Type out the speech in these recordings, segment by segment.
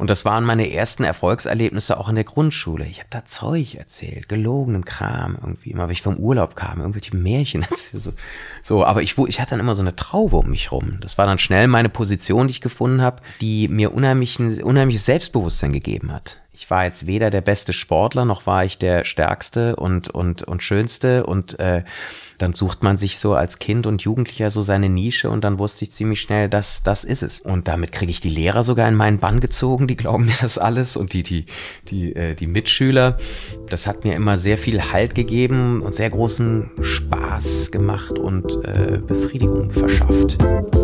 Und das waren meine ersten Erfolgserlebnisse auch in der Grundschule. Ich habe da Zeug erzählt, gelogenen Kram irgendwie, immer wenn ich vom Urlaub kam, irgendwelche Märchen erzählt. So, aber ich hatte dann immer so eine Traube um mich rum. Das war dann schnell meine Position, die ich gefunden habe, die mir unheimliches Selbstbewusstsein gegeben hat. Ich war jetzt weder der beste Sportler, noch war ich der Stärkste und Schönste und dann sucht man sich so als Kind und Jugendlicher so seine Nische und dann wusste ich ziemlich schnell, das ist es. Und damit kriege ich die Lehrer sogar in meinen Bann gezogen, die glauben mir das alles und die Mitschüler. Das hat mir immer sehr viel Halt gegeben und sehr großen Spaß gemacht und Befriedigung verschafft.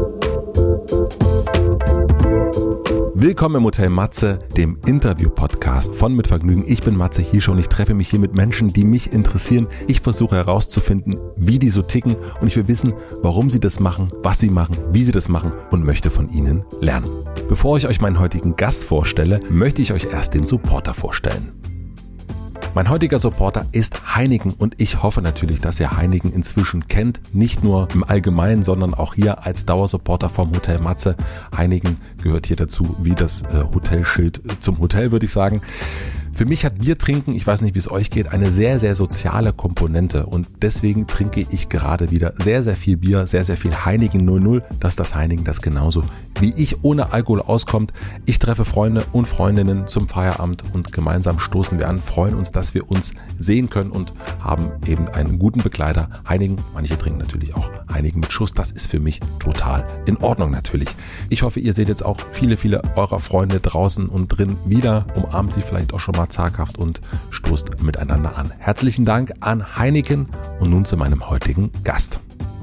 Willkommen im Hotel Matze, dem Interview-Podcast von Mit Vergnügen. Ich bin Matze Hiescher und ich treffe mich hier mit Menschen, die mich interessieren. Ich versuche herauszufinden, wie die so ticken und ich will wissen, warum sie das machen, was sie machen, wie sie das machen und möchte von ihnen lernen. Bevor ich euch meinen heutigen Gast vorstelle, möchte ich euch erst den Supporter vorstellen. Mein heutiger Supporter ist Heineken und ich hoffe natürlich, dass ihr Heineken inzwischen kennt. Nicht nur im Allgemeinen, sondern auch hier als Dauersupporter vom Hotel Matze. Heineken gehört hier dazu wie das Hotelschild zum Hotel, würde ich sagen. Für mich hat Bier trinken, ich weiß nicht, wie es euch geht, eine sehr, sehr soziale Komponente und deswegen trinke ich gerade wieder sehr, sehr viel Bier, sehr, sehr viel Heineken 00. Das ist das Heineken, das genauso wie ich ohne Alkohol auskommt. Ich treffe Freunde und Freundinnen zum Feierabend und gemeinsam stoßen wir an, freuen uns, dass wir uns sehen können und haben eben einen guten Begleiter. Heineken, manche trinken natürlich auch Heineken mit Schuss, das ist für mich total in Ordnung natürlich. Ich hoffe, ihr seht jetzt auch viele, viele eurer Freunde draußen und drin wieder, umarmt sie vielleicht auch schon mal zaghaft und stoßt miteinander an. Herzlichen Dank an Heineken und nun zu meinem heutigen Gast.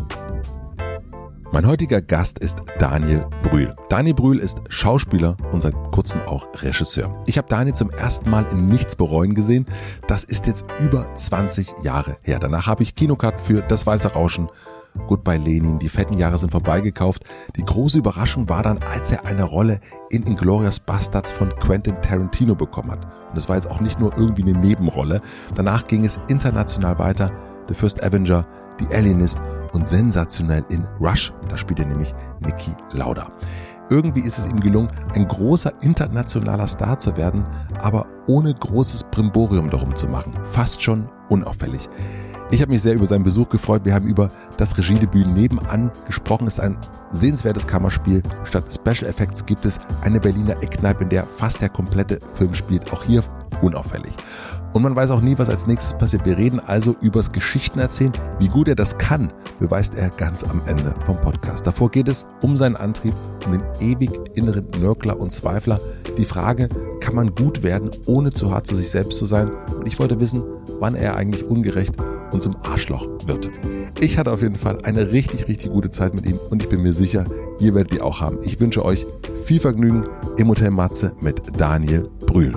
Mein heutiger Gast ist Daniel Brühl. Daniel Brühl ist Schauspieler und seit kurzem auch Regisseur. Ich habe Daniel zum ersten Mal in Nichts bereuen gesehen. Das ist jetzt über 20 Jahre her. Danach habe ich Kinokarten für Das Weiße Rauschen, Goodbye Lenin, Die fetten Jahre sind vorbei gekauft. Die große Überraschung war dann, als er eine Rolle in Inglourious Basterds von Quentin Tarantino bekommen hat. Und das war jetzt auch nicht nur irgendwie eine Nebenrolle. Danach ging es international weiter. The First Avenger, The Alienist und sensationell in Rush. Da spielt er nämlich Niki Lauda. Irgendwie ist es ihm gelungen, ein großer internationaler Star zu werden, aber ohne großes Brimborium darum zu machen. Fast schon unauffällig. Ich habe mich sehr über seinen Besuch gefreut. Wir haben über das Regiedebüt Nebenan gesprochen. Es ist ein sehenswertes Kammerspiel. Statt Special Effects gibt es eine Berliner Eckkneipe, in der fast der komplette Film spielt. Auch hier unauffällig. Und man weiß auch nie, was als nächstes passiert. Wir reden also übers Geschichtenerzählen. Wie gut er das kann, beweist er ganz am Ende vom Podcast. Davor geht es um seinen Antrieb, um den ewig inneren Nörgler und Zweifler. Die Frage, kann man gut werden, ohne zu hart zu sich selbst zu sein? Und ich wollte wissen, wann er eigentlich ungerecht und zum Arschloch wird. Ich hatte auf jeden Fall eine richtig, richtig gute Zeit mit ihm und ich bin mir sicher, ihr werdet die auch haben. Ich wünsche euch viel Vergnügen im Hotel Matze mit Daniel Brühl.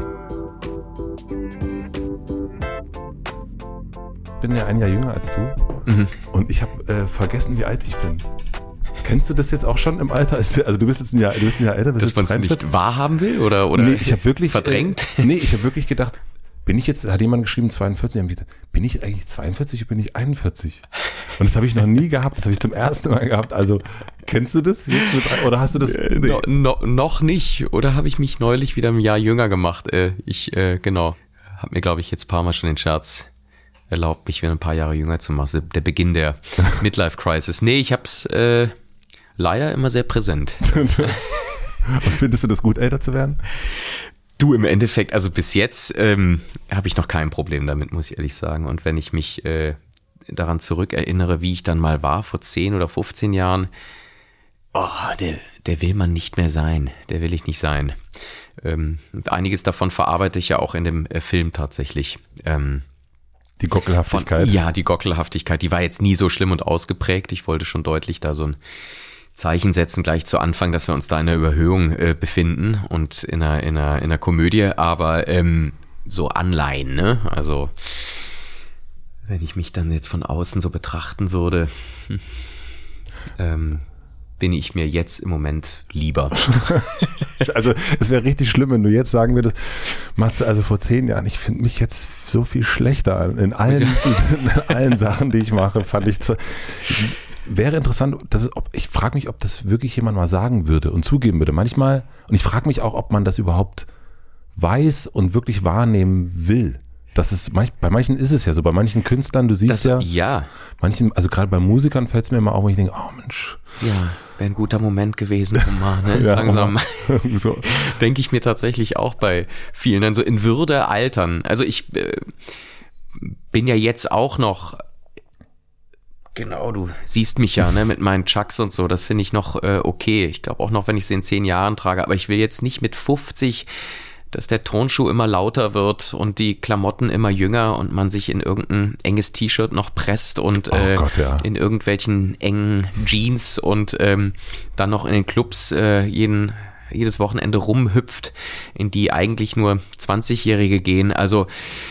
Ich bin ja ein Jahr jünger als du und ich habe vergessen, wie alt ich bin. Kennst du das jetzt auch schon im Alter? Also du bist jetzt ein Jahr älter. Dass man es nicht wahrhaben will oder nee, ich habe wirklich verdrängt? Ich habe wirklich gedacht, bin ich jetzt, hat jemand geschrieben 42, haben gedacht, bin ich eigentlich 42 oder bin ich 41? Und das habe ich noch nie gehabt, das habe ich zum ersten Mal gehabt. Also kennst du das jetzt mit, oder hast du das? Nee. Noch nicht, oder habe ich mich neulich wieder ein Jahr jünger gemacht? Genau, habe mir glaube ich jetzt ein paar Mal schon den Scherz erlaubt, mich wieder ein paar Jahre jünger zu machen. Der Beginn der Midlife Crisis. Nee, ich hab's leider immer sehr präsent. Und findest du das gut, älter zu werden? Du, im Endeffekt, also bis jetzt habe ich noch kein Problem damit, muss ich ehrlich sagen. Und wenn ich mich daran zurückerinnere, wie ich dann mal war, vor 10 oder 15 Jahren, der will man nicht mehr sein. Der will ich nicht sein. Und einiges davon verarbeite ich ja auch in dem Film tatsächlich. Die Gockelhaftigkeit? Die Gockelhaftigkeit, die war jetzt nie so schlimm und ausgeprägt. Ich wollte schon deutlich da so ein Zeichen setzen, gleich zu Anfang, dass wir uns da in einer Überhöhung befinden und in einer Komödie, aber so Anleihen, ne? Also wenn ich mich dann jetzt von außen so betrachten würde, bin ich mir jetzt im Moment lieber. Also es wäre richtig schlimm, wenn du jetzt sagen würdest, Matze, also vor 10 Jahren, ich finde mich jetzt so viel schlechter in allen Sachen, die ich mache, fand ich zwar... Wäre interessant, ich frage mich, ob das wirklich jemand mal sagen würde und zugeben würde. Manchmal, und ich frage mich auch, ob man das überhaupt weiß und wirklich wahrnehmen will. Bei manchen ist es ja so, bei manchen Künstlern, du siehst manchen, also gerade bei Musikern fällt es mir immer auf, wo ich denke, oh Mensch. Ja, wäre ein guter Moment gewesen, um mal, ne? Ja, langsam. So. Denke ich mir tatsächlich auch bei vielen, dann so in Würde altern. Also ich bin ja jetzt auch noch, genau, du siehst mich ja, ne, mit meinen Chucks und so, das finde ich noch okay. Ich glaube auch noch, wenn ich sie in 10 Jahren trage, aber ich will jetzt nicht mit 50, dass der Turnschuh immer lauter wird und die Klamotten immer jünger und man sich in irgendein enges T-Shirt noch presst und in irgendwelchen engen Jeans und dann noch in den Clubs jedes Wochenende rumhüpft, in die eigentlich nur 20-Jährige gehen. Also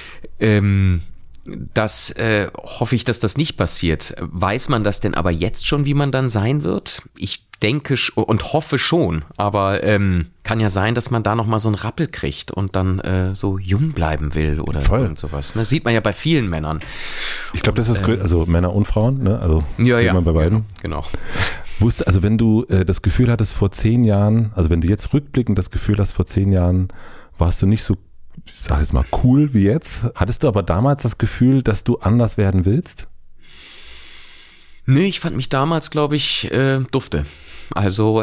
das hoffe ich, dass das nicht passiert. Weiß man das denn aber jetzt schon, wie man dann sein wird? Ich denke und hoffe schon, aber kann ja sein, dass man da nochmal so einen Rappel kriegt und dann so jung bleiben will oder sowas. Ne? Sieht man ja bei vielen Männern. Ich glaube, das ist also Männer und Frauen, ne? Also ja, man bei beiden. Genau. Also wenn du das Gefühl hattest vor 10 Jahren, also wenn du jetzt rückblickend das Gefühl hast, vor 10 Jahren warst du nicht so, ich sag jetzt mal, cool wie jetzt. Hattest du aber damals das Gefühl, dass du anders werden willst? Nee, ich fand mich damals, glaube ich, dufte. Also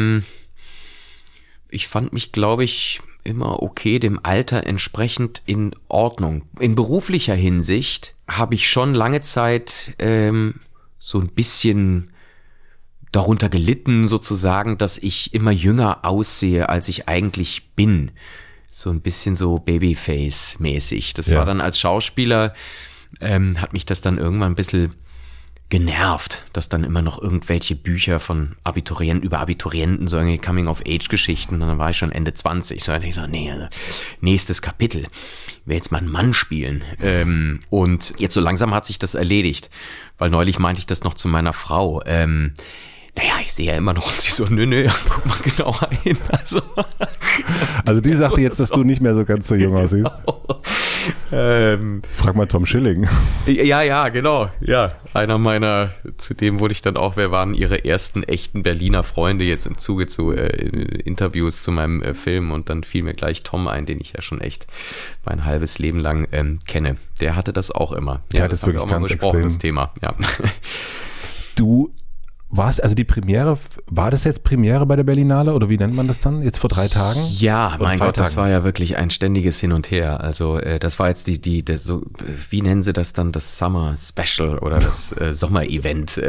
ich fand mich, glaube ich, immer okay, dem Alter entsprechend in Ordnung. In beruflicher Hinsicht habe ich schon lange Zeit so ein bisschen darunter gelitten, sozusagen, dass ich immer jünger aussehe, als ich eigentlich bin. So ein bisschen so Babyface-mäßig. Das war dann als Schauspieler, hat mich das dann irgendwann ein bisschen genervt, dass dann immer noch irgendwelche Bücher von Abiturienten über Abiturienten, so irgendwie Coming-of-Age-Geschichten, und dann war ich schon Ende 20. So, ich so, nee, nächstes Kapitel. Ich will jetzt mal einen Mann spielen. Und jetzt so langsam hat sich das erledigt, weil neulich meinte ich das noch zu meiner Frau. Naja, ich sehe ja immer noch, und sie so, nö, guck mal genauer hin. Also die sagte jetzt, dass du nicht mehr so ganz so jung aussiehst. Frag mal Tom Schilling. Ja, genau. Ja, einer meiner, zu dem wurde ich dann auch, wer waren ihre ersten echten Berliner Freunde jetzt im Zuge zu Interviews zu meinem Film, und dann fiel mir gleich Tom ein, den ich ja schon echt mein halbes Leben lang kenne. Der hatte das auch immer. Ja, das wirklich haben wir auch mal besprochen, das Thema. Ja. Du warst, also die Premiere, war das jetzt Premiere bei der Berlinale oder wie nennt man das dann? Jetzt vor 3 Tagen? Ja, mein Gott, das war ja wirklich ein ständiges Hin und Her. Also das war jetzt so, wie nennen sie das dann, das Summer Special oder das Sommer-Event,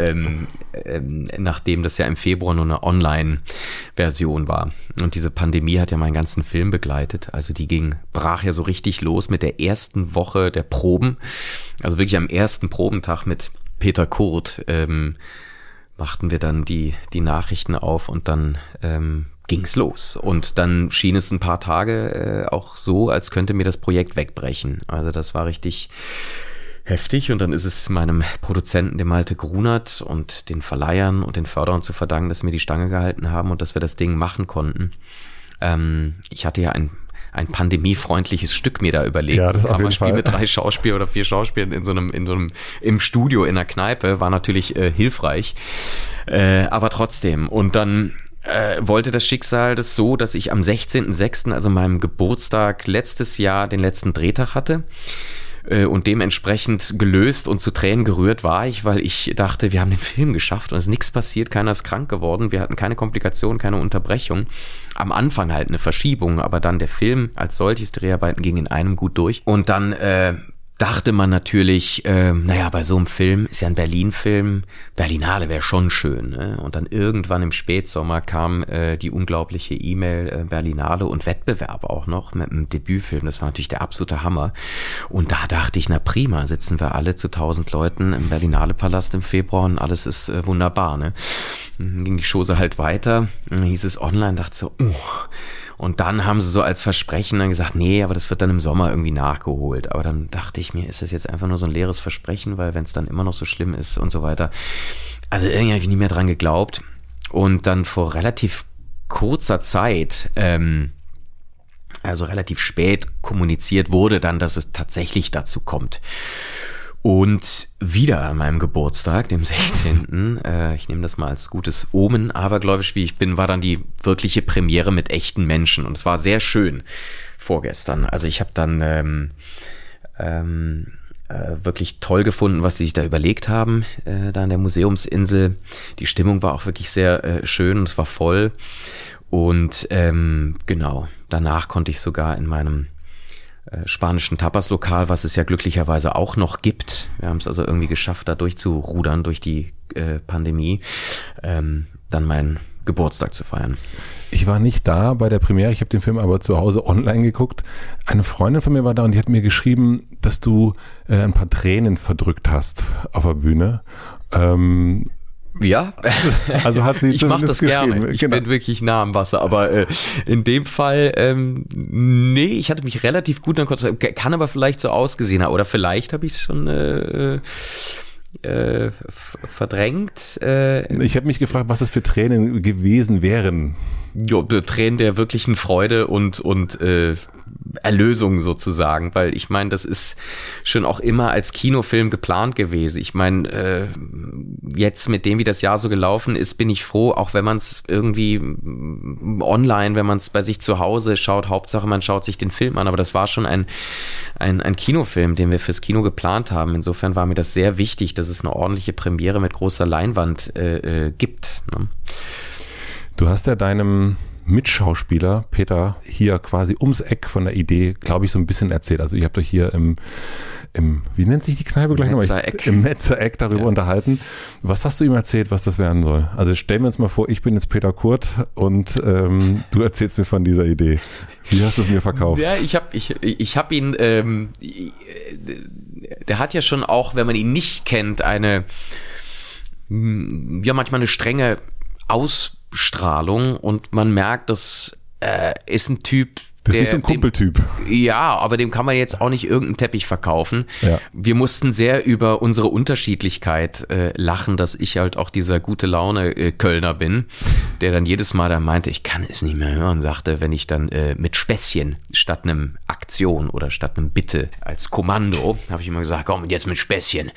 nachdem das ja im Februar nur eine Online-Version war. Und diese Pandemie hat ja meinen ganzen Film begleitet. Also die brach ja so richtig los mit der ersten Woche der Proben. Also wirklich am ersten Probentag mit Peter Kurt, machten wir dann die Nachrichten auf und dann ging's los. Und dann schien es ein paar Tage auch so, als könnte mir das Projekt wegbrechen. Also das war richtig heftig, und dann ist es meinem Produzenten, dem Malte Grunert, und den Verleihern und den Förderern zu verdanken, dass sie mir die Stange gehalten haben und dass wir das Ding machen konnten. Ich hatte ja ein pandemiefreundliches Stück mir da überlegt. Ja, das ein Kammerspiel mit 3 Schauspielern oder 4 Schauspielern im Studio in der Kneipe war natürlich hilfreich. Aber trotzdem. Und dann wollte das Schicksal das so, dass ich am 16.06., also meinem Geburtstag letztes Jahr, den letzten Drehtag hatte. Und dementsprechend gelöst und zu Tränen gerührt war ich, weil ich dachte, wir haben den Film geschafft und es ist nichts passiert, keiner ist krank geworden, wir hatten keine Komplikationen, keine Unterbrechung. Am Anfang halt eine Verschiebung, aber dann der Film als solches, die Dreharbeiten gingen in einem gut durch. Und dann dachte man natürlich, bei so einem Film, ist ja ein Berlin-Film, Berlinale wäre schon schön. Ne? Und dann irgendwann im Spätsommer kam die unglaubliche E-Mail Berlinale und Wettbewerb auch noch mit einem Debütfilm. Das war natürlich der absolute Hammer. Und da dachte ich, na prima, sitzen wir alle zu 1000 Leuten im Berlinale-Palast im Februar und alles ist wunderbar. Ne? Dann ging die Chose halt weiter, dann hieß es online, dachte so, Und dann haben sie so als Versprechen dann gesagt, nee, aber das wird dann im Sommer irgendwie nachgeholt. Aber dann dachte ich mir, ist das jetzt einfach nur so ein leeres Versprechen, weil wenn es dann immer noch so schlimm ist und so weiter. Also irgendwie habe ich nicht mehr dran geglaubt. und dann vor relativ kurzer Zeit, also relativ spät kommuniziert wurde dann, dass es tatsächlich dazu kommt. Und wieder an meinem Geburtstag, dem 16., ich nehme das mal als gutes Omen, abergläubisch wie ich bin, war dann die wirkliche Premiere mit echten Menschen. Und es war sehr schön vorgestern. Also ich habe dann wirklich toll gefunden, was sie sich da überlegt haben, da an der Museumsinsel. Die Stimmung war auch wirklich sehr schön und es war voll. Und genau, danach konnte ich sogar in meinem spanischen Tapas-Lokal, was es ja glücklicherweise auch noch gibt. Wir haben es also irgendwie geschafft, da durchzurudern durch die Pandemie, dann meinen Geburtstag zu feiern. Ich war nicht da bei der Premiere, ich habe den Film aber zu Hause online geguckt. Eine Freundin von mir war da und die hat mir geschrieben, dass du ein paar Tränen verdrückt hast auf der Bühne. Ja, also hat sie ich mache das gerne. Ich genau. bin wirklich nah am Wasser, aber in dem Fall, nee, ich hatte mich relativ gut, kann aber vielleicht so ausgesehen haben oder vielleicht habe ich es schon verdrängt. Ich habe mich gefragt, was das für Tränen gewesen wären. Jo, Tränen der wirklichen Freude und Erlösung sozusagen, weil ich meine, das ist schon auch immer als Kinofilm geplant gewesen. Ich meine, jetzt mit dem, wie das Jahr so gelaufen ist, bin ich froh, auch wenn man es irgendwie online, wenn man es bei sich zu Hause schaut, Hauptsache man schaut sich den Film an, aber das war schon ein Kinofilm, den wir fürs Kino geplant haben. Insofern war mir das sehr wichtig, dass es eine ordentliche Premiere mit großer Leinwand gibt. Ne? Du hast ja deinem Mitschauspieler Peter hier quasi ums Eck von der Idee, glaube ich, so ein bisschen erzählt. Also ihr habt euch hier im wie nennt sich die Kneipe gleich nochmal? Im Metzereck darüber unterhalten. Was hast du ihm erzählt, was das werden soll? Also stellen wir uns mal vor, ich bin jetzt Peter Kurt und du erzählst mir von dieser Idee. Wie hast du es mir verkauft? Ja, ich hab ihn, der hat ja schon auch, wenn man ihn nicht kennt, manchmal eine strenge Ausstrahlung und man merkt, das ist ein Typ. Das ist nicht so ein Kumpeltyp. Ja, aber dem kann man jetzt auch nicht irgendeinen Teppich verkaufen. Ja. Wir mussten sehr über unsere Unterschiedlichkeit lachen, dass ich halt auch dieser gute Laune Kölner bin, der dann jedes Mal dann meinte, ich kann es nicht mehr hören, sagte, wenn ich dann mit Späßchen statt einem Aktion oder statt einem Bitte als Kommando, habe ich immer gesagt, komm jetzt mit Späßchen.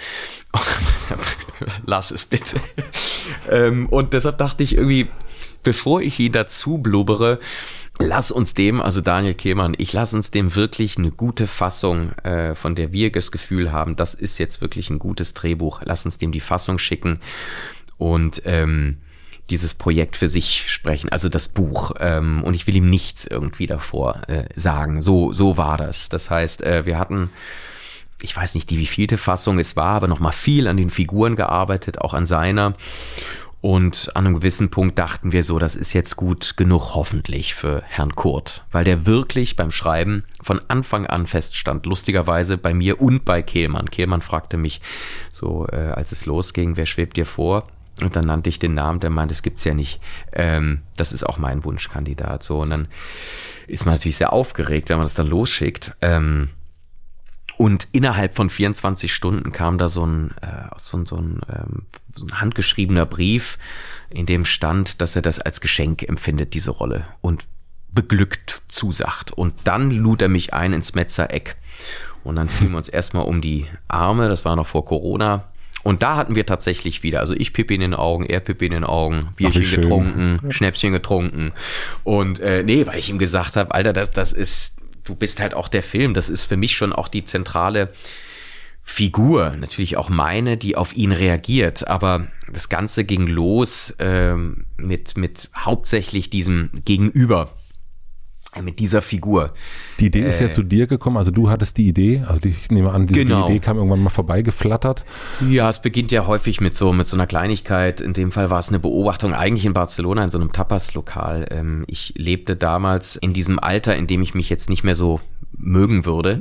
Lass es bitte. Und deshalb dachte ich irgendwie, bevor ich ihn dazu blubbere, lass uns dem, also Daniel Kehlmann, lass uns dem wirklich eine gute Fassung, von der wir das Gefühl haben, das ist jetzt wirklich ein gutes Drehbuch. Lass uns dem die Fassung schicken und dieses Projekt für sich sprechen, also das Buch. Und ich will ihm nichts irgendwie davor sagen. So war das. Das heißt, wir hatten, ich weiß nicht, die wievielte Fassung es war, aber nochmal viel an den Figuren gearbeitet, auch an seiner. Und an einem gewissen Punkt dachten wir so, das ist jetzt gut genug hoffentlich für Herrn Kurt, weil der wirklich beim Schreiben von Anfang an feststand, lustigerweise bei mir und bei Kehlmann. Kehlmann fragte mich so, als es losging, wer schwebt dir vor? Und dann nannte ich den Namen, der meinte, das gibt's ja nicht. Das ist auch mein Wunschkandidat. So, und dann ist man natürlich sehr aufgeregt, wenn man das dann losschickt. Und innerhalb von 24 Stunden kam da so ein handgeschriebener Brief, in dem stand, dass er das als Geschenk empfindet, diese Rolle, und beglückt zusagt. Und dann lud er mich ein ins Metzereck. Und dann fielen wir uns erstmal um die Arme, das war noch vor Corona. Und da hatten wir tatsächlich wieder, also ich Pipi in den Augen, er Pipi in den Augen, Bierchen getrunken, Schnäpschen getrunken. Und weil ich ihm gesagt habe, Alter, das ist, du bist halt auch der Film, das ist für mich schon auch die zentrale Figur, natürlich auch meine, die auf ihn reagiert, aber das Ganze ging los mit hauptsächlich diesem Gegenüber, mit dieser Figur. Die Idee ist ja zu dir gekommen, also du hattest die Idee, also ich nehme an, die Idee kam irgendwann mal vorbeigeflattert. Ja, es beginnt ja häufig mit so einer Kleinigkeit, in dem Fall war es eine Beobachtung, eigentlich in Barcelona, in so einem Tapas-Lokal. Ich lebte damals in diesem Alter, in dem ich mich jetzt nicht mehr so mögen würde.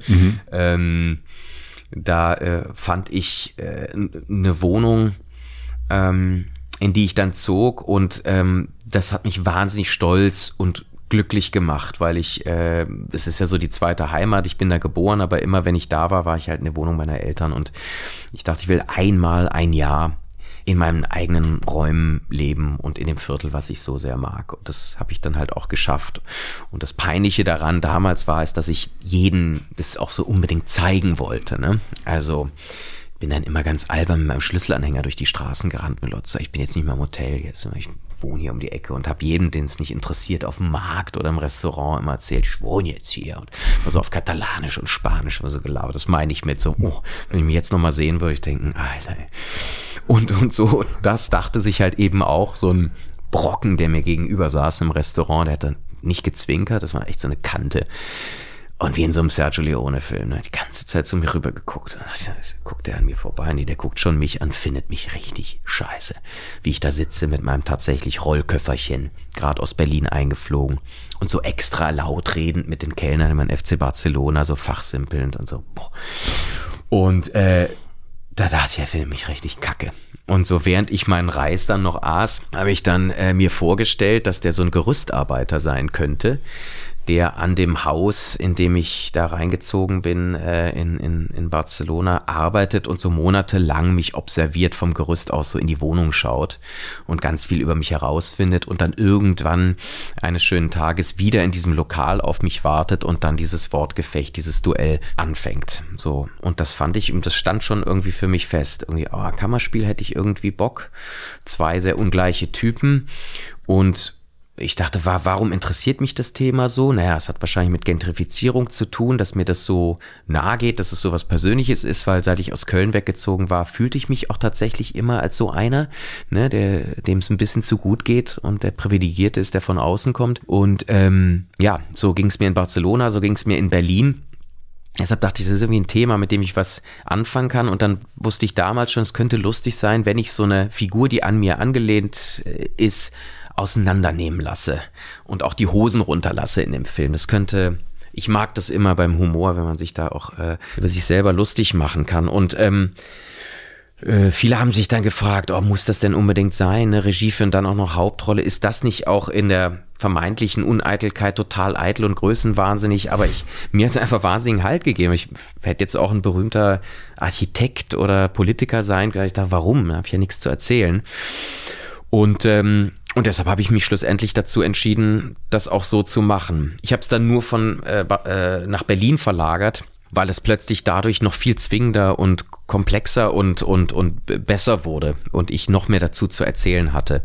Da fand ich eine Wohnung, in die ich dann zog und das hat mich wahnsinnig stolz und glücklich gemacht, weil es ist ja so die zweite Heimat, ich bin da geboren, aber immer wenn ich da war, war ich halt in der Wohnung meiner Eltern und ich dachte, ich will einmal ein Jahr in meinen eigenen Räumen leben und in dem Viertel, was ich so sehr mag. Und das habe ich dann halt auch geschafft. Und das Peinliche daran damals war es, dass ich jeden das auch so unbedingt zeigen wollte, ne? Also bin dann immer ganz albern mit meinem Schlüsselanhänger durch die Straßen gerannt mit Lotzer. Ich bin jetzt nicht mehr im Hotel, ich wohne hier um die Ecke und habe jedem, den es nicht interessiert, auf dem Markt oder im Restaurant immer erzählt, ich wohne jetzt hier und so auf Katalanisch und Spanisch immer so gelabert. Das meine ich mit so, wenn ich mich jetzt nochmal sehen würde, ich denken, Alter, ey. Und so, das dachte sich halt eben auch so ein Brocken, der mir gegenüber saß im Restaurant, der hat dann nicht gezwinkert, das war echt so eine Kante. Und wie in so einem Sergio Leone-Film, ne? Die ganze Zeit zu mir rüber geguckt. Guckt der an mir vorbei? Nee, der guckt schon mich an, findet mich richtig scheiße. Wie ich da sitze mit meinem tatsächlich Rollköfferchen, gerade aus Berlin eingeflogen. Und so extra laut redend mit den Kellnern in meinem FC Barcelona, so fachsimpelnd und so. Boah. Und da dachte ich, er findet mich richtig kacke. Und so während ich meinen Reis dann noch aß, habe ich dann mir vorgestellt, dass der so ein Gerüstarbeiter sein könnte, der an dem Haus, in dem ich da reingezogen bin, in Barcelona, arbeitet und so monatelang mich observiert vom Gerüst aus, so in die Wohnung schaut und ganz viel über mich herausfindet und dann irgendwann eines schönen Tages wieder in diesem Lokal auf mich wartet und dann dieses Wortgefecht, dieses Duell anfängt. So, und das fand ich, und das stand schon irgendwie für mich fest. Irgendwie, Kammerspiel hätte ich irgendwie Bock. 2 sehr ungleiche Typen und ich dachte, warum interessiert mich das Thema so? Naja, es hat wahrscheinlich mit Gentrifizierung zu tun, dass mir das so nahe geht, dass es so was Persönliches ist, weil seit ich aus Köln weggezogen war, fühlte ich mich auch tatsächlich immer als so einer, ne, dem es ein bisschen zu gut geht und der privilegiert ist, der von außen kommt. Und ja, so ging es mir in Barcelona, so ging es mir in Berlin. Deshalb dachte ich, das ist irgendwie ein Thema, mit dem ich was anfangen kann. Und dann wusste ich damals schon, es könnte lustig sein, wenn ich so eine Figur, die an mir angelehnt ist, auseinandernehmen lasse und auch die Hosen runterlasse in dem Film. Das könnte, ich mag das immer beim Humor, wenn man sich da auch über sich selber lustig machen kann. Und viele haben sich dann gefragt, muss das denn unbedingt sein, eine Regie für und dann auch noch Hauptrolle? Ist das nicht auch in der vermeintlichen Uneitelkeit total eitel und größenwahnsinnig? Aber mir hat es einfach wahnsinnigen Halt gegeben. Ich hätte jetzt auch ein berühmter Architekt oder Politiker sein können. Ich dachte, warum? Da habe ich ja nichts zu erzählen. Und deshalb habe ich mich schlussendlich dazu entschieden, das auch so zu machen. Ich habe es dann nur nach Berlin verlagert, weil es plötzlich dadurch noch viel zwingender und komplexer und besser wurde und ich noch mehr dazu zu erzählen hatte.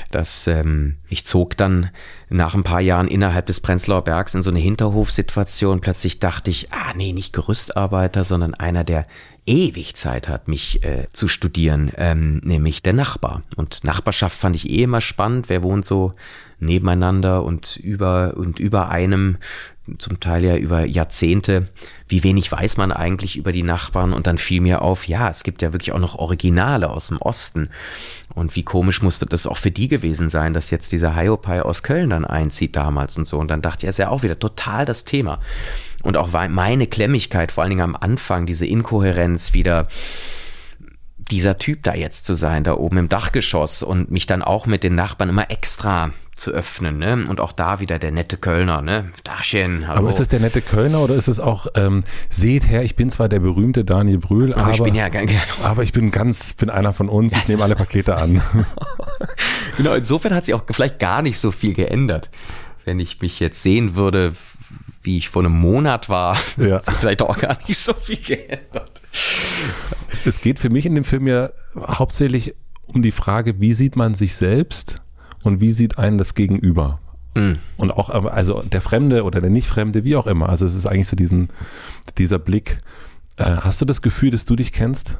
Ich zog dann nach ein paar Jahren innerhalb des Prenzlauer Bergs in so eine Hinterhofsituation. Plötzlich dachte ich, nee, nicht Gerüstarbeiter, sondern einer, der ewig Zeit hat, mich zu studieren, nämlich der Nachbar. Und Nachbarschaft fand ich immer spannend. Wer wohnt so nebeneinander und über einem, zum Teil ja über Jahrzehnte. Wie wenig weiß man eigentlich über die Nachbarn? Und dann fiel mir auf, ja, es gibt ja wirklich auch noch Originale aus dem Osten. Und wie komisch musste das auch für die gewesen sein, dass jetzt dieser Hiopai aus Köln dann einzieht damals und so. Und dann dachte ich, ist ja auch wieder total das Thema. Und auch meine Klemmigkeit, vor allen Dingen am Anfang, diese Inkohärenz wieder, dieser Typ da jetzt zu sein, da oben im Dachgeschoss und mich dann auch mit den Nachbarn immer extra zu öffnen, ne? Und auch da wieder der nette Kölner, ne? Dachchen, hallo. Aber ist das der nette Kölner oder ist es auch, seht her, ich bin zwar der berühmte Daniel Brühl, aber ich bin ja aber ich bin einer von uns, ich nehme alle Pakete an. Genau, insofern hat sich auch vielleicht gar nicht so viel geändert. Wenn ich mich jetzt sehen würde, wie ich vor einem Monat war, ja, hat sich vielleicht auch gar nicht so viel geändert. Es geht für mich in dem Film ja hauptsächlich um die Frage, wie sieht man sich selbst und wie sieht einen das Gegenüber? Mhm. Und auch, also der Fremde oder der Nicht-Fremde, wie auch immer. Also es ist eigentlich so dieser Blick. Hast du das Gefühl, dass du dich kennst?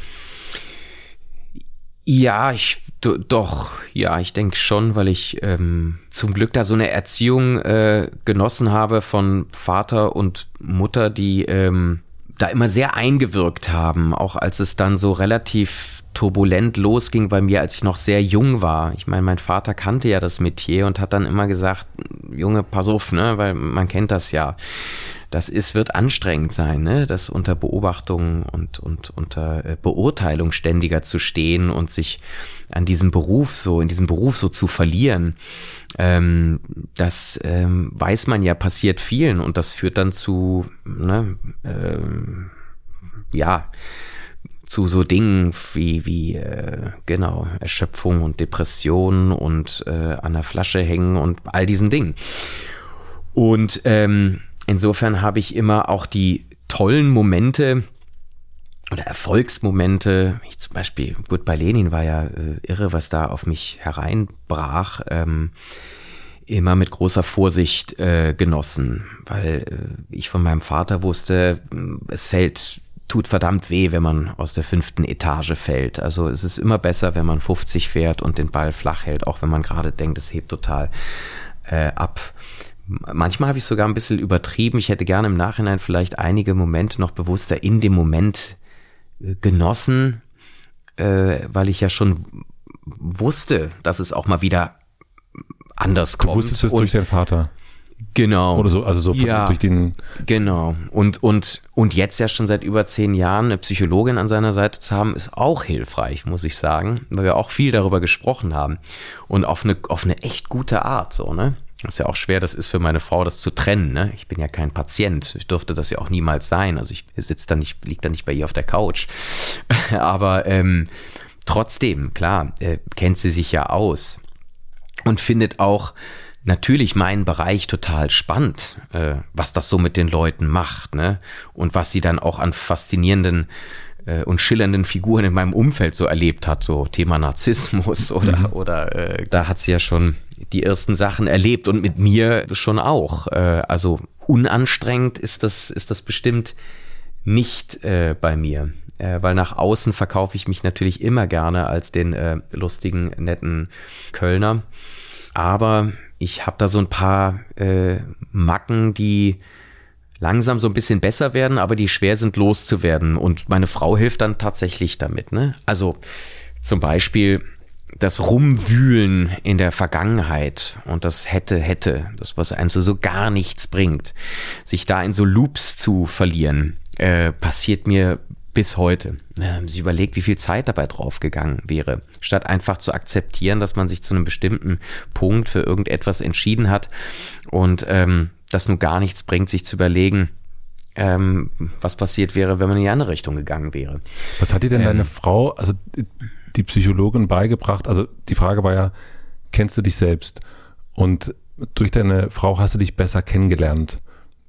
Ja, ich denke schon, weil ich zum Glück da so eine Erziehung genossen habe von Vater und Mutter, die da immer sehr eingewirkt haben, auch als es dann so relativ turbulent losging bei mir, als ich noch sehr jung war. Ich meine, mein Vater kannte ja das Metier und hat dann immer gesagt, Junge, pass auf, ne, weil man kennt das ja. Wird anstrengend sein, ne, das unter Beobachtung und unter Beurteilung ständiger zu stehen und sich in diesem Beruf so zu verlieren. Das weiß man ja, passiert vielen und das führt dann zu, zu so Dingen wie Erschöpfung und Depression und an der Flasche hängen und all diesen Dingen. Und insofern habe ich immer auch die tollen Momente oder Erfolgsmomente, ich zum Beispiel, gut, bei Lenin war ja irre, was da auf mich hereinbrach, immer mit großer Vorsicht genossen, weil ich von meinem Vater wusste, tut verdammt weh, wenn man aus der 5. Etage fällt. Also es ist immer besser, wenn man 50 fährt und den Ball flach hält, auch wenn man gerade denkt, es hebt total ab. Manchmal habe ich sogar ein bisschen übertrieben. Ich hätte gerne im Nachhinein vielleicht einige Momente noch bewusster in dem Moment genossen, weil ich ja schon wusste, dass es auch mal wieder anders kommt. Du wusstest es durch deinen Vater? Genau. Oder so, also so durch den... Genau. Und jetzt ja schon seit über 10 Jahren eine Psychologin an seiner Seite zu haben, ist auch hilfreich, muss ich sagen, weil wir auch viel darüber gesprochen haben. Und auf eine echt gute Art, so, ne? Das ist ja auch schwer, das ist für meine Frau, das zu trennen, ne? Ich bin ja kein Patient. Ich durfte das ja auch niemals sein. Also ich lieg da nicht bei ihr auf der Couch. Aber trotzdem, klar, kennt sie sich ja aus und findet auch natürlich meinen Bereich total spannend, was das so mit den Leuten macht, ne? Und was sie dann auch an faszinierenden und schillernden Figuren in meinem Umfeld so erlebt hat, so Thema Narzissmus oder da hat sie ja schon die ersten Sachen erlebt und mit mir schon auch. Also unanstrengend ist das bestimmt nicht bei mir, weil nach außen verkaufe ich mich natürlich immer gerne als den lustigen, netten Kölner, aber ich habe da so ein paar Macken, die langsam so ein bisschen besser werden, aber die schwer sind loszuwerden. Und meine Frau hilft dann tatsächlich damit, ne? Also zum Beispiel das Rumwühlen in der Vergangenheit und das hätte, das, was einem so gar nichts bringt, sich da in so Loops zu verlieren, passiert mir bis heute. Sie überlegt, wie viel Zeit dabei draufgegangen wäre, statt einfach zu akzeptieren, dass man sich zu einem bestimmten Punkt für irgendetwas entschieden hat und das nun gar nichts bringt, sich zu überlegen, was passiert wäre, wenn man in die andere Richtung gegangen wäre. Was hat dir denn deine Frau, also die Psychologin, beigebracht? Also die Frage war ja, kennst du dich selbst? Und durch deine Frau hast du dich besser kennengelernt.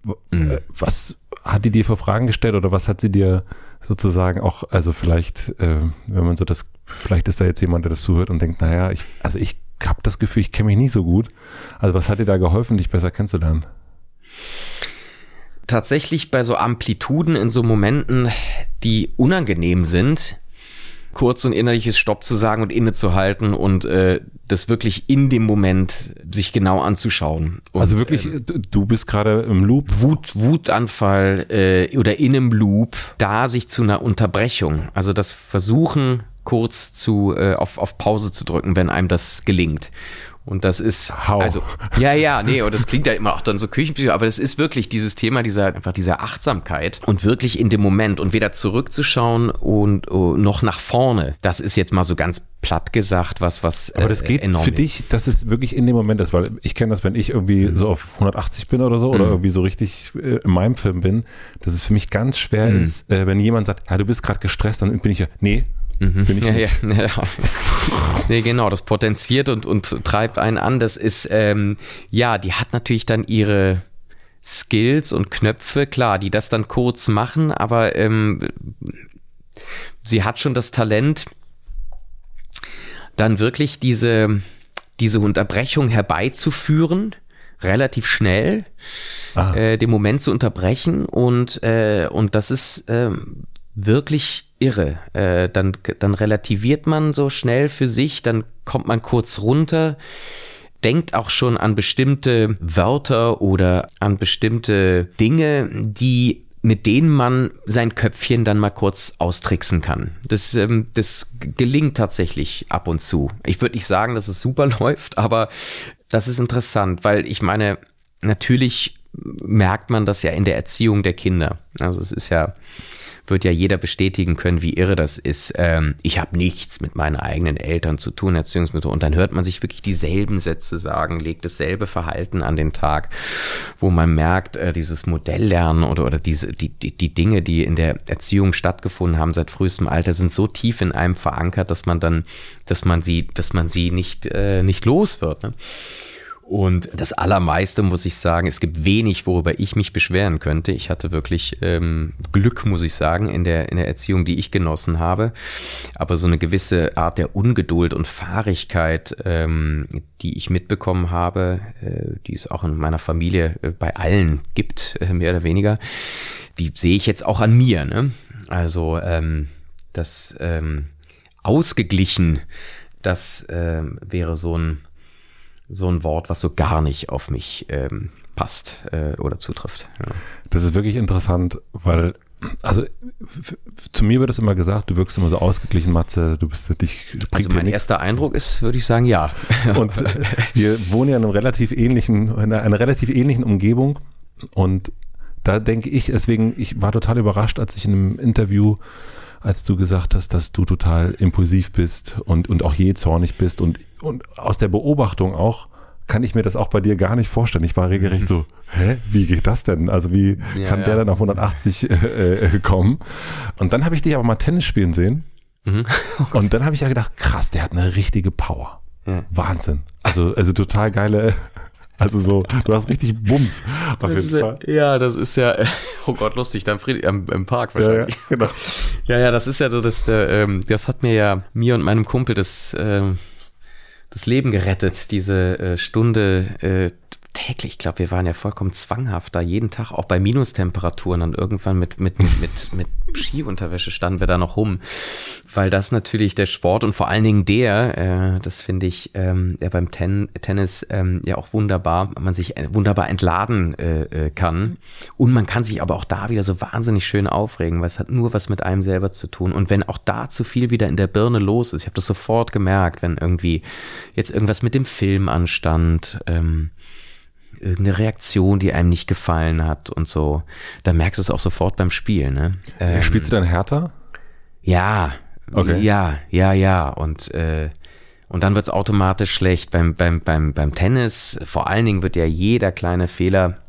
Was hat die dir für Fragen gestellt oder was hat sie dir sozusagen auch, also vielleicht, wenn man so vielleicht ist da jetzt jemand, der das zuhört und denkt, naja, ich habe das Gefühl, ich kenne mich nicht so gut. Also was hat dir da geholfen, dich besser kennenzulernen? Tatsächlich bei so Amplituden in so Momenten, die unangenehm sind, kurz und innerliches Stopp zu sagen und innezuhalten und das wirklich in dem Moment sich genau anzuschauen. Und, also wirklich, du bist gerade im Loop? Wutanfall oder in einem Loop, da sich zu einer Unterbrechung, also das Versuchen kurz auf Pause zu drücken, wenn einem das gelingt. Und das ist, also, und das klingt ja immer auch dann so küchenpsychisch, aber das ist wirklich dieses Thema dieser Achtsamkeit und wirklich in dem Moment und weder zurückzuschauen und noch nach vorne. Das ist jetzt mal so ganz platt gesagt, was aber das geht für dich, dass es wirklich in dem Moment ist, weil ich kenne das, wenn ich irgendwie so auf 180 bin oder so oder irgendwie so richtig in meinem Film bin, dass es für mich ganz schwer ist, wenn jemand sagt, ja, du bist gerade gestresst, dann bin ich ja, nee, bin ich nicht. Ja. Nee, genau, das potenziert und treibt einen an. Das ist, die hat natürlich dann ihre Skills und Knöpfe, klar, die das dann kurz machen, aber sie hat schon das Talent, dann wirklich diese Unterbrechung herbeizuführen, relativ schnell, den Moment zu unterbrechen und das ist wirklich irre. Dann relativiert man so schnell für sich, dann kommt man kurz runter, denkt auch schon an bestimmte Wörter oder an bestimmte Dinge, mit denen man sein Köpfchen dann mal kurz austricksen kann. Das gelingt tatsächlich ab und zu. Ich würde nicht sagen, dass es super läuft, aber das ist interessant, weil ich meine, natürlich merkt man das ja in der Erziehung der Kinder. Also es ist ja wird ja jeder bestätigen können, wie irre das ist. Ich habe nichts mit meinen eigenen Eltern zu tun, Erziehungsmethoden. Und dann hört man sich wirklich dieselben Sätze sagen, legt dasselbe Verhalten an den Tag, wo man merkt, dieses Modelllernen oder die Dinge, die in der Erziehung stattgefunden haben seit frühestem Alter, sind so tief in einem verankert, dass man sie nicht los wird. Ne? Und das Allermeiste, muss ich sagen, es gibt wenig, worüber ich mich beschweren könnte. Ich hatte wirklich Glück, muss ich sagen, in der Erziehung, die ich genossen habe. Aber so eine gewisse Art der Ungeduld und Fahrigkeit, die ich mitbekommen habe, die es auch in meiner Familie bei allen gibt, mehr oder weniger, die sehe ich jetzt auch an mir. Ne? Also das ausgeglichen, das wäre so ein Wort, was so gar nicht auf mich passt oder zutrifft. Ja. Das ist wirklich interessant, weil, also zu mir wird es immer gesagt, du wirkst immer so ausgeglichen, Matze, du bist dich. Also mein erster Eindruck ist, würde ich sagen, ja. Und wir wohnen ja in einer relativ ähnlichen Umgebung und da denke ich, ich war total überrascht, als ich in einem Interview, als du gesagt hast, dass du total impulsiv bist und auch jähzornig bist und aus der Beobachtung auch, kann ich mir das auch bei dir gar nicht vorstellen. Ich war regelrecht so, wie geht das denn? Also wie kann der dann auf 180 kommen? Und dann habe ich dich aber mal Tennis spielen sehen und dann habe ich ja gedacht, krass, der hat eine richtige Power. Ja. Wahnsinn. Also total geile... Also so, du hast richtig Bums auf jeden Fall. Ja, das ist ja, oh Gott, lustig, dann im Park wahrscheinlich. Ja, genau. Ja, das ist ja so, das hat mir und meinem Kumpel das Leben gerettet, diese Stunde täglich. Ich glaube, wir waren ja vollkommen zwanghaft da, jeden Tag, auch bei Minustemperaturen, dann irgendwann mit Skiunterwäsche standen wir da noch rum, weil das natürlich der Sport und vor allen Dingen das finde ich ja beim Tennis ja auch wunderbar, man sich wunderbar entladen kann und man kann sich aber auch da wieder so wahnsinnig schön aufregen, weil es hat nur was mit einem selber zu tun und wenn auch da zu viel wieder in der Birne los ist, ich habe das sofort gemerkt, wenn irgendwie jetzt irgendwas mit dem Film anstand, irgendeine Reaktion, die einem nicht gefallen hat und so, da merkst du es auch sofort beim Spielen. Ne? Spielst du dann härter? Ja, okay. Ja. Und dann wird's automatisch schlecht beim Tennis. Vor allen Dingen wird ja jeder kleine Fehler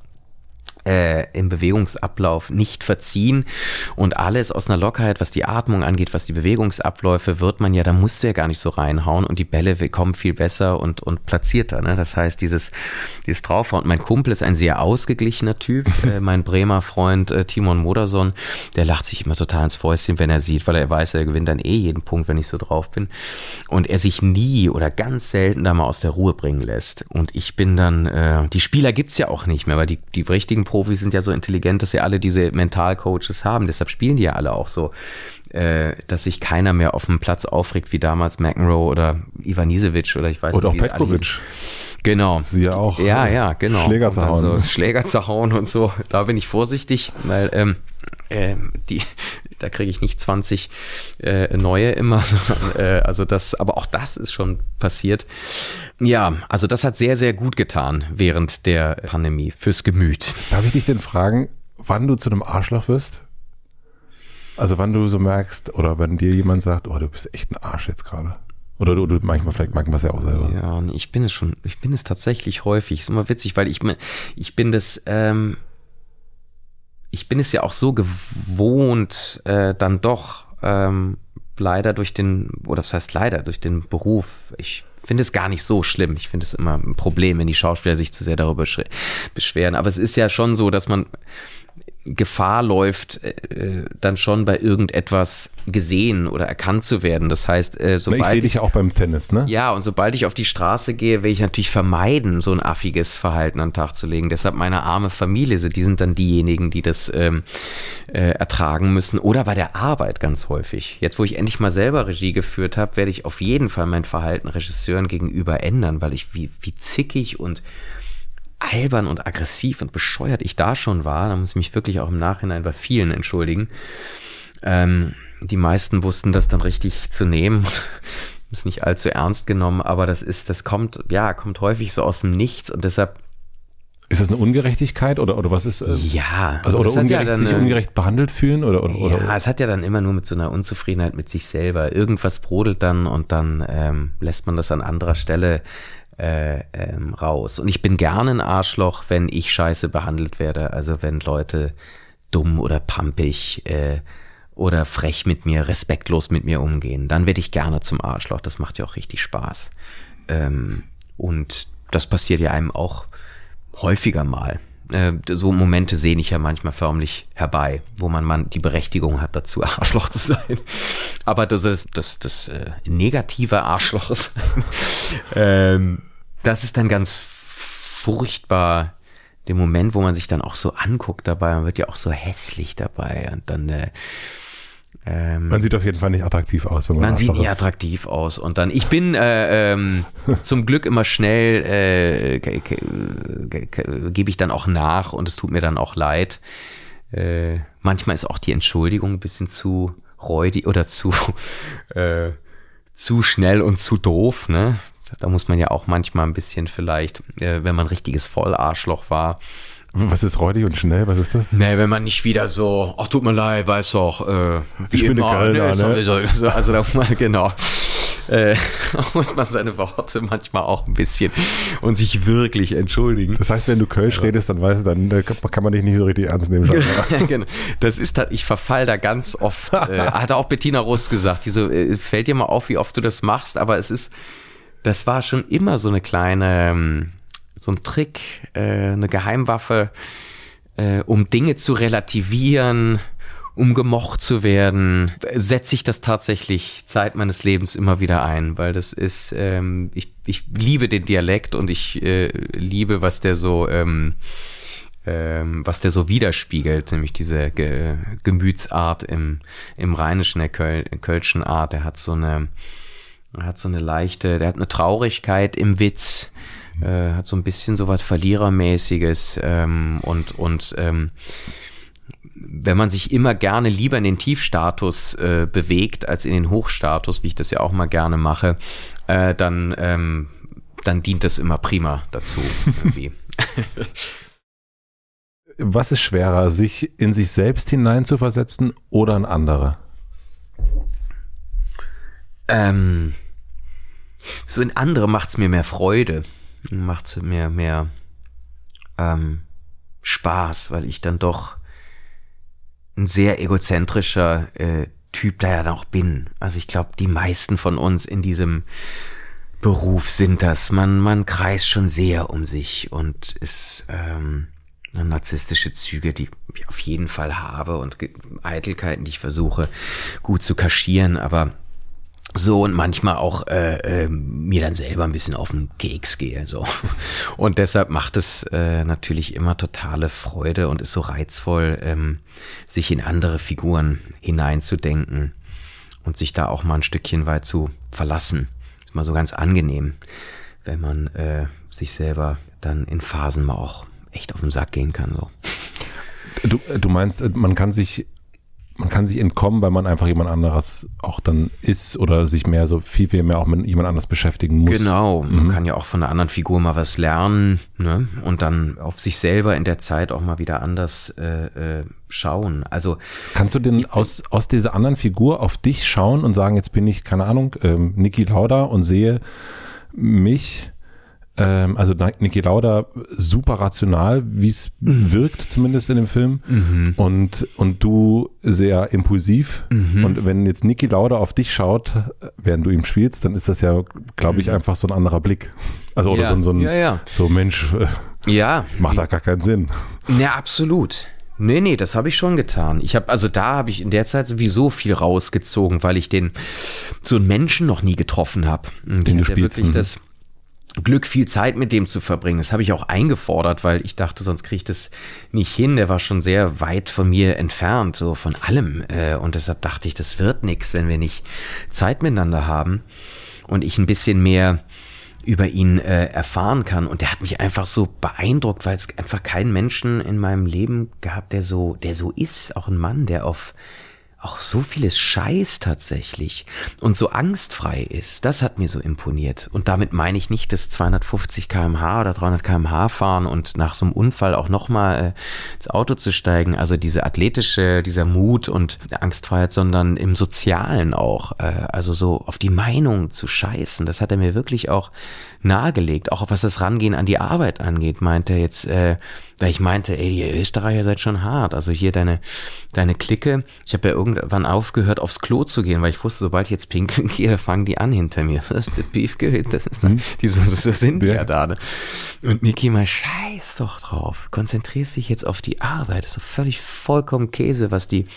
im Bewegungsablauf nicht verziehen und alles aus einer Lockerheit, was die Atmung angeht, was die Bewegungsabläufe, da musst du ja gar nicht so reinhauen und die Bälle kommen viel besser und platzierter. Ne? Das heißt, dieses Draufhauen. Mein Kumpel ist ein sehr ausgeglichener Typ, mein Bremer Freund Timon Modersohn, der lacht sich immer total ins Fäustchen, wenn er sieht, weil er weiß, er gewinnt dann jeden Punkt, wenn ich so drauf bin und er sich nie oder ganz selten da mal aus der Ruhe bringen lässt und ich bin dann, die Spieler gibt's ja auch nicht mehr, weil die richtigen Profis sind ja so intelligent, dass sie alle diese Mentalcoaches haben. Deshalb spielen die ja alle auch so, dass sich keiner mehr auf dem Platz aufregt, wie damals McEnroe oder Ivanisevic oder ich weiß nicht. Oder auch Petkovic. Genau. Sie ja auch. Ja, genau. Schläger zu hauen. Also Schläger zu hauen und so. Da bin ich vorsichtig, weil da kriege ich nicht 20 neue immer, sondern aber auch das ist schon passiert. Ja, also das hat sehr, sehr gut getan während der Pandemie fürs Gemüt. Darf ich dich denn fragen, wann du zu einem Arschloch wirst? Also wann du so merkst oder wenn dir jemand sagt, oh, du bist echt ein Arsch jetzt gerade. Oder du manchmal es ja auch selber. Ja, ich bin es tatsächlich häufig. Ist immer witzig, weil ich bin es ja auch so gewohnt, dann doch leider durch den Beruf. Ich finde es gar nicht so schlimm. Ich finde es immer ein Problem, wenn die Schauspieler sich zu sehr darüber beschweren. Aber es ist ja schon so, dass man Gefahr läuft, dann schon bei irgendetwas gesehen oder erkannt zu werden. Das heißt, ich sehe dich ja auch beim Tennis, ne? Ja, und sobald ich auf die Straße gehe, will ich natürlich vermeiden, so ein affiges Verhalten an den Tag zu legen. Deshalb meine arme Familie, die sind dann diejenigen, die das ertragen müssen. Oder bei der Arbeit ganz häufig. Jetzt, wo ich endlich mal selber Regie geführt habe, werde ich auf jeden Fall mein Verhalten Regisseuren gegenüber ändern, weil ich wie zickig und albern und aggressiv und bescheuert ich da schon war, da muss ich mich wirklich auch im Nachhinein bei vielen entschuldigen. Die meisten wussten das dann richtig zu nehmen, ist nicht allzu ernst genommen, aber das kommt häufig so aus dem Nichts und deshalb Ist das eine Ungerechtigkeit oder was ist? Ja. Also oder sich ungerecht behandelt fühlen oder? Ja, es hat ja dann immer nur mit so einer Unzufriedenheit mit sich selber. Irgendwas brodelt dann und dann lässt man das an anderer Stelle raus. Und ich bin gerne ein Arschloch, wenn ich scheiße behandelt werde. Also wenn Leute dumm oder pampig oder frech mit mir, respektlos mit mir umgehen, dann werde ich gerne zum Arschloch. Das macht ja auch richtig Spaß. Und das passiert ja einem auch häufiger mal. So Momente sehne ich ja manchmal förmlich herbei, wo man die Berechtigung hat, dazu Arschloch zu sein. Aber das negative Arschloch sein, das ist dann ganz furchtbar, der Moment, wo man sich dann auch so anguckt dabei. Man wird ja auch so hässlich dabei und dann man sieht auf jeden Fall nicht attraktiv aus, wenn man sieht nicht attraktiv aus. Und dann, ich bin zum Glück immer schnell, gebe ich dann auch nach und es tut mir dann auch leid. Manchmal ist auch die Entschuldigung ein bisschen zu räudig oder zu schnell und zu doof, ne? Da muss man ja auch manchmal ein bisschen vielleicht, wenn man ein richtiges Vollarschloch war. Was ist räudig und schnell? Was ist das? Nee, wenn man nicht wieder so, ach tut mir leid, weiß doch, ich bin immer, eine Kölner, ne? Also da mal, genau. Muss man seine Worte manchmal auch ein bisschen und sich wirklich entschuldigen. Das heißt, wenn du Kölsch redest, dann kann man dich nicht so richtig ernst nehmen. Genau. Ich verfall da ganz oft, hat auch Bettina Rust gesagt, die so, fällt dir mal auf, wie oft du das machst, aber das war schon immer so eine kleine, so ein Trick, eine Geheimwaffe, um Dinge zu relativieren, um gemocht zu werden, setze ich das tatsächlich Zeit meines Lebens immer wieder ein, weil das ist, ich liebe den Dialekt und ich liebe, was der so widerspiegelt, nämlich diese Gemütsart im Rheinischen, der Kölschen Art. Der hat eine Traurigkeit im Witz, hat so ein bisschen so was Verlierermäßiges und wenn man sich immer gerne lieber in den Tiefstatus bewegt als in den Hochstatus, wie ich das ja auch mal gerne mache, dann dient das immer prima dazu irgendwie. Was ist schwerer, sich in sich selbst hineinzuversetzen oder in andere? So in andere macht's mir mehr Freude, macht's mir mehr Spaß, weil ich dann doch ein sehr egozentrischer Typ da ja auch bin. Also ich glaube, die meisten von uns in diesem Beruf sind das. Man kreist schon sehr um sich und ist narzisstische Züge, die ich auf jeden Fall habe und Eitelkeiten, die ich versuche gut zu kaschieren, aber so und manchmal auch mir dann selber ein bisschen auf den Keks gehe. So. Und deshalb macht es natürlich immer totale Freude und ist so reizvoll, sich in andere Figuren hineinzudenken und sich da auch mal ein Stückchen weit zu verlassen. Ist mal so ganz angenehm, wenn man sich selber dann in Phasen mal auch echt auf den Sack gehen kann. So. Du meinst, man kann sich entkommen, weil man einfach jemand anderes auch dann ist oder sich viel mehr auch mit jemand anderes beschäftigen muss. Genau, man kann ja auch von einer anderen Figur mal was lernen, ne? Und dann auf sich selber in der Zeit auch mal wieder anders schauen. Also kannst du denn aus dieser anderen Figur auf dich schauen und sagen, jetzt bin ich, keine Ahnung, Niki Lauda und sehe mich, also Niki Lauda super rational, wie es wirkt zumindest in dem Film und du sehr impulsiv und wenn jetzt Niki Lauda auf dich schaut, während du ihm spielst, dann ist das ja, glaube ich, einfach so ein anderer Blick. Also oder so Mensch, macht da gar keinen Sinn. Ja, absolut. Nee, das habe ich schon getan. Da habe ich in der Zeit sowieso viel rausgezogen, weil ich so einen Menschen noch nie getroffen habe. Den du spielst. Wirklich das Glück, viel Zeit mit dem zu verbringen. Das habe ich auch eingefordert, weil ich dachte, sonst kriege ich das nicht hin. Der war schon sehr weit von mir entfernt, so von allem. Und deshalb dachte ich, das wird nichts, wenn wir nicht Zeit miteinander haben und ich ein bisschen mehr über ihn erfahren kann. Und der hat mich einfach so beeindruckt, weil es einfach keinen Menschen in meinem Leben gab, der so ist. Auch ein Mann, der auf auch so vieles Scheiß tatsächlich und so angstfrei ist, das hat mir so imponiert. Und damit meine ich nicht das 250 km/h oder 300 km/h fahren und nach so einem Unfall auch nochmal ins Auto zu steigen, also dieser Mut und Angstfreiheit, sondern im Sozialen auch, also so auf die Meinung zu scheißen. Das hat er mir wirklich auch nahegelegt, auch was das Rangehen an die Arbeit angeht, meinte er jetzt, weil ich meinte, ey, ihr Österreicher seid schon hart, also hier deine Clique, ich habe ja irgendwann aufgehört, aufs Klo zu gehen, weil ich wusste, sobald ich jetzt pinkeln gehe, fangen die an hinter mir. Das ist der Beefgehit, das ist die so sind ja da. Ne? Und Niki mal, scheiß doch drauf, konzentrierst dich jetzt auf die Arbeit, das ist völlig vollkommen Käse, was die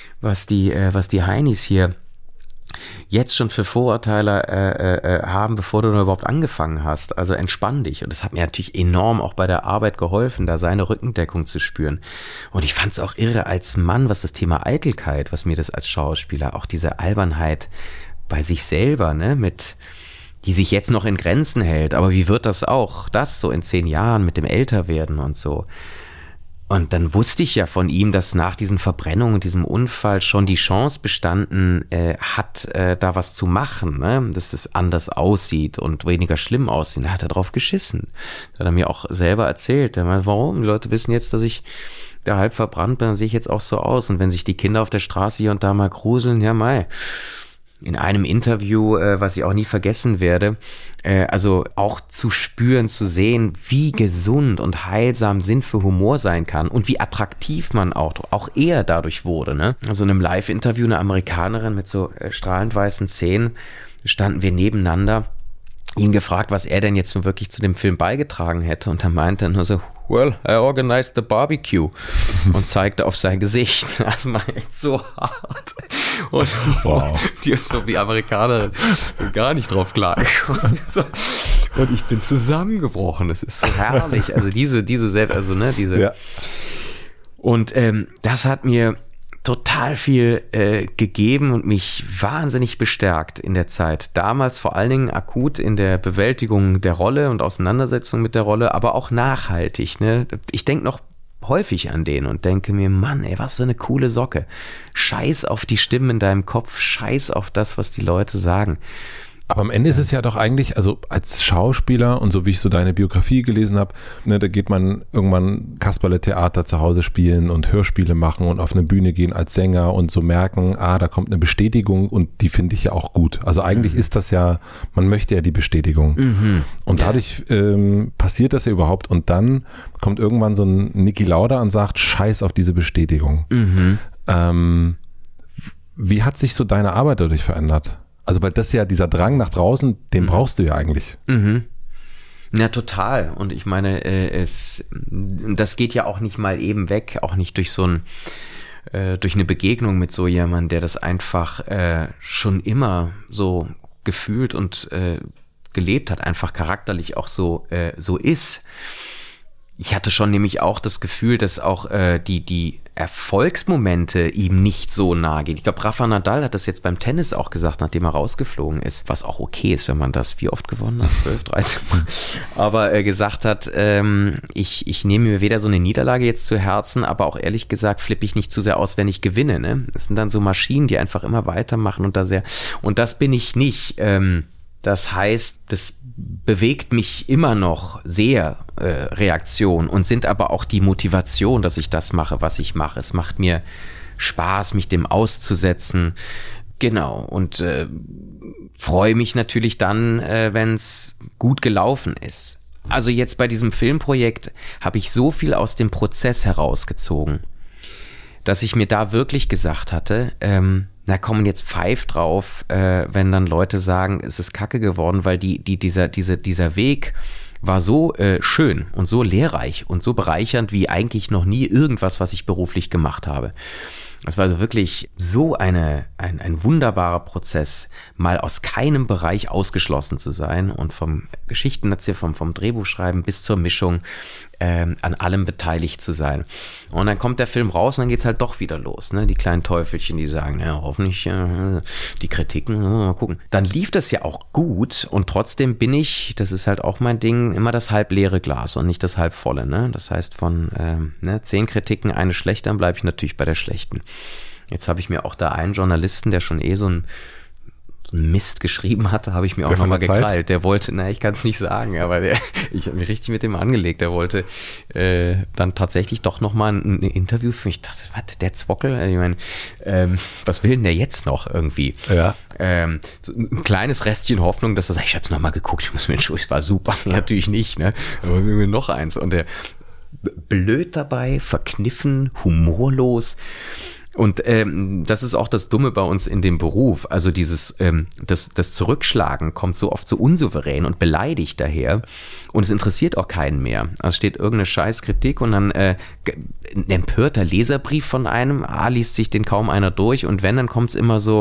Heinis hier jetzt schon für Vorurteile haben, bevor du überhaupt angefangen hast. Also entspann dich. Und das hat mir natürlich enorm auch bei der Arbeit geholfen, da seine Rückendeckung zu spüren. Und ich fand es auch irre als Mann, was das Thema Eitelkeit, was mir das als Schauspieler, auch diese Albernheit bei sich selber, ne, die sich jetzt noch in Grenzen hält. Aber wie wird das so in 10 Jahren mit dem Älterwerden und so? Und dann wusste ich ja von ihm, dass nach diesen Verbrennungen, diesem Unfall schon die Chance bestanden hat, da was zu machen, ne? Dass es anders aussieht und weniger schlimm aussieht. Da hat er drauf geschissen. Da hat er mir auch selber erzählt. Er meinte, warum? Die Leute wissen jetzt, dass ich da halb verbrannt bin, dann sehe ich jetzt auch so aus. Und wenn sich die Kinder auf der Straße hier und da mal gruseln, ja mei. In einem Interview, was ich auch nie vergessen werde, also auch zu spüren, zu sehen, wie gesund und heilsam Sinn für Humor sein kann und wie attraktiv man auch er dadurch wurde. Ne? Also in einem Live-Interview, eine Amerikanerin mit so strahlend weißen Zähnen, standen wir nebeneinander, ihn gefragt, was er denn jetzt nun wirklich zu dem Film beigetragen hätte, und er meinte nur so, well, I organized the barbecue, und zeigte auf sein Gesicht. Das war echt so hart. Und die ist so wie Amerikanerin gar nicht drauf klar. Und ich bin zusammengebrochen. Das ist so herrlich. Also ja. Und das hat mir total viel gegeben und mich wahnsinnig bestärkt in der Zeit. Damals vor allen Dingen akut in der Bewältigung der Rolle und Auseinandersetzung mit der Rolle, aber auch nachhaltig. Ne? Ich denke noch häufig an den und denke mir, Mann, ey, was für eine coole Socke. Scheiß auf die Stimmen in deinem Kopf, scheiß auf das, was die Leute sagen. Aber am Ende ist es ja doch eigentlich, also als Schauspieler und so wie ich so deine Biografie gelesen habe, ne, da geht man irgendwann Kasperle-Theater zu Hause spielen und Hörspiele machen und auf eine Bühne gehen als Sänger und so merken, da kommt eine Bestätigung, und die finde ich ja auch gut. Also eigentlich ist das ja, man möchte ja die Bestätigung. Und dadurch passiert das ja überhaupt, und dann kommt irgendwann so ein Niki Lauda und sagt, scheiß auf diese Bestätigung. Wie hat sich so deine Arbeit dadurch verändert? Also weil das ja, dieser Drang nach draußen, den brauchst du ja eigentlich. Ja, total. Und ich meine, das geht ja auch nicht mal eben weg, auch nicht durch durch eine Begegnung mit so jemandem, der das einfach schon immer so gefühlt und gelebt hat, einfach charakterlich auch so ist. Ich hatte schon nämlich auch das Gefühl, dass auch die Erfolgsmomente ihm nicht so nahe gehen. Ich glaube, Rafa Nadal hat das jetzt beim Tennis auch gesagt, nachdem er rausgeflogen ist, was auch okay ist, wenn man das, wie oft gewonnen hat, 12, 13 Mal, aber gesagt hat, ich nehme mir weder so eine Niederlage jetzt zu Herzen, aber auch ehrlich gesagt flippe ich nicht zu sehr aus, wenn ich gewinne. Ne? Das sind dann so Maschinen, die einfach immer weitermachen und das bin ich nicht. Das heißt, das bewegt mich immer noch sehr, Reaktion, und sind aber auch die Motivation, dass ich das mache, was ich mache. Es macht mir Spaß, mich dem auszusetzen. Genau. Und freue mich natürlich dann, wenn es gut gelaufen ist. Also jetzt bei diesem Filmprojekt habe ich so viel aus dem Prozess herausgezogen, dass ich mir da wirklich gesagt hatte, na komm, jetzt pfeif drauf, wenn dann Leute sagen, es ist kacke geworden, weil dieser Weg war so schön und so lehrreich und so bereichernd wie eigentlich noch nie irgendwas, was ich beruflich gemacht habe. Es war also wirklich so ein wunderbarer Prozess, mal aus keinem Bereich ausgeschlossen zu sein und vom Geschichtenerzählen, vom Drehbuchschreiben bis zur Mischung an allem beteiligt zu sein. Und dann kommt der Film raus und dann geht's halt doch wieder los, ne? Die kleinen Teufelchen, die sagen, ja, hoffentlich die Kritiken, mal gucken. Dann lief das ja auch gut, und trotzdem bin ich, das ist halt auch mein Ding, immer das halbleere Glas und nicht das halbvolle, ne? Das heißt, von 10 Kritiken eine schlechte, dann bleibe ich natürlich bei der schlechten. Jetzt habe ich mir auch da einen Journalisten, der schon so ein Mist geschrieben hatte, habe ich mir auch nochmal gekrallt. Der wollte, ich kann es nicht sagen, aber ich habe mich richtig mit dem angelegt. Der wollte dann tatsächlich doch nochmal ein Interview für mich. Ich dachte, was, der Zwockel? Ich meine, was will denn der jetzt noch irgendwie? Ja. So ein kleines Restchen Hoffnung, dass er sagt, ich habe es nochmal geguckt, ich muss mir entschuldigen, es war super. Nee, natürlich nicht, ne? Aber wir noch eins. Und der blöd dabei, verkniffen, humorlos. Und das ist auch das Dumme bei uns in dem Beruf. Also das Zurückschlagen kommt so oft so unsouverän und beleidigt daher. Und es interessiert auch keinen mehr. Also steht irgendeine Scheißkritik und dann ein empörter Leserbrief von einem. Liest sich den kaum einer durch. Und wenn, dann kommt es immer so.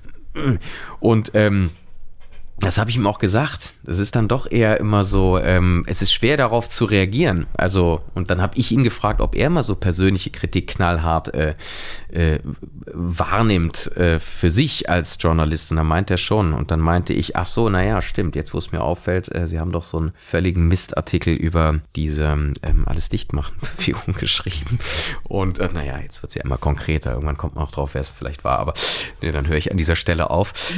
Und das habe ich ihm auch gesagt. Das ist dann doch eher immer so, es ist schwer darauf zu reagieren. Also, und dann habe ich ihn gefragt, ob er mal so persönliche Kritik knallhart wahrnimmt für sich als Journalist. Und dann meint er schon. Und dann meinte ich, ach so, naja, stimmt. Jetzt, wo es mir auffällt, Sie haben doch so einen völligen Mistartikel über diese alles Dichtmachen-Verfügung geschrieben. Und jetzt wird es ja immer konkreter. Irgendwann kommt man auch drauf, wer es vielleicht war. Aber nee, dann höre ich an dieser Stelle auf.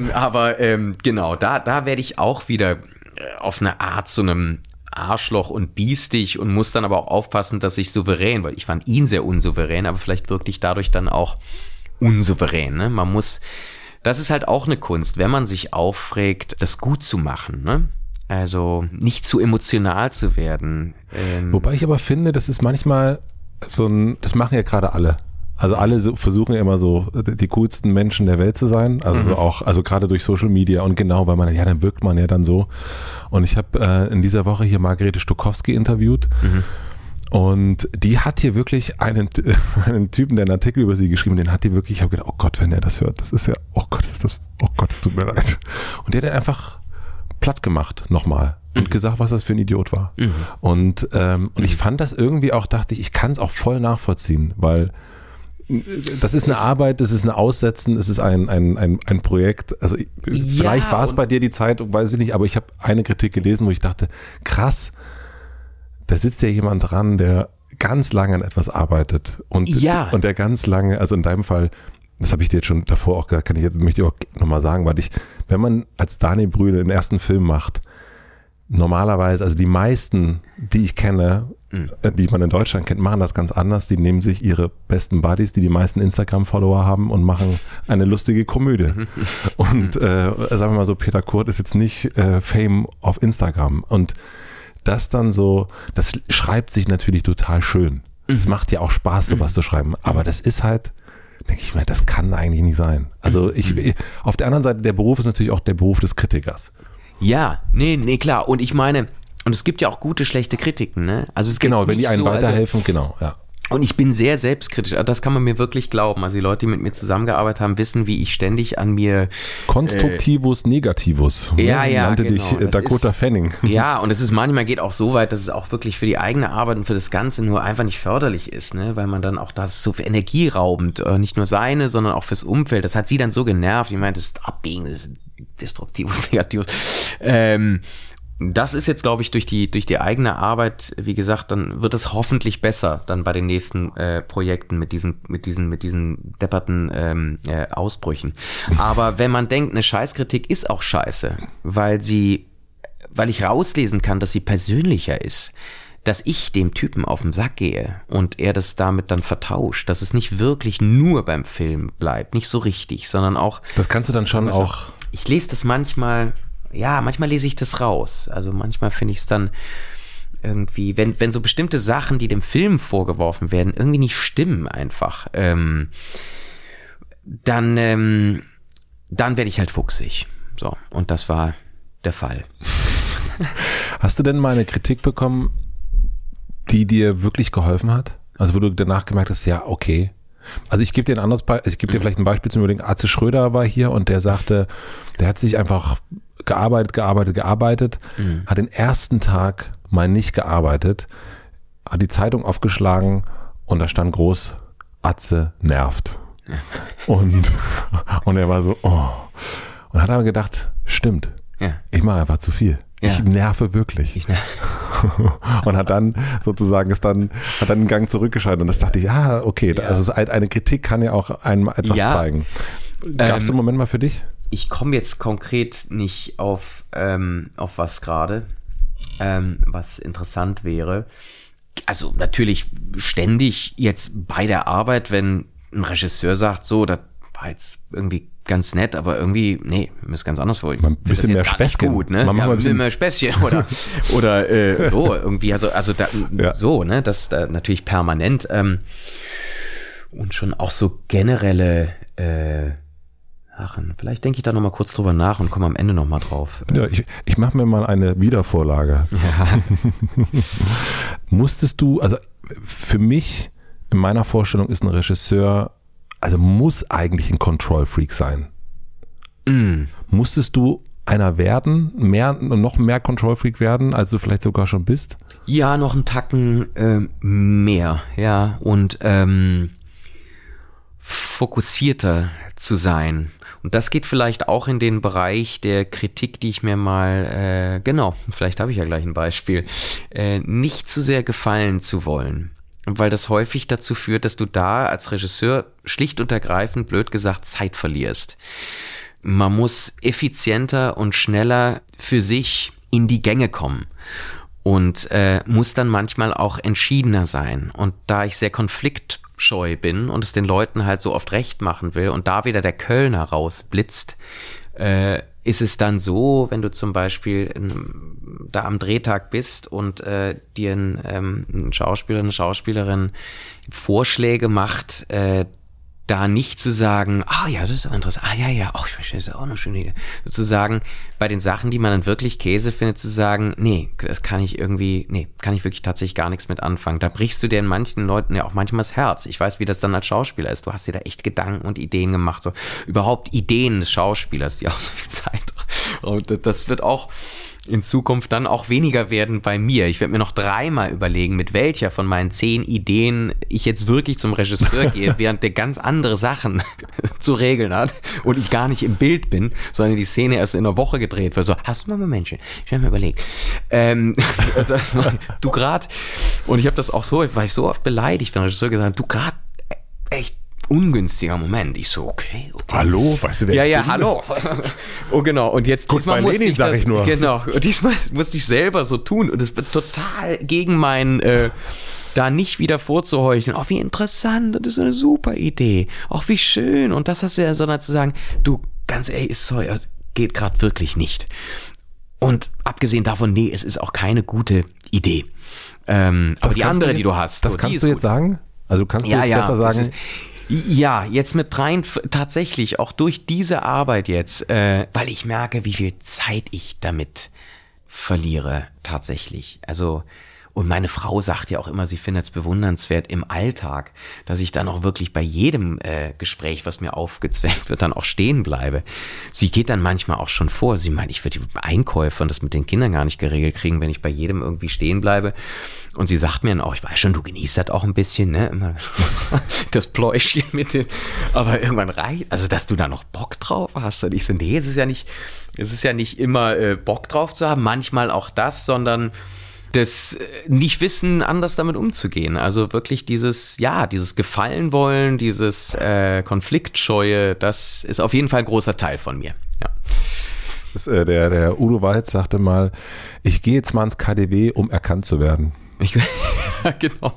Genau. Da werde ich auch wieder auf eine Art zu einem Arschloch und biestig und muss dann aber auch aufpassen, dass ich souverän, weil ich fand ihn sehr unsouverän, aber vielleicht wirklich dadurch dann auch unsouverän. Ne? Das ist halt auch eine Kunst, wenn man sich aufregt, das gut zu machen. Ne? Also nicht zu emotional zu werden. Wobei ich aber finde, das ist manchmal das machen ja gerade alle. Also alle versuchen ja immer so die coolsten Menschen der Welt zu sein, also gerade durch Social Media und genau, weil dann wirkt man ja dann so. Und ich habe in dieser Woche hier Margarete Stokowski interviewt und die hat hier wirklich einen Typen, der einen Artikel über sie geschrieben, den hat die wirklich, ich habe gedacht, oh Gott, wenn der das hört, das ist ja, oh Gott, es tut mir leid. Und der hat einfach platt gemacht, nochmal. Und gesagt, was das für ein Idiot war. Und ich fand das irgendwie auch, dachte ich kann es auch voll nachvollziehen, weil das ist eine Arbeit, das ist ein Aussetzen, es ist ein Projekt. Also vielleicht war es bei dir die Zeit, weiß ich nicht, aber ich habe eine Kritik gelesen, wo ich dachte, krass, da sitzt ja jemand dran, der ganz lange an etwas arbeitet und der ganz lange, also in deinem Fall, das habe ich dir jetzt schon davor auch gesagt, möchte ich auch nochmal sagen, weil wenn man als Daniel Brühl den ersten Film macht, normalerweise, also die meisten, die ich kenne, die man in Deutschland kennt, machen das ganz anders. Die nehmen sich ihre besten Buddies, die meisten Instagram-Follower haben und machen eine lustige Komödie. Und sagen wir mal so, Peter Kurt ist jetzt nicht Fame auf Instagram. Und das dann so, das schreibt sich natürlich total schön. Es macht ja auch Spaß, sowas zu schreiben. Aber das ist halt, denke ich mir, das kann eigentlich nicht sein. Also auf der anderen Seite, der Beruf ist natürlich auch der Beruf des Kritikers. Ja, nee, klar. Und ich meine, und es gibt ja auch gute, schlechte Kritiken, ne? Also es genau, wenn die einem weiterhelfen, genau, ja. Und ich bin sehr selbstkritisch, das kann man mir wirklich glauben. Also die Leute, die mit mir zusammengearbeitet haben, wissen, wie ich ständig an mir... Konstruktivus Negativus. Ja, nannte genau. dich Dakota Fanning. Ja, und es ist manchmal geht auch so weit, dass es auch wirklich für die eigene Arbeit und für das Ganze nur einfach nicht förderlich ist, ne? Weil man dann auch, das ist so viel energieraubend, nicht nur seine, sondern auch fürs Umfeld. Das hat sie dann so genervt. Ich meinte, stop being this Destruktivus Negativus. Das ist jetzt, glaube ich, durch die eigene Arbeit, wie gesagt, dann wird es hoffentlich besser dann bei den nächsten Projekten mit diesen depperten Ausbrüchen. Aber wenn man denkt, eine Scheißkritik ist auch scheiße, weil ich rauslesen kann, dass sie persönlicher ist, dass ich dem Typen auf den Sack gehe und er das damit dann vertauscht, dass es nicht wirklich nur beim Film bleibt, nicht so richtig, sondern auch... Das kannst du dann schon auch... Ich lese das manchmal lese ich das raus. Also manchmal finde ich es dann irgendwie, wenn so bestimmte Sachen, die dem Film vorgeworfen werden, irgendwie nicht stimmen einfach, dann werde ich halt fuchsig. So, und das war der Fall. Hast du denn mal eine Kritik bekommen, die dir wirklich geholfen hat? Also wo du danach gemerkt hast, ja, okay. Also ich gebe dir ein anderes Beispiel, ich gebe dir vielleicht ein Beispiel zum Überlegen. Atze Schröder war hier und der sagte, der hat sich einfach gearbeitet, hat den ersten Tag mal nicht gearbeitet, hat die Zeitung aufgeschlagen und da stand groß, Atze nervt. Und er war so, oh. Und hat aber gedacht, stimmt, ich mache einfach zu viel. Ich nerve wirklich. und hat dann sozusagen hat dann einen Gang zurückgeschaltet und das dachte ich, okay, also eine Kritik kann ja auch einem etwas zeigen. Gab es einen Moment mal für dich? Ich komme jetzt konkret nicht auf was gerade, was interessant wäre. Also natürlich ständig jetzt bei der Arbeit, wenn ein Regisseur sagt, so, das war jetzt irgendwie ganz nett, aber irgendwie, nee, mir ist ganz anders vor. Ein bisschen mehr Späßchen. Gut, ne? Ein bisschen mehr Späßchen oder so irgendwie, also da, so, ne, das da natürlich permanent und schon auch so generelle Sachen. Vielleicht denke ich da nochmal kurz drüber nach und komme am Ende nochmal drauf. Ja, ich mache mir mal eine Wiedervorlage. Ja. Musstest du, also für mich, in meiner Vorstellung ist ein Regisseur, also muss eigentlich ein Control-Freak sein. Musstest du einer werden, noch mehr Control-Freak werden, als du vielleicht sogar schon bist? Ja, noch einen Tacken mehr, ja, und fokussierter zu sein. Und das geht vielleicht auch in den Bereich der Kritik, die ich mir mal, vielleicht habe ich ja gleich ein Beispiel, nicht zu sehr gefallen zu wollen. Weil das häufig dazu führt, dass du da als Regisseur schlicht und ergreifend, blöd gesagt, Zeit verlierst. Man muss effizienter und schneller für sich in die Gänge kommen und muss dann manchmal auch entschiedener sein. Und da ich sehr konfliktscheu bin und es den Leuten halt so oft recht machen will und da wieder der Kölner rausblitzt, ist es dann so, wenn du zum Beispiel da am Drehtag bist und dir ein Schauspieler, eine Schauspielerin Vorschläge macht, da nicht zu sagen, ja, das ist auch interessant, ich verstehe, das ist auch eine schöne Idee. Sozusagen bei den Sachen, die man dann wirklich Käse findet, zu sagen, kann ich wirklich tatsächlich gar nichts mit anfangen. Da brichst du dir in manchen Leuten ja auch manchmal das Herz. Ich weiß, wie das dann als Schauspieler ist. Du hast dir da echt Gedanken und Ideen gemacht, so überhaupt Ideen des Schauspielers, die auch so viel Zeit. Und das wird auch in Zukunft dann auch weniger werden bei mir. Ich werde mir noch 3-mal überlegen, mit welcher von meinen 10 Ideen ich jetzt wirklich zum Regisseur gehe, während der ganz andere Sachen zu regeln hat und ich gar nicht im Bild bin, sondern die Szene erst in einer Woche gedreht wird. So, hast du mal Momentchen? Ich habe mir überlegt. Du grad, und ich habe das auch so, war ich so oft beleidigt, wenn der Regisseur gesagt hat, du grad echt ungünstiger Moment. Ich so, okay. Hallo, weißt du, wer ich bin? Hallo. Oh, genau. Und jetzt diesmal musste ich das, genau. Und diesmal musste ich selber so tun. Und es wird total gegen mein, da nicht wieder vorzuheucheln. Wie interessant, das ist eine super Idee. Wie schön. Und das hast du ja, sondern zu sagen, du, ganz ehrlich, sorry, geht gerade wirklich nicht. Und abgesehen davon, es ist auch keine gute Idee. Aber die andere, die du hast, das kannst du jetzt sagen? Also kannst du jetzt besser sagen? Ja, jetzt mit rein, tatsächlich auch durch diese Arbeit jetzt, weil ich merke, wie viel Zeit ich damit verliere, tatsächlich. Also, und meine Frau sagt ja auch immer, sie findet es bewundernswert im Alltag, dass ich dann auch wirklich bei jedem Gespräch, was mir aufgezwängt wird, dann auch stehen bleibe. Sie geht dann manchmal auch schon vor. Sie meint, ich würde die Einkäufe und das mit den Kindern gar nicht geregelt kriegen, wenn ich bei jedem irgendwie stehen bleibe. Und sie sagt mir dann auch, ich weiß schon, du genießt das auch ein bisschen, ne? Immer das Pläuschchen mit den, aber irgendwann reicht, also dass du da noch Bock drauf hast. Und ich so, es ist ja nicht immer Bock drauf zu haben, manchmal auch das, sondern das nicht wissen, anders damit umzugehen. Also wirklich dieses Gefallen wollen, dieses Konfliktscheue, das ist auf jeden Fall ein großer Teil von mir. Ja. Der Udo Walz sagte mal, ich gehe jetzt mal ins KaDeWe, um erkannt zu werden. Genau.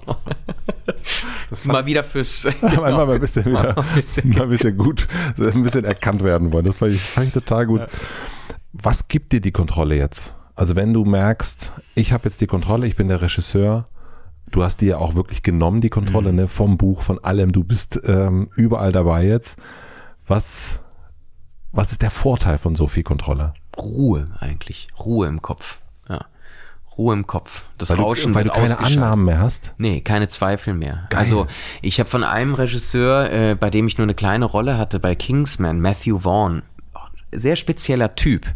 Das mal wieder fürs... Mal ein bisschen gut, ein bisschen erkannt werden wollen. Das fand ich total gut. Ja. Was gibt dir die Kontrolle jetzt? Also wenn du merkst, ich habe jetzt die Kontrolle, ich bin der Regisseur, du hast die ja auch wirklich genommen, die Kontrolle, ne, vom Buch, von allem, du bist überall dabei jetzt. Was ist der Vorteil von so viel Kontrolle? Ruhe eigentlich, Ruhe im Kopf, ja. Ruhe im Kopf. Das Rauschen weil du keine Annahmen mehr hast? Nee, keine Zweifel mehr. Geil. Also ich habe von einem Regisseur, bei dem ich nur eine kleine Rolle hatte, bei Kingsman, Matthew Vaughn, sehr spezieller Typ,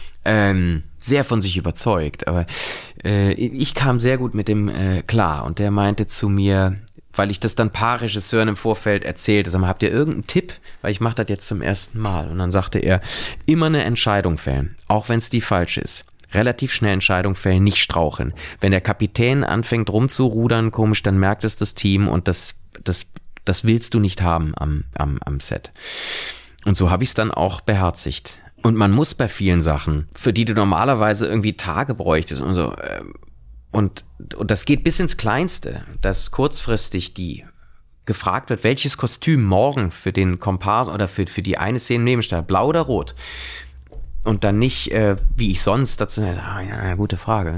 sehr von sich überzeugt, aber ich kam sehr gut mit dem klar und der meinte zu mir, weil ich das dann ein paar Regisseuren im Vorfeld erzählte, sag mal, habt ihr irgendeinen Tipp? Weil ich mache das jetzt zum ersten Mal. Und dann sagte er, immer eine Entscheidung fällen, auch wenn es die falsche ist. relativ schnell Entscheidungen fällen, nicht straucheln. Wenn der Kapitän anfängt rumzurudern, komisch, dann merkt es das Team und das willst du nicht haben am Set. Und so habe ich es dann auch beherzigt. Und man muss bei vielen Sachen, für die du normalerweise irgendwie Tage bräuchtest und so, und das geht bis ins Kleinste, dass kurzfristig gefragt wird, welches Kostüm morgen für den Komparsen oder für die eine Szene nebenstelle, blau oder rot? Und dann nicht, wie ich sonst dazu, gute Frage,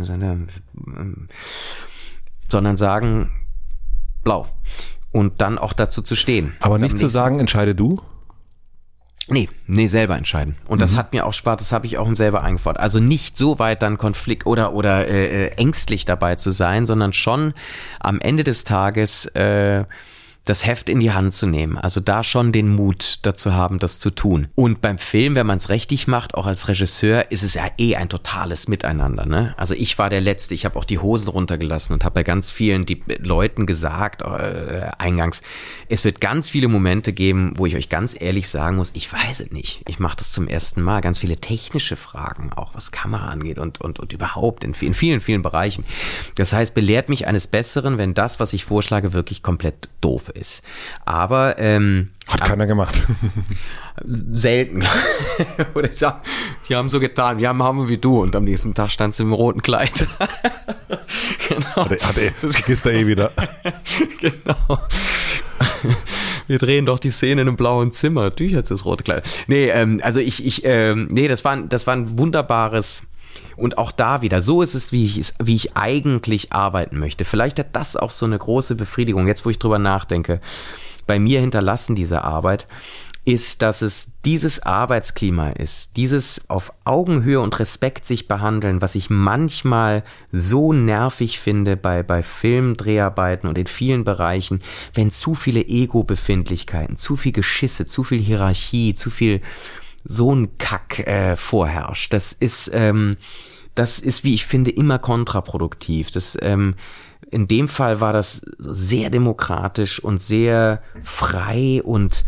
sondern sagen, blau. Und dann auch dazu zu stehen. Aber nicht zu sagen, entscheide du? Nee, selber entscheiden. Und das hat mir auch Spaß, das habe ich auch selber eingefordert. Also nicht so weit dann Konflikt oder ängstlich dabei zu sein, sondern schon am Ende des Tages das Heft in die Hand zu nehmen. Also da schon den Mut dazu haben, das zu tun. Und beim Film, wenn man es richtig macht, auch als Regisseur, ist es ja ein totales Miteinander. Ne? Also ich war der Letzte, ich habe auch die Hosen runtergelassen und habe bei ganz vielen Leuten gesagt, eingangs, es wird ganz viele Momente geben, wo ich euch ganz ehrlich sagen muss, ich weiß es nicht. Ich mache das zum ersten Mal. Ganz viele technische Fragen, auch was Kamera angeht und überhaupt in vielen, vielen Bereichen. Das heißt, belehrt mich eines Besseren, wenn das, was ich vorschlage, wirklich komplett doof ist. Aber hat keiner gemacht. Selten. Oder ich sag, die haben so getan, wir haben wie du, und am nächsten Tag stand sie im roten Kleid. Genau. Das gehst du wieder. Genau. Wir drehen doch die Szene in einem blauen Zimmer. Natürlich hat das rote Kleid. Nee, also das war ein wunderbares. Und auch da wieder, so ist es, wie ich eigentlich arbeiten möchte. Vielleicht hat das auch so eine große Befriedigung, jetzt wo ich drüber nachdenke, bei mir hinterlassen diese Arbeit, ist, dass es dieses Arbeitsklima ist, dieses auf Augenhöhe und Respekt sich behandeln, was ich manchmal so nervig finde bei Filmdreharbeiten und in vielen Bereichen, wenn zu viele Ego-Befindlichkeiten, zu viel Geschisse, zu viel Hierarchie, zu viel so ein Kack vorherrscht. Das ist, wie ich finde, immer kontraproduktiv. In dem Fall war das sehr demokratisch und sehr frei und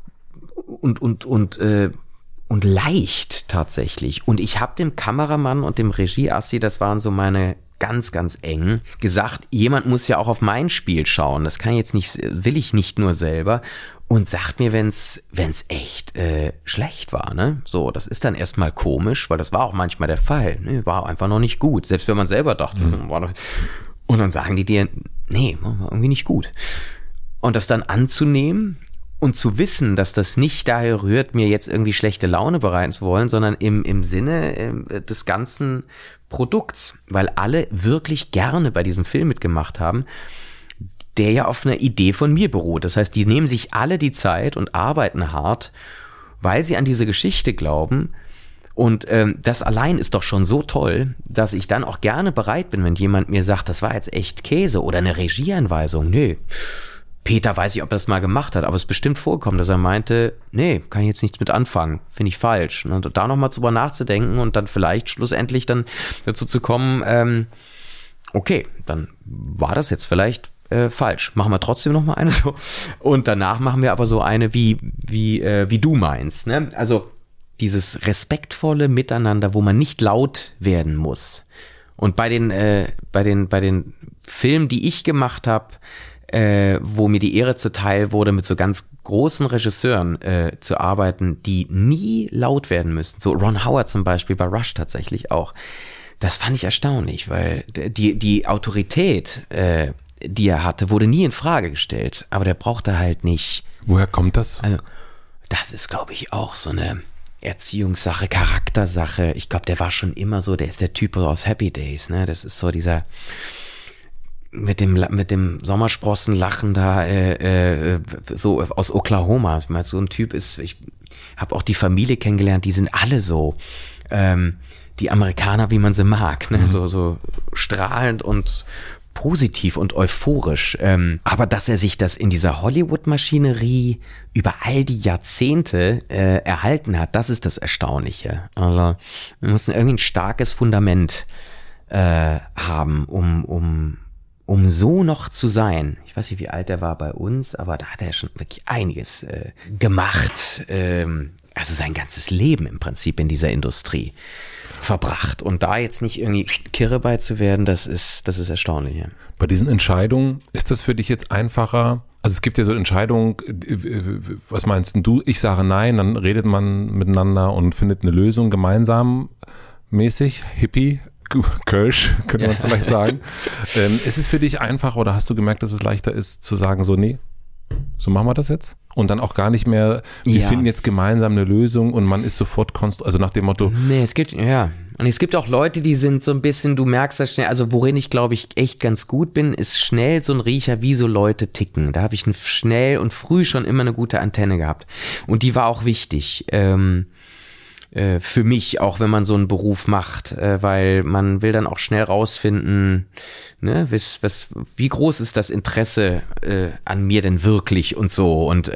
leicht tatsächlich. Und ich habe dem Kameramann und dem Regieassi, das waren so meine ganz, ganz eng, gesagt, jemand muss ja auch auf mein Spiel schauen. Das will ich nicht nur selber. Und sagt mir, wenn's echt schlecht war, ne? So, das ist dann erstmal komisch, weil das war auch manchmal der Fall. Ne? War einfach noch nicht gut. Selbst wenn man selber dachte, war doch. Und dann sagen die dir, nee, war irgendwie nicht gut. Und das dann anzunehmen und zu wissen, dass das nicht daher rührt, mir jetzt irgendwie schlechte Laune bereiten zu wollen, sondern im Sinne des ganzen Produkts, weil alle wirklich gerne bei diesem Film mitgemacht haben, der ja auf einer Idee von mir beruht. Das heißt, die nehmen sich alle die Zeit und arbeiten hart, weil sie an diese Geschichte glauben. Und das allein ist doch schon so toll, dass ich dann auch gerne bereit bin, wenn jemand mir sagt, das war jetzt echt Käse oder eine Regieanweisung. Nö, Peter weiß ich, ob er das mal gemacht hat, aber es ist bestimmt vorgekommen, dass er meinte, nee, kann ich jetzt nichts mit anfangen, finde ich falsch. Und da nochmal drüber nachzudenken und dann vielleicht schlussendlich dann dazu zu kommen, okay, dann war das jetzt vielleicht falsch. Machen wir trotzdem noch mal eine so. Und danach machen wir aber so eine, wie du meinst. Ne? Also dieses respektvolle Miteinander, wo man nicht laut werden muss. Und bei den Filmen, die ich gemacht habe, wo mir die Ehre zuteil wurde, mit so ganz großen Regisseuren zu arbeiten, die nie laut werden müssen. So Ron Howard zum Beispiel, bei Rush tatsächlich auch. Das fand ich erstaunlich, weil die Autorität, die er hatte, wurde nie in Frage gestellt. Aber der brauchte halt nicht. Woher kommt das? Also, das ist, glaube ich, auch so eine Erziehungssache, Charaktersache. Ich glaube, der war schon immer so, der ist der Typ aus Happy Days, ne? Das ist so dieser mit dem Sommersprossenlachen da, so aus Oklahoma. Ich meine, so ein Typ ist, ich habe auch die Familie kennengelernt, die sind alle so, die Amerikaner, wie man sie mag, ne? So strahlend und positiv und euphorisch. Aber dass er sich das in dieser Hollywood-Maschinerie über all die Jahrzehnte erhalten hat, das ist das Erstaunliche. Also wir müssen irgendwie ein starkes Fundament haben, um so noch zu sein. Ich weiß nicht, wie alt er war bei uns, aber da hat er schon wirklich einiges gemacht. Also sein ganzes Leben im Prinzip in dieser Industrie. verbracht. Und da jetzt nicht irgendwie kirre bei zu werden, das ist erstaunlich. Ja. Bei diesen Entscheidungen, ist das für dich jetzt einfacher? Also es gibt ja so Entscheidungen, was meinst du? Ich sage nein, dann redet man miteinander und findet eine Lösung gemeinsam mäßig, Hippie, Kölsch, könnte man vielleicht sagen. Ist es für dich einfacher oder hast du gemerkt, dass es leichter ist zu sagen, so nee, so machen wir das jetzt? Und dann auch gar nicht mehr, wir finden jetzt gemeinsam eine Lösung und man ist sofort also nach dem Motto. Nee, und es gibt auch Leute, die sind so ein bisschen, du merkst das schnell, also worin ich glaube ich echt ganz gut bin, ist schnell so ein Riecher, wie so Leute ticken. Da habe ich schnell und früh schon immer eine gute Antenne gehabt. Und die war auch wichtig. Für mich, auch wenn man so einen Beruf macht, weil man will dann auch schnell rausfinden, ne, wie groß ist das Interesse an mir denn wirklich und so und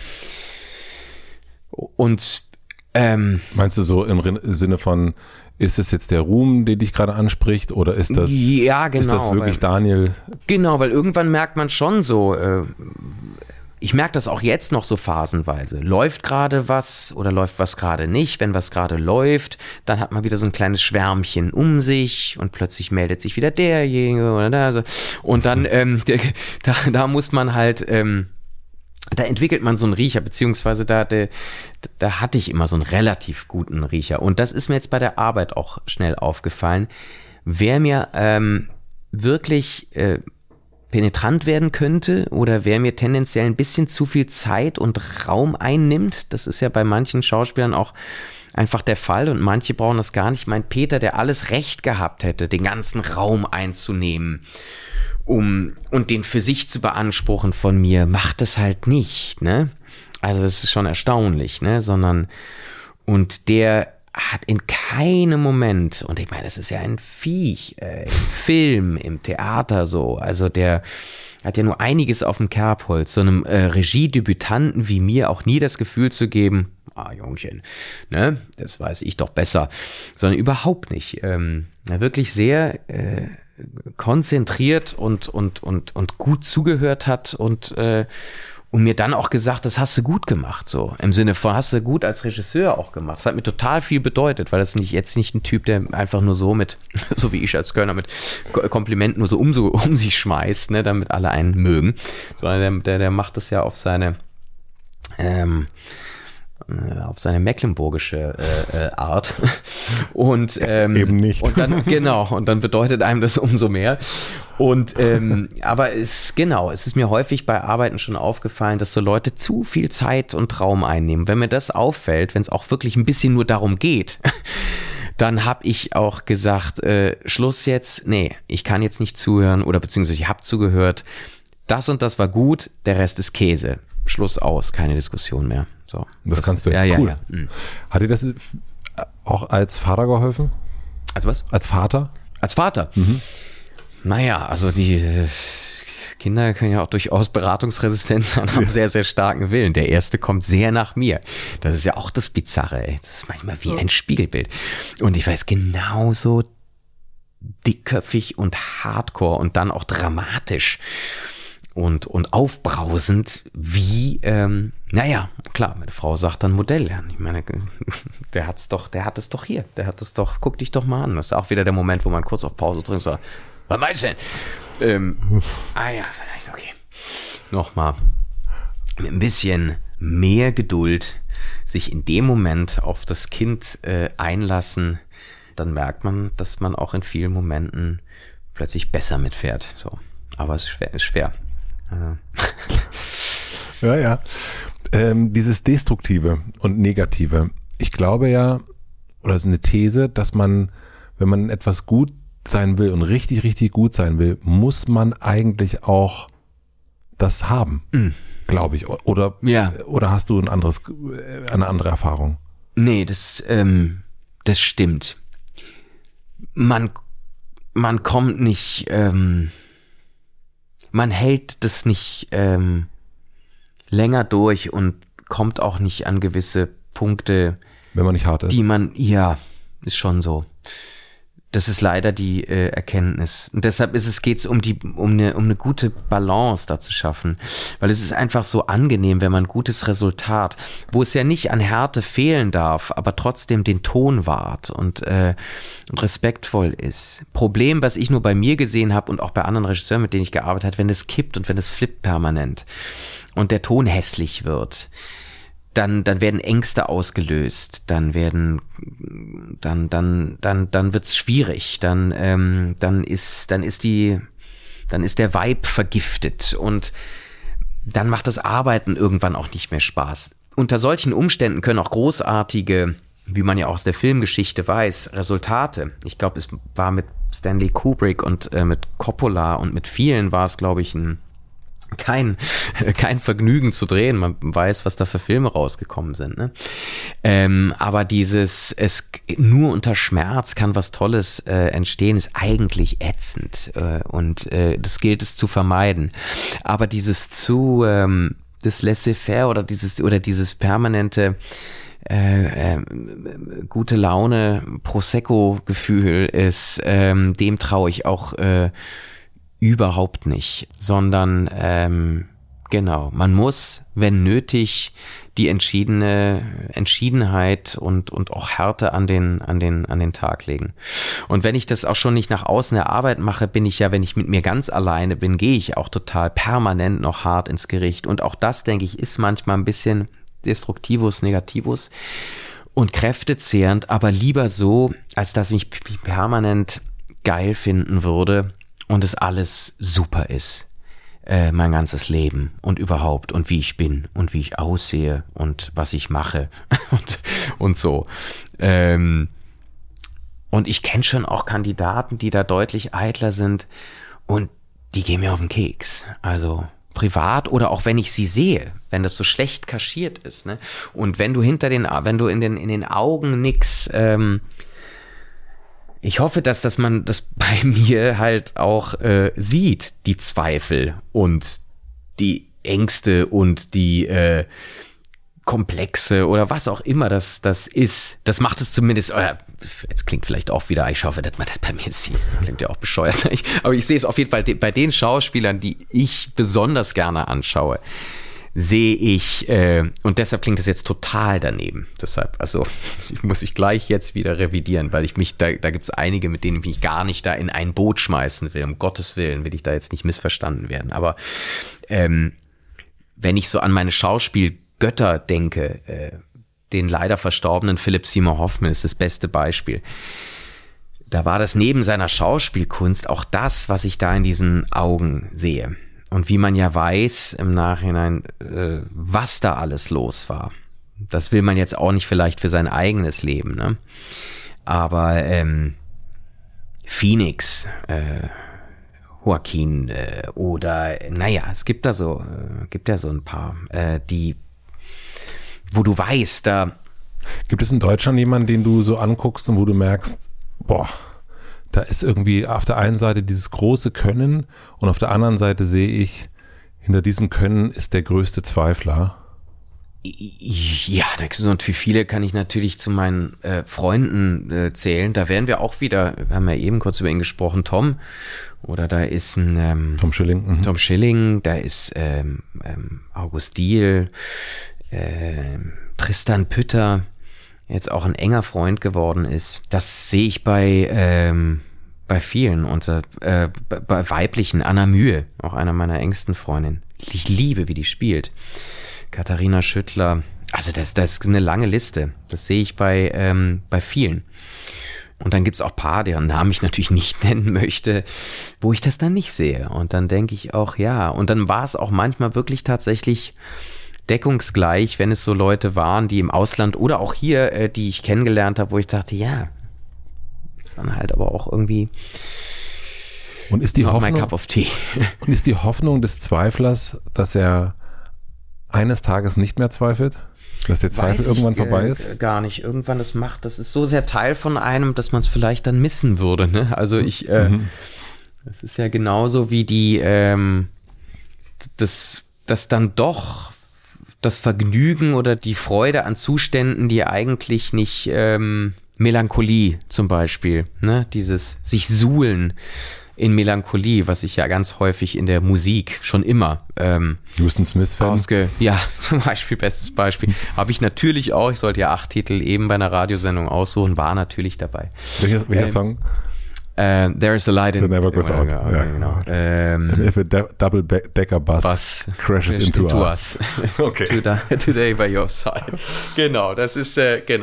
meinst du so im Sinne von, ist es jetzt der Ruhm, der dich gerade anspricht oder ist das, ja, genau, ist das wirklich Daniel? Genau, weil irgendwann merkt man schon so, ich merke das auch jetzt noch so phasenweise. Läuft gerade was oder läuft was gerade nicht? Wenn was gerade läuft, dann hat man wieder so ein kleines Schwärmchen um sich und plötzlich meldet sich wieder derjenige oder da. Und dann, da muss man halt, da entwickelt man so einen Riecher, beziehungsweise da hatte ich immer so einen relativ guten Riecher. Und das ist mir jetzt bei der Arbeit auch schnell aufgefallen. Wer mir wirklich penetrant werden könnte oder wer mir tendenziell ein bisschen zu viel Zeit und Raum einnimmt, das ist ja bei manchen Schauspielern auch einfach der Fall und manche brauchen das gar nicht. Mein Peter, der alles recht gehabt hätte, den ganzen Raum einzunehmen, und den für sich zu beanspruchen von mir, macht es halt nicht, ne? Also das ist schon erstaunlich, ne? Und der hat in keinem Moment, und ich meine, das ist ja ein Viech, im Film, im Theater so, also der hat ja nur einiges auf dem Kerbholz, so einem Regiedebütanten wie mir auch nie das Gefühl zu geben, Jungchen, ne, das weiß ich doch besser, sondern überhaupt nicht. Wirklich sehr konzentriert und gut zugehört hat und mir dann auch gesagt, das hast du gut gemacht, so im Sinne von, hast du gut als Regisseur auch gemacht. Das hat mir total viel bedeutet, weil das jetzt nicht ein Typ, der einfach nur so so wie ich als Kölner mit Komplimenten nur so um sich schmeißt, ne, damit alle einen mögen, sondern der macht das ja auf seine mecklenburgische Art und eben nicht. Und dann bedeutet einem das umso mehr. Und aber es ist mir häufig bei Arbeiten schon aufgefallen, dass so Leute zu viel Zeit und Raum einnehmen. Wenn mir das auffällt, wenn es auch wirklich ein bisschen nur darum geht, dann habe ich auch gesagt, Schluss jetzt, nee, ich kann jetzt nicht zuhören oder beziehungsweise ich habe zugehört, das und das war gut, der Rest ist Käse. Schluss aus, keine Diskussion mehr. So. Das kannst du jetzt, cool. Ja. Mhm. Hat dir das auch als Vater geholfen? Als was? Als Vater? Als Vater? Mhm. Naja, also die Kinder können ja auch durchaus beratungsresistent sein, haben sehr, sehr starken Willen. Der erste kommt sehr nach mir. Das ist ja auch das Bizarre, ey. Das ist manchmal wie ein Spiegelbild. Und ich weiß genauso dickköpfig und hardcore und dann auch dramatisch und aufbrausend wie, naja, klar, meine Frau sagt dann Modell lernen. Ich meine, der hat es doch hier. Guck dich doch mal an. Das ist auch wieder der Moment, wo man kurz auf Pause drückt und sagt, was meinst du denn? Ja, vielleicht, okay. Nochmal, mit ein bisschen mehr Geduld sich in dem Moment auf das Kind einlassen, dann merkt man, dass man auch in vielen Momenten plötzlich besser mitfährt. So. Aber es ist schwer. Ja. Dieses Destruktive und Negative. Ich glaube ja, oder es ist eine These, dass man, wenn man etwas gut sein will und richtig, richtig gut sein will, muss man eigentlich auch das haben, glaube ich. Oder hast du eine andere Erfahrung? Nee, das stimmt. Man kommt nicht, man hält das nicht länger durch und kommt auch nicht an gewisse Punkte, wenn man nicht hart ist. ist schon so. Das ist leider die Erkenntnis. Und deshalb geht es um eine gute Balance da zu schaffen. Weil es ist einfach so angenehm, wenn man ein gutes Resultat, wo es ja nicht an Härte fehlen darf, aber trotzdem den Ton wahrt und respektvoll ist. Problem, was ich nur bei mir gesehen habe und auch bei anderen Regisseuren, mit denen ich gearbeitet habe, wenn es kippt und wenn es flippt permanent und der Ton hässlich wird, dann werden Ängste ausgelöst, dann wird's schwierig, dann ist der Vibe vergiftet und dann macht das Arbeiten irgendwann auch nicht mehr Spaß. Unter solchen Umständen können auch großartige, wie man ja auch aus der Filmgeschichte weiß, Resultate. Ich glaube, es war mit Stanley Kubrick und mit Coppola und mit vielen war es, glaube ich, kein Vergnügen zu drehen. Man weiß, was da für Filme rausgekommen sind. Ne? Aber es nur unter Schmerz kann was Tolles entstehen, ist eigentlich ätzend. Und das gilt es zu vermeiden. Aber das Laissez-faire oder dieses permanente gute Laune Prosecco-Gefühl ist, dem traue ich auch überhaupt nicht, sondern genau, man muss, wenn nötig, die Entschiedenheit und auch Härte an den Tag legen. Und wenn ich das auch schon nicht nach außen der Arbeit mache, bin ich ja, wenn ich mit mir ganz alleine bin, gehe ich auch total permanent noch hart ins Gericht. Und auch das, denke ich, ist manchmal ein bisschen Destruktivus, Negativus und kräftezehrend, aber lieber so, als dass ich mich permanent geil finden würde und es alles super ist, mein ganzes Leben und überhaupt und wie ich bin und wie ich aussehe und was ich mache und so. Und ich kenne schon auch Kandidaten, die da deutlich eitler sind und die gehen mir auf den Keks. Also privat oder auch wenn ich sie sehe, wenn das so schlecht kaschiert ist, ne? Und wenn du in den Augen nix, ich hoffe, dass man das bei mir halt auch sieht, die Zweifel und die Ängste und die Komplexe oder was auch immer das ist. Das macht es zumindest, oder jetzt klingt vielleicht auch wieder, ich hoffe, dass man das bei mir sieht. Klingt ja auch bescheuert. Aber ich sehe es auf jeden Fall bei den Schauspielern, die ich besonders gerne anschaue, sehe ich, und deshalb klingt das jetzt total daneben. Deshalb, also muss ich gleich jetzt wieder revidieren, weil da gibt es einige, mit denen ich mich gar nicht da in ein Boot schmeißen will. Um Gottes Willen will ich da jetzt nicht missverstanden werden. Aber wenn ich so an meine Schauspielgötter denke, den leider verstorbenen Philip Seymour Hoffman ist das beste Beispiel. Da war das neben seiner Schauspielkunst auch das, was ich da in diesen Augen sehe. Und wie man ja weiß im Nachhinein, was da alles los war. Das will man jetzt auch nicht vielleicht für sein eigenes Leben, ne? Aber Phoenix, Joaquin oder, naja, es gibt ja so ein paar, wo du weißt, da... Gibt es in Deutschland jemanden, den du so anguckst und wo du merkst, boah, da ist irgendwie auf der einen Seite dieses große Können und auf der anderen Seite sehe ich, hinter diesem Können ist der größte Zweifler. Ja, und wie viele kann ich natürlich zu meinen Freunden zählen. Da wären wir auch wieder, wir haben ja eben kurz über ihn gesprochen, Tom. Oder da ist ein Tom Schilling. Mhm. Tom Schilling, da ist August Diehl, Tristan Pütter, jetzt auch ein enger Freund geworden ist. Das sehe ich bei vielen und bei weiblichen, Anna Mühe, auch einer meiner engsten Freundinnen. Ich liebe, wie die spielt. Katharina Schüttler. Also das ist eine lange Liste. Das sehe ich bei vielen. Und dann gibt es auch paar, deren Namen ich natürlich nicht nennen möchte, wo ich das dann nicht sehe. Und dann denke ich auch, ja. Und dann war es auch manchmal wirklich tatsächlich deckungsgleich, wenn es so Leute waren, die im Ausland oder auch hier, die ich kennengelernt habe, wo ich dachte, ja, dann halt aber auch irgendwie und ist die Hoffnung, my cup of tea. Und ist die Hoffnung des Zweiflers, dass er eines Tages nicht mehr zweifelt? Dass der Zweifel irgendwann vorbei ist? Gar nicht. Irgendwann das ist so sehr Teil von einem, dass man es vielleicht dann missen würde. Ne? Also das ist ja genauso wie das dann doch das Vergnügen oder die Freude an Zuständen, die eigentlich nicht Melancholie zum Beispiel, ne? Dieses sich suhlen in Melancholie, was ich ja ganz häufig in der Musik schon immer Houston Smith-Fan? Ja, zum Beispiel, bestes Beispiel. Habe ich natürlich auch, ich sollte ja 8 Titel eben bei einer Radiosendung aussuchen, war natürlich dabei. Welcher Song? There is a light in... That never goes out. Ja, genau. And if a double-decker bus crashes into us. Okay. Today by your side. Genau, das ist,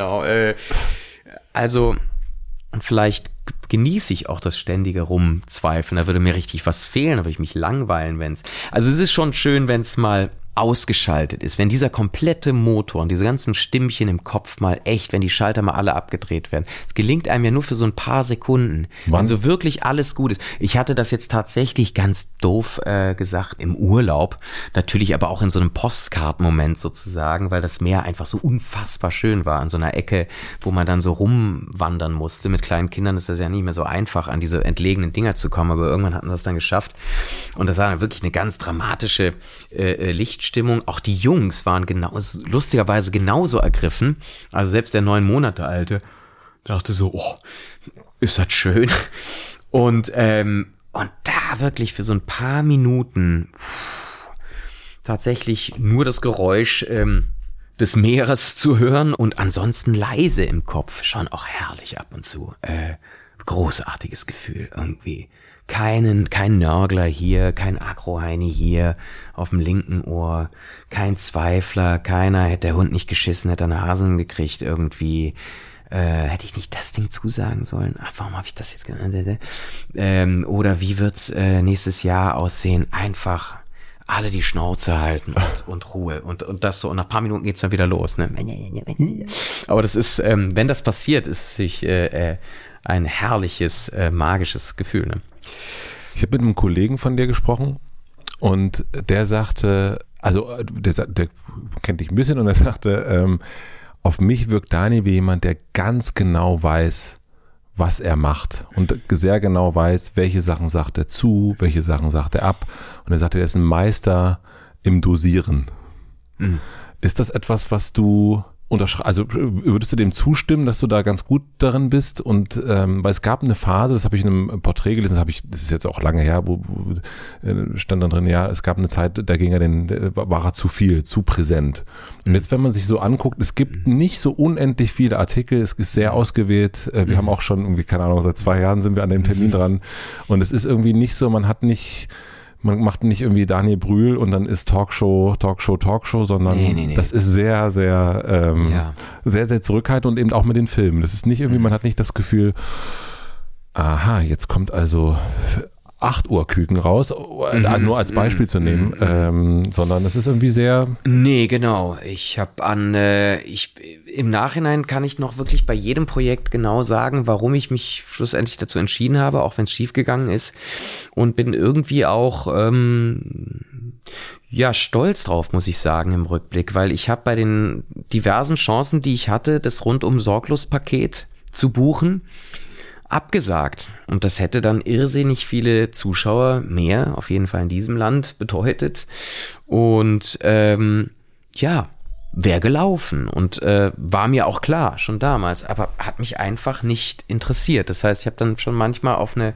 also vielleicht genieße ich auch das ständige Rumzweifeln. Da würde mir richtig was fehlen, da würde ich mich langweilen, also es ist schon schön, wenn es mal ausgeschaltet ist, wenn dieser komplette Motor und diese ganzen Stimmchen im Kopf mal echt, wenn die Schalter mal alle abgedreht werden. Es gelingt einem ja nur für so ein paar Sekunden, wenn so wirklich alles gut ist. Ich hatte das jetzt tatsächlich ganz doof gesagt im Urlaub, natürlich aber auch in so einem Postkartenmoment sozusagen, weil das Meer einfach so unfassbar schön war, an so einer Ecke, wo man dann so rumwandern musste. Mit kleinen Kindern ist das ja nicht mehr so einfach, an diese entlegenen Dinger zu kommen, aber irgendwann hatten wir das dann geschafft und das war dann wirklich eine ganz dramatische Lichtstimmung. Auch die Jungs waren lustigerweise genauso ergriffen. Also selbst der 9 Monate Alte dachte so, oh, ist das schön. Und da wirklich für so ein paar Minuten tatsächlich nur das Geräusch des Meeres zu hören und ansonsten leise im Kopf. Schon auch herrlich ab und zu. Großartiges Gefühl irgendwie. Kein Nörgler hier, kein Agroheini hier auf dem linken Ohr, kein Zweifler, keiner, hätte der Hund nicht geschissen, hätte er eine Hasen gekriegt irgendwie. Hätte ich nicht das Ding zusagen sollen? Ach, warum habe ich das jetzt genannt? Oder wie wird's nächstes Jahr aussehen? Einfach alle die Schnauze halten und Ruhe und das so. Und nach ein paar Minuten geht's dann wieder los. Ne? Aber das ist, wenn das passiert, ist es ein herrliches, magisches Gefühl. Ne? Ich habe mit einem Kollegen von dir gesprochen und der sagte, also der kennt dich ein bisschen und er sagte, auf mich wirkt Dani wie jemand, der ganz genau weiß, was er macht und sehr genau weiß, welche Sachen sagt er zu, welche Sachen sagt er ab. Und er sagte, er ist ein Meister im Dosieren. Mhm. Ist das etwas, was du also würdest du dem zustimmen, dass du da ganz gut darin bist? Und weil es gab eine Phase, das habe ich in einem Porträt gelesen, das ist jetzt auch lange her, wo stand dann drin, ja, es gab eine Zeit, da war er zu viel, zu präsent. Und jetzt, wenn man sich so anguckt, es gibt nicht so unendlich viele Artikel, es ist sehr ausgewählt, wir haben auch schon irgendwie, keine Ahnung, seit 2 Jahren sind wir an dem Termin dran und es ist irgendwie nicht so, man macht nicht irgendwie Daniel Brühl und dann ist Talkshow, sondern nee. Das ist sehr, sehr, sehr, sehr zurückhaltend und eben auch mit den Filmen. Das ist nicht irgendwie, man hat nicht das Gefühl, aha, jetzt kommt also 8 Uhr Küken raus, nur als Beispiel zu nehmen, sondern es ist irgendwie sehr... Nee, genau. Im Nachhinein kann ich noch wirklich bei jedem Projekt genau sagen, warum ich mich schlussendlich dazu entschieden habe, auch wenn es schiefgegangen ist und bin irgendwie auch stolz drauf, muss ich sagen, im Rückblick, weil ich habe bei den diversen Chancen, die ich hatte, das Rundum-Sorglos-Paket zu buchen, abgesagt. Und das hätte dann irrsinnig viele Zuschauer mehr, auf jeden Fall in diesem Land, bedeutet. Und wäre gelaufen. Und war mir auch klar, schon damals. Aber hat mich einfach nicht interessiert. Das heißt, ich habe dann schon manchmal auf eine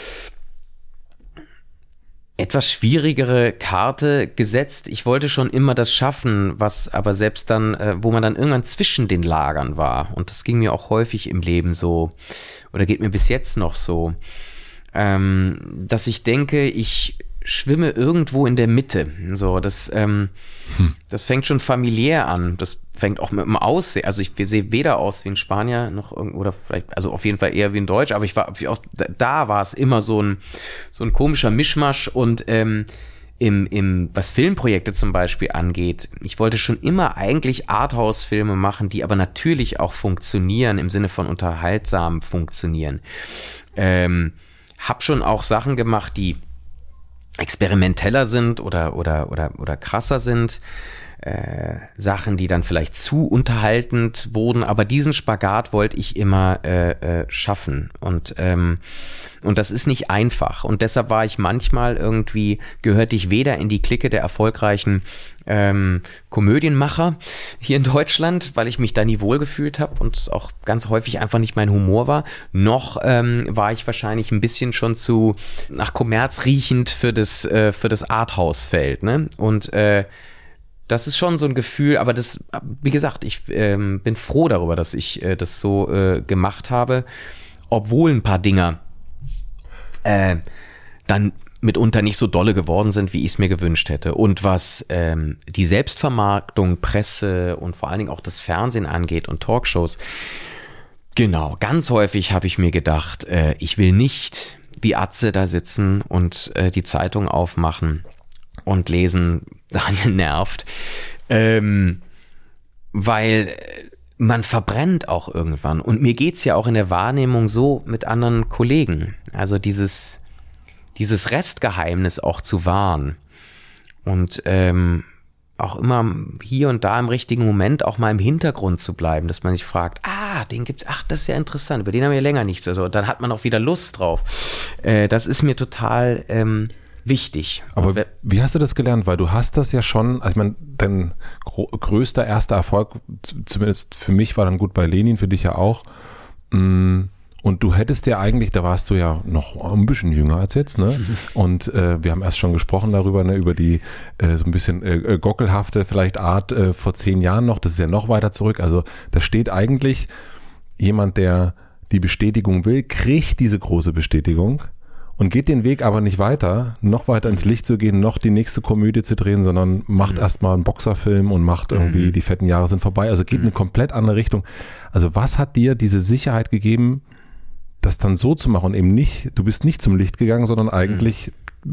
etwas schwierigere Karte gesetzt. Ich wollte schon immer das schaffen, was aber selbst dann, wo man dann irgendwann zwischen den Lagern war. Und das ging mir auch häufig im Leben so, oder geht mir bis jetzt noch so, dass ich denke, ich schwimme irgendwo in der Mitte. So, das fängt schon familiär an. Das fängt auch mit dem Aussehen. Also ich sehe weder aus wie ein Spanier noch oder vielleicht, also auf jeden Fall eher wie ein Deutsch, aber da war es immer so ein komischer Mischmasch und was Filmprojekte zum Beispiel angeht, ich wollte schon immer eigentlich Arthouse-Filme machen, die aber natürlich auch funktionieren, im Sinne von unterhaltsam funktionieren. Hab schon auch Sachen gemacht, die experimenteller sind oder krasser sind. Sachen, die dann vielleicht zu unterhaltend wurden, aber diesen Spagat wollte ich immer schaffen und das ist nicht einfach und deshalb war ich manchmal gehörte ich weder in die Clique der erfolgreichen Komödienmacher hier in Deutschland, weil ich mich da nie wohlgefühlt habe und es auch ganz häufig einfach nicht mein Humor war, noch war ich wahrscheinlich ein bisschen schon zu nach Kommerz riechend für das Arthouse-Feld, ne? Und das ist schon so ein Gefühl, aber das, wie gesagt, ich bin froh darüber, dass ich das so gemacht habe, obwohl ein paar Dinger dann mitunter nicht so dolle geworden sind, wie ich es mir gewünscht hätte. Und was die Selbstvermarktung, Presse und vor allen Dingen auch das Fernsehen angeht und Talkshows, genau, ganz häufig habe ich mir gedacht, ich will nicht wie Atze da sitzen und die Zeitung aufmachen und lesen, Daniel nervt, weil man verbrennt auch irgendwann. Und mir geht's ja auch in der Wahrnehmung so mit anderen Kollegen. Also dieses Restgeheimnis auch zu wahren und auch immer hier und da im richtigen Moment auch mal im Hintergrund zu bleiben, dass man sich fragt, den gibt's, das ist ja interessant, über den haben wir ja länger nichts. Also dann hat man auch wieder Lust drauf. Das ist mir total wichtig. Aber wie hast du das gelernt? Weil du hast das ja schon, also ich meine, dein größter erster Erfolg, zumindest für mich, war dann gut bei Lenin, für dich ja auch. Und du hättest ja eigentlich, da warst du ja noch ein bisschen jünger als jetzt, ne? Und wir haben erst schon gesprochen darüber, ne, über die so ein bisschen gockelhafte vielleicht Art vor 10 Jahren noch, das ist ja noch weiter zurück. Also da steht eigentlich jemand, der die Bestätigung will, kriegt diese große Bestätigung und geht den Weg aber nicht weiter, noch weiter ins Licht zu gehen, noch die nächste Komödie zu drehen, sondern macht erstmal einen Boxerfilm und macht irgendwie Die fetten Jahre sind vorbei. Also geht in eine komplett andere Richtung. Also was hat dir diese Sicherheit gegeben, das dann so zu machen und eben nicht, du bist nicht zum Licht gegangen, sondern eigentlich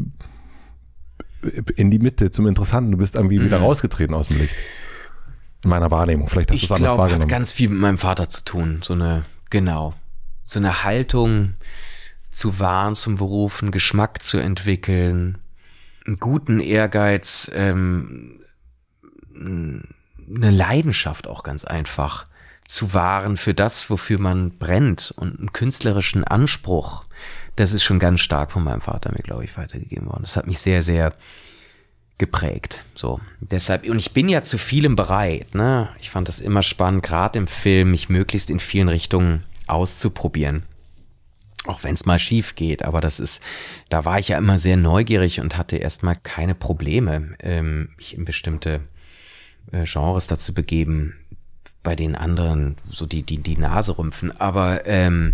in die Mitte, zum Interessanten. Du bist irgendwie wieder rausgetreten aus dem Licht. In meiner Wahrnehmung. Vielleicht hast du es anders wahrgenommen. Ich glaube, hat ganz viel mit meinem Vater zu tun. So eine Haltung zu wahren zum Beruf, einen Geschmack zu entwickeln, einen guten Ehrgeiz, eine Leidenschaft auch ganz einfach zu wahren für das, wofür man brennt und einen künstlerischen Anspruch. Das ist schon ganz stark von meinem Vater mir, glaube ich, weitergegeben worden. Das hat mich sehr, sehr geprägt. So, deshalb, und ich bin ja zu vielem bereit, ne? Ich fand das immer spannend, gerade im Film, mich möglichst in vielen Richtungen auszuprobieren. Auch wenn es mal schief geht, aber da war ich ja immer sehr neugierig und hatte erstmal keine Probleme, mich in bestimmte Genres dazu begeben, bei den anderen so die Nase rümpfen, aber eine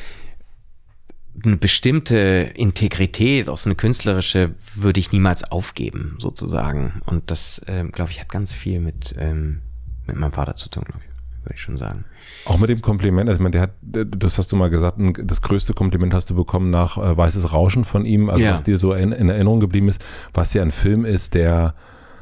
bestimmte Integrität, auch so eine künstlerische, würde ich niemals aufgeben, sozusagen. Und das, glaube ich, hat ganz viel mit meinem Vater zu tun, glaube ich. Würde ich schon sagen. Auch mit dem Kompliment, also ich meine, das hast du mal gesagt, das größte Kompliment hast du bekommen nach Weißes Rauschen von ihm, also was dir so in Erinnerung geblieben ist, was ja ein Film ist, der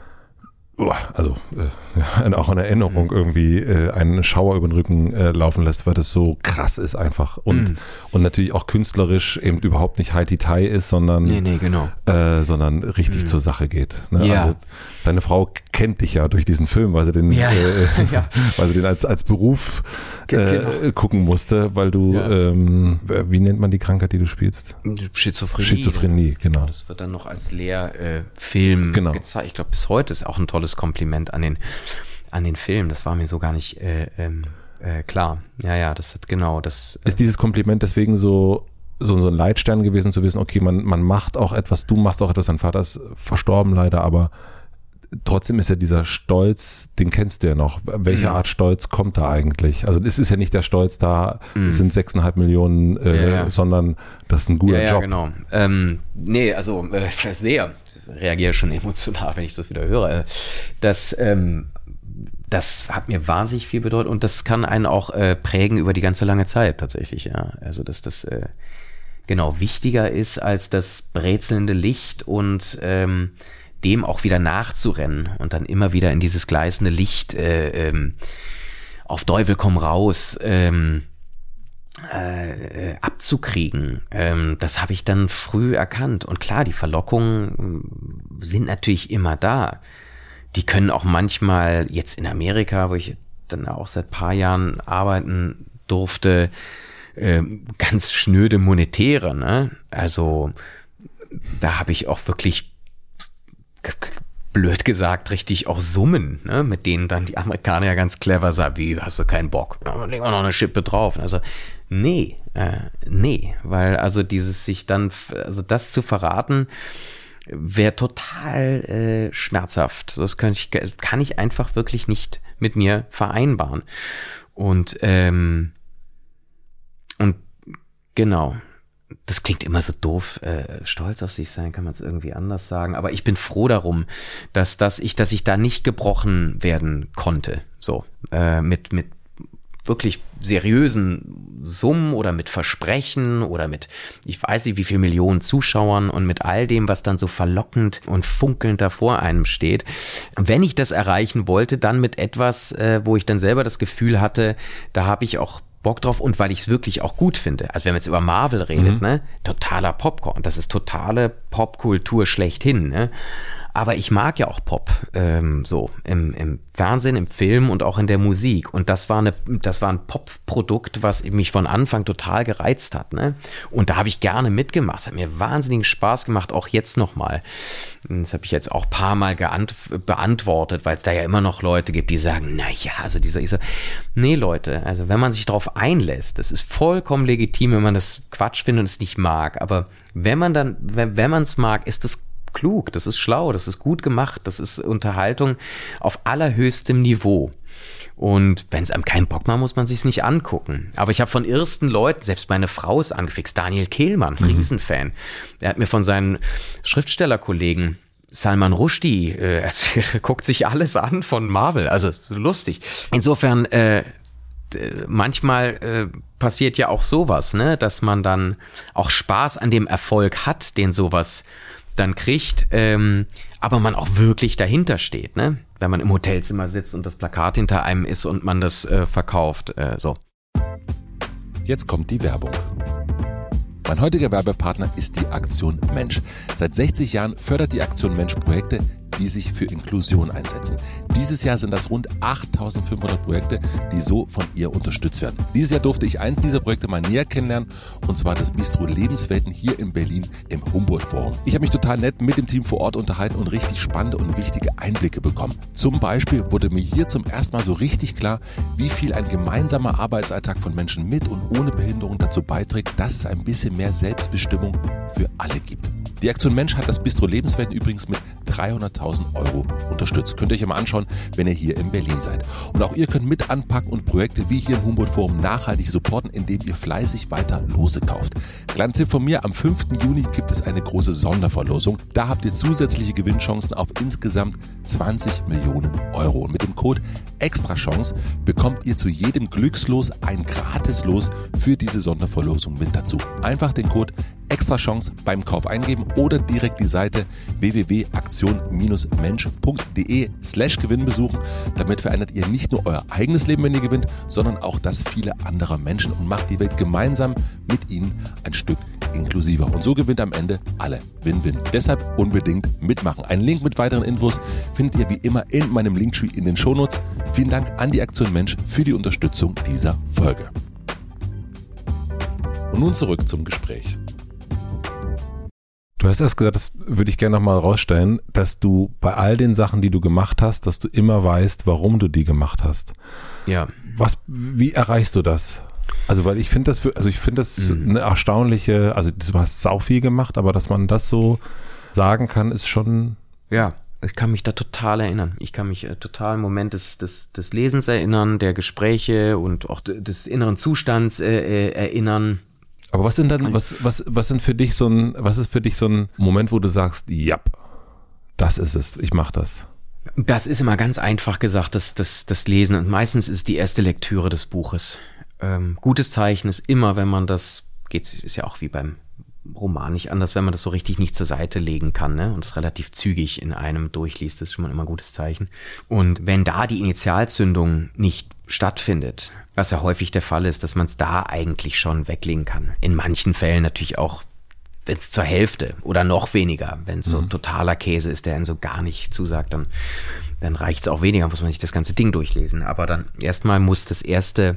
auch in Erinnerung irgendwie einen Schauer über den Rücken laufen lässt, weil das so krass ist einfach und natürlich auch künstlerisch eben überhaupt nicht High-Detail ist, sondern sondern richtig zur Sache geht. Ne? Ja. Also, deine Frau kennt dich ja durch diesen Film, weil sie den, weil sie den als Beruf gucken musste, weil du, wie nennt man die Krankheit, die du spielst? Schizophrenie, genau. Das wird dann noch als Lehrfilm gezeigt. Ich glaube, bis heute ist auch ein tolles Kompliment an den Film. Das war mir so gar nicht klar. Ja, das hat das. Ist dieses Kompliment deswegen so ein Leitstern gewesen, zu wissen, okay, man macht auch etwas, du machst auch etwas, dein Vater ist verstorben leider, aber trotzdem ist ja dieser Stolz, den kennst du ja noch. Welche Art Stolz kommt da eigentlich? Also es ist ja nicht der Stolz da, es sind 6,5 Millionen, sondern das ist ein guter Job. Ja, genau. Sehr. Ich reagiere schon emotional, wenn ich das wieder höre. Das hat mir wahnsinnig viel bedeutet und das kann einen auch prägen über die ganze lange Zeit tatsächlich. Ja. Also dass das wichtiger ist als das brezelnde Licht und dem auch wieder nachzurennen und dann immer wieder in dieses gleißende Licht auf Teufel komm raus abzukriegen. Das habe ich dann früh erkannt. Und klar, die Verlockungen sind natürlich immer da. die können auch manchmal, jetzt in Amerika, wo ich dann auch seit ein paar Jahren arbeiten durfte, ganz schnöde monetäre, ne? Also da habe ich auch wirklich, blöd gesagt, richtig auch Summen, ne? Mit denen dann die Amerikaner ja ganz clever sagen, wie, hast du keinen Bock? Na, legen wir noch eine Schippe drauf. Also nee, weil also das zu verraten, wäre total schmerzhaft. Das kann ich einfach wirklich nicht mit mir vereinbaren. Und genau, das klingt immer so doof, stolz auf sich sein, kann man es irgendwie anders sagen, aber ich bin froh darum, dass ich da nicht gebrochen werden konnte, so, mit wirklich seriösen Summen oder mit Versprechen oder mit, ich weiß nicht wie viel Millionen Zuschauern und mit all dem, was dann so verlockend und funkelnd da vor einem steht. Wenn ich das erreichen wollte, dann mit etwas, wo ich dann selber das Gefühl hatte, da habe ich auch Bock drauf und weil ich es wirklich auch gut finde. Also wenn man jetzt über Marvel redet, ne, totaler Popcorn, das ist totale Popkultur schlechthin, ne? Aber ich mag ja auch Pop, so im Fernsehen, im Film und auch in der Musik. Und das war ein Pop-Produkt, was mich von Anfang total gereizt hat, ne? Und da habe ich gerne mitgemacht. Es hat mir wahnsinnigen Spaß gemacht, auch jetzt nochmal. Das habe ich jetzt auch ein paar Mal beantwortet, weil es da ja immer noch Leute gibt, die sagen, naja, also ich so, nee Leute, also wenn man sich darauf einlässt, das ist vollkommen legitim, wenn man das Quatsch findet und es nicht mag. Aber wenn man es mag, ist das klug, das ist schlau, das ist gut gemacht, das ist Unterhaltung auf allerhöchstem Niveau. Und wenn es einem keinen Bock macht, muss man sich's nicht angucken. Aber ich habe von ersten Leuten, selbst meine Frau ist angefixt, Daniel Kehlmann, Riesenfan. Der hat mir von seinen Schriftstellerkollegen Salman Rushdie erzählt, guckt sich alles an von Marvel, also lustig. Insofern, manchmal passiert ja auch sowas, ne, dass man dann auch Spaß an dem Erfolg hat, den sowas dann kriegt, aber man auch wirklich dahinter steht, ne? Wenn man im Hotelzimmer sitzt und das Plakat hinter einem ist und man das verkauft, so. Jetzt kommt die Werbung. Mein heutiger Werbepartner ist die Aktion Mensch. Seit 60 Jahren fördert die Aktion Mensch Projekte, die sich für Inklusion einsetzen. Dieses Jahr sind das rund 8.500 Projekte, die so von ihr unterstützt werden. Dieses Jahr durfte ich eins dieser Projekte mal näher kennenlernen, und zwar das Bistro Lebenswelten hier in Berlin im Humboldt-Forum. Ich habe mich total nett mit dem Team vor Ort unterhalten und richtig spannende und wichtige Einblicke bekommen. Zum Beispiel wurde mir hier zum ersten Mal so richtig klar, wie viel ein gemeinsamer Arbeitsalltag von Menschen mit und ohne Behinderung dazu beiträgt, dass es ein bisschen mehr Selbstbestimmung für alle gibt. Die Aktion Mensch hat das Bistro Lebenswelten übrigens mit 300.000 € unterstützt. Könnt ihr euch ja mal anschauen, wenn ihr hier in Berlin seid. Und auch ihr könnt mit anpacken und Projekte wie hier im Humboldt-Forum nachhaltig supporten, indem ihr fleißig weiter Lose kauft. Kleiner Tipp von mir, am 5. Juni gibt es eine große Sonderverlosung. Da habt ihr zusätzliche Gewinnchancen auf insgesamt 20 Millionen €. Und mit dem Code EXTRACHANCE bekommt ihr zu jedem Glückslos ein Gratislos für diese Sonderverlosung mit dazu. Einfach den Code EXTRACHANCE beim Kauf eingeben oder direkt die Seite www.aktion-mensch.de/Gewinn besuchen. Damit verändert ihr nicht nur euer eigenes Leben, wenn ihr gewinnt, sondern auch das vieler anderer Menschen und macht die Welt gemeinsam mit ihnen ein Stück inklusiver. Und so gewinnt am Ende alle. Win-win. Deshalb unbedingt mitmachen. Einen Link mit weiteren Infos findet ihr wie immer in meinem Linktree in den Shownotes. Vielen Dank an die Aktion Mensch für die Unterstützung dieser Folge. Und nun zurück zum Gespräch. Du hast erst gesagt, das würde ich gerne nochmal rausstellen, dass du bei all den Sachen, die du gemacht hast, dass du immer weißt, warum du die gemacht hast. Ja. Wie erreichst du das? Also, weil ich finde das, eine erstaunliche, also du hast sau viel gemacht, aber dass man das so sagen kann, ist schon. Ja, ich kann mich da total erinnern. Ich kann mich total im Moment des Lesens erinnern, der Gespräche und auch des inneren Zustands erinnern. Aber was sind dann, was ist für dich so ein Moment, wo du sagst, ja, das ist es, ich mache das? Das ist immer ganz einfach gesagt, das Lesen, und meistens ist die erste Lektüre des Buches. Gutes Zeichen ist immer, wenn man ist ja auch wie beim Roman nicht anders, wenn man das so richtig nicht zur Seite legen kann, ne, und es relativ zügig in einem durchliest, das ist schon mal immer ein gutes Zeichen. Und wenn da die Initialzündung nicht stattfindet, was ja häufig der Fall ist, dass man es da eigentlich schon weglegen kann. In manchen Fällen natürlich auch wenn es zur Hälfte oder noch weniger, wenn es so totaler Käse ist, der einen so gar nicht zusagt, dann reicht es auch weniger, muss man nicht das ganze Ding durchlesen. Aber dann erstmal muss das erste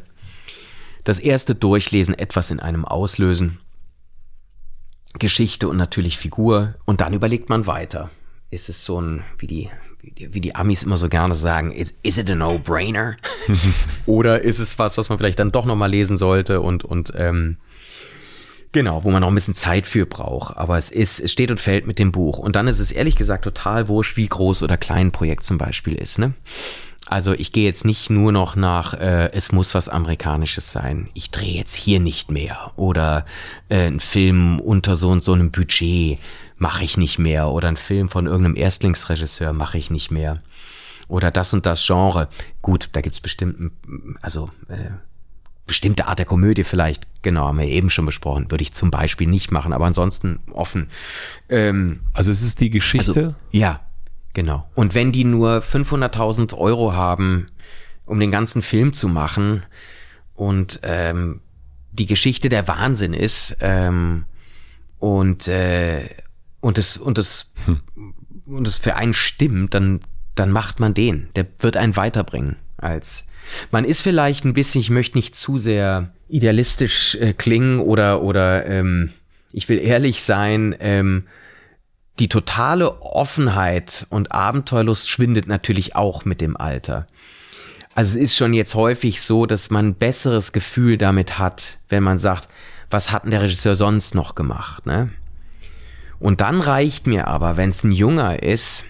Durchlesen etwas in einem auslösen. Geschichte und natürlich Figur. Und dann überlegt man weiter. Ist es so ein, wie die Amis immer so gerne sagen, is it a no-brainer? Oder ist es was man vielleicht dann doch nochmal lesen sollte und genau, wo man noch ein bisschen Zeit für braucht. Aber es steht und fällt mit dem Buch. Und dann ist es ehrlich gesagt total wurscht, wie groß oder klein ein Projekt zum Beispiel ist, ne? Also ich gehe jetzt nicht nur noch nach, es muss was Amerikanisches sein. Ich drehe jetzt hier nicht mehr. Oder ein Film unter so und so einem Budget mache ich nicht mehr. Oder ein Film von irgendeinem Erstlingsregisseur mache ich nicht mehr. Oder das und das Genre. Gut, da gibt's bestimmt, bestimmte Art der Komödie vielleicht, genau, haben wir eben schon besprochen, würde ich zum Beispiel nicht machen, aber ansonsten offen. Also es ist die Geschichte? Also, ja, genau. Und wenn die nur 500.000 Euro haben, um den ganzen Film zu machen und die Geschichte der Wahnsinn ist und es für einen stimmt, dann macht man den. Der wird einen weiterbringen als man ist vielleicht ein bisschen, ich möchte nicht zu sehr idealistisch klingen oder ich will ehrlich sein, die totale Offenheit und Abenteuerlust schwindet natürlich auch mit dem Alter. Also es ist schon jetzt häufig so, dass man ein besseres Gefühl damit hat, wenn man sagt, was hat denn der Regisseur sonst noch gemacht, ne? Und dann reicht mir aber, wenn es ein Junger ist,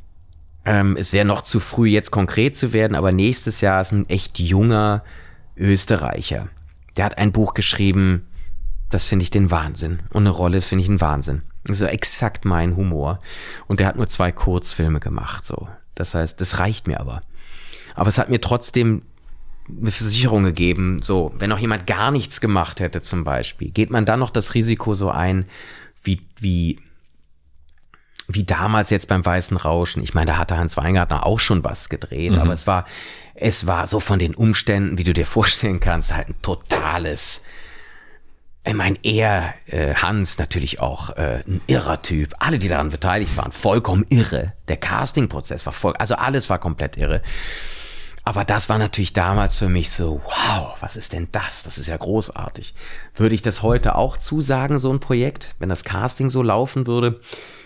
es wäre noch zu früh, jetzt konkret zu werden, aber nächstes Jahr ist ein echt junger Österreicher. Der hat ein Buch geschrieben, das finde ich den Wahnsinn. Und eine Rolle finde ich einen Wahnsinn. Das ist exakt mein Humor. Und der hat nur 2 Kurzfilme gemacht, so. Das heißt, das reicht mir aber. Aber es hat mir trotzdem eine Versicherung gegeben, so, wenn noch jemand gar nichts gemacht hätte zum Beispiel, geht man dann noch das Risiko so ein, wie damals jetzt beim Weißen Rauschen. Ich meine, da hatte Hans Weingartner auch schon was gedreht, aber es war so von den Umständen, wie du dir vorstellen kannst, halt ein totales, ich meine, Hans natürlich auch ein irrer Typ. Alle, die daran beteiligt waren, vollkommen irre. Der Castingprozess war also alles war komplett irre. Aber das war natürlich damals für mich so, wow, was ist denn das? Das ist ja großartig. Würde ich das heute auch zusagen, so ein Projekt, wenn das Casting so laufen würde?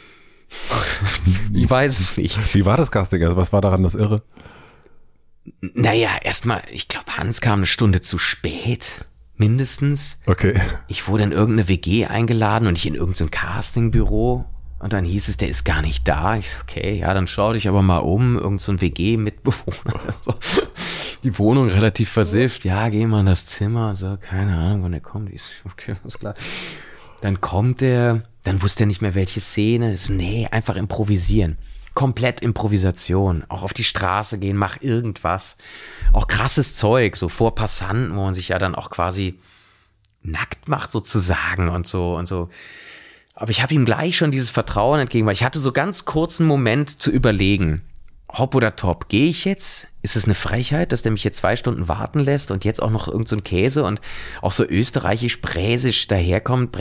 Ich weiß es nicht. Wie war das Casting? Also was war daran das Irre? Naja, erstmal, ich glaube, Hans kam eine Stunde zu spät, mindestens. Okay. Ich wurde in irgendeine WG eingeladen und nicht in irgendein Castingbüro. Und dann hieß es, der ist gar nicht da. Ich so, okay, ja, dann schau dich aber mal um. Irgend so ein WG-Mitbewohner. So. Die Wohnung relativ versifft. Ja, geh mal in das Zimmer. So, keine Ahnung, wann der kommt. Ich so, okay, alles klar. Dann kommt er, dann wusste er nicht mehr, welche Szene. Ich so, nee, einfach improvisieren. Komplett Improvisation. Auch auf die Straße gehen, mach irgendwas. Auch krasses Zeug, so vor Passanten, wo man sich ja dann auch quasi nackt macht sozusagen und so. Aber ich habe ihm gleich schon dieses Vertrauen entgegen, weil ich hatte so ganz kurzen Moment zu überlegen, hopp oder top, gehe ich jetzt? Ist es eine Frechheit, dass der mich jetzt 2 Stunden warten lässt und jetzt auch noch irgend so ein Käse und auch so österreichisch bräsig daherkommt?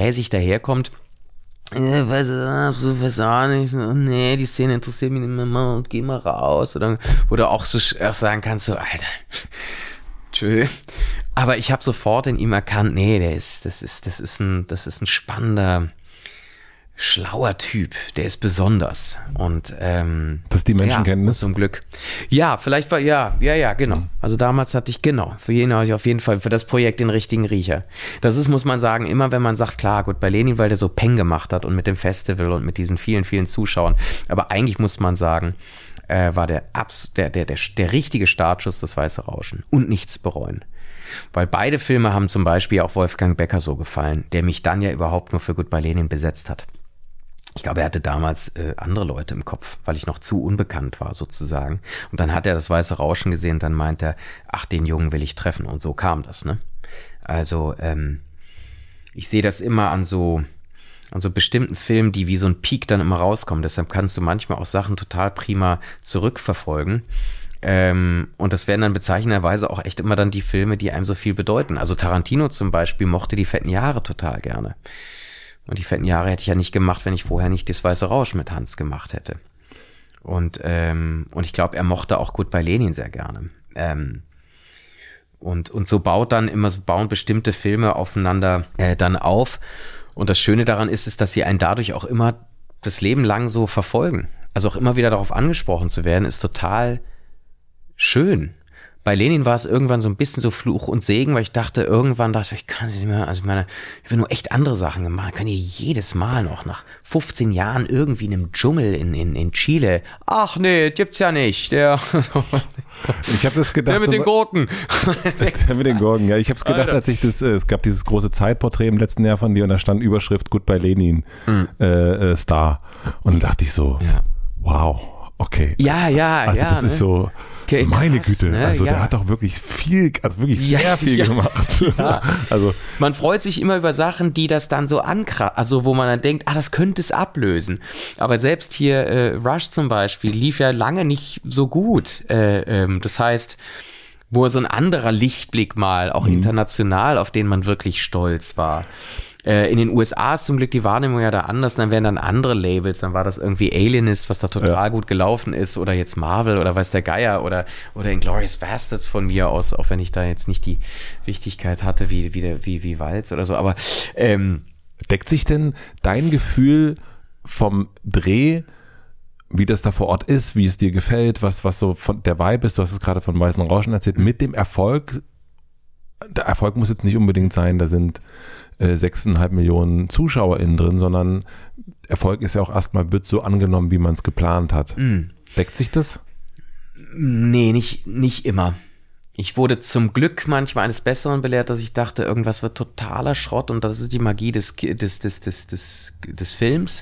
Weiß auch nicht, nee, die Szene interessiert mich nicht mehr und geh mal raus. Oder wo du auch so auch sagen kannst, so, Alter, tschö. Aber ich habe sofort in ihm erkannt, nee, das ist ein spannender, schlauer Typ, der ist besonders. Und das ist die Menschenkenntnis? Ja, zum Glück. Ja, vielleicht war, ja, genau. Also damals hatte ich, für jeden habe ich auf jeden Fall für das Projekt den richtigen Riecher. Das ist, muss man sagen, immer wenn man sagt, klar, gut, bei Lenin, weil der so Peng gemacht hat und mit dem Festival und mit diesen vielen, vielen Zuschauern. Aber eigentlich muss man sagen, war der richtige Startschuss das Weiße Rauschen und nichts bereuen. Weil beide Filme haben zum Beispiel auch Wolfgang Becker so gefallen, der mich dann ja überhaupt nur für Goodbye Lenin besetzt hat. Ich glaube, er hatte damals andere Leute im Kopf, weil ich noch zu unbekannt war sozusagen. Und dann hat er das Weiße Rauschen gesehen und dann meint er, ach, den Jungen will ich treffen. Und so kam das, ne? Also ich sehe das immer an so bestimmten Filmen, die wie so ein Peak dann immer rauskommen. Deshalb kannst du manchmal auch Sachen total prima zurückverfolgen. Und das werden dann bezeichnenderweise auch echt immer dann die Filme, die einem so viel bedeuten. Also Tarantino zum Beispiel mochte Die fetten Jahre total gerne. Und die fetten Jahre hätte ich ja nicht gemacht, wenn ich vorher nicht das Weiße Rausch mit Hans gemacht hätte. Und ich glaube, er mochte auch Goodbye Lenin sehr gerne. Und so bauen bestimmte Filme aufeinander dann auf. Und das Schöne daran ist, dass sie einen dadurch auch immer das Leben lang so verfolgen. Also auch immer wieder darauf angesprochen zu werden, ist total schön. Bei Lenin war es irgendwann so ein bisschen so Fluch und Segen, weil ich dachte, ich kann nicht mehr, also ich habe nur echt andere Sachen gemacht. Ich kann hier jedes Mal noch nach 15 Jahren irgendwie in einem Dschungel in Chile. Ach nee, gibt's ja nicht. Ich habe das gedacht. Der mit den Gurken. Der mit den Gurken, ja. Ich habe es gedacht, als es gab dieses große Zeitporträt im letzten Jahr von dir und da stand Überschrift Goodbye Lenin, Star. Und dann dachte ich so, wow, okay. Ja. Also das ist so... Okay, meine krass, Güte, also der hat doch wirklich sehr viel gemacht. Ja. Also man freut sich immer über Sachen, die das dann so also wo man dann denkt, das könnte es ablösen. Aber selbst hier Rush zum Beispiel lief ja lange nicht so gut. Das heißt, wo so ein anderer Lichtblick mal, auch international, auf den man wirklich stolz war. In den USA ist zum Glück die Wahrnehmung ja da anders, dann wären dann andere Labels, dann war das irgendwie Alienist, was da total gut gelaufen ist, oder jetzt Marvel oder weiß der Geier oder Inglourious Basterds von mir aus, auch wenn ich da jetzt nicht die Wichtigkeit hatte wie Walz oder so, aber deckt sich denn dein Gefühl vom Dreh, wie das da vor Ort ist, wie es dir gefällt, was so von der Vibe ist, du hast es gerade von Weißen Rauschen erzählt, mit dem Erfolg? Der Erfolg muss jetzt nicht unbedingt sein, da sind 6,5 Millionen ZuschauerInnen drin, sondern Erfolg ist ja auch erstmal, wird so angenommen, wie man es geplant hat. Deckt sich das? Nee, nicht immer. Ich wurde zum Glück manchmal eines Besseren belehrt, dass ich dachte, irgendwas wird totaler Schrott und das ist die Magie des Films,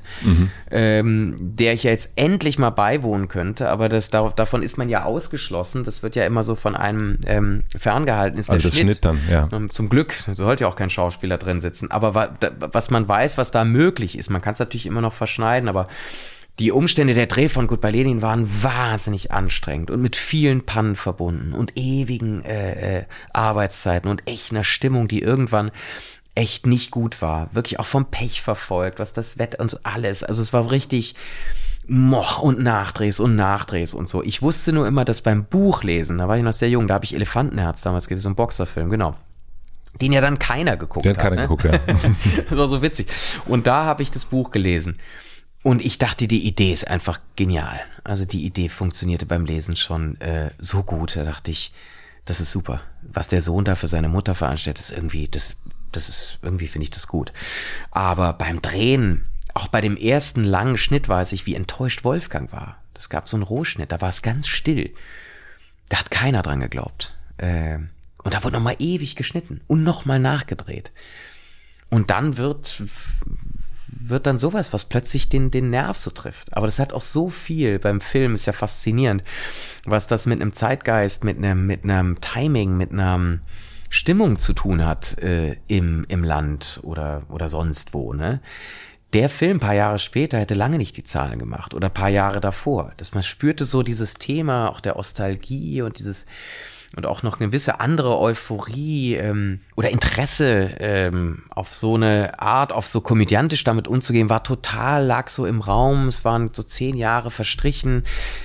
der ich ja jetzt endlich mal beiwohnen könnte, aber davon ist man ja ausgeschlossen, das wird ja immer so von einem ferngehalten, ist also der Schnitt. Dann, ja. Zum Glück sollte ja auch kein Schauspieler drin sitzen, aber was man weiß, was da möglich ist, man kann es natürlich immer noch verschneiden, aber die Umstände der Dreh von Goodbye Lenin waren wahnsinnig anstrengend und mit vielen Pannen verbunden und ewigen Arbeitszeiten und echt einer Stimmung, die irgendwann echt nicht gut war. Wirklich auch vom Pech verfolgt, was das Wetter und so alles. Also es war richtig und Nachdrehs und so. Ich wusste nur immer, dass beim Buchlesen, da war ich noch sehr jung, da habe ich Elefantenherz damals gelesen, so ein Boxerfilm, genau. Den ja dann keiner geguckt hat. Ja. Das war so witzig. Und da habe ich das Buch gelesen. Und ich dachte, die Idee ist einfach genial. Also die Idee funktionierte beim Lesen schon so gut. Da dachte ich, das ist super. Was der Sohn da für seine Mutter veranstaltet, ist irgendwie, irgendwie finde ich das gut. Aber beim Drehen, auch bei dem ersten langen Schnitt weiß ich, wie enttäuscht Wolfgang war. Das gab so einen Rohschnitt, da war es ganz still. Da hat keiner dran geglaubt. Und da wurde nochmal ewig geschnitten und nochmal nachgedreht. Und dann wird dann sowas, was plötzlich den Nerv so trifft. Aber das hat auch so viel beim Film, ist ja faszinierend, was das mit einem Zeitgeist, mit einem Timing, mit einer Stimmung zu tun hat im Land oder sonst wo, ne? Der Film ein paar Jahre später hätte lange nicht die Zahlen gemacht oder ein paar Jahre davor. Man spürte so dieses Thema auch der Nostalgie und auch noch eine gewisse andere Euphorie oder Interesse auf so eine Art, auf so komödiantisch damit umzugehen, lag so im Raum. Es waren so 10 Jahre verstrichen.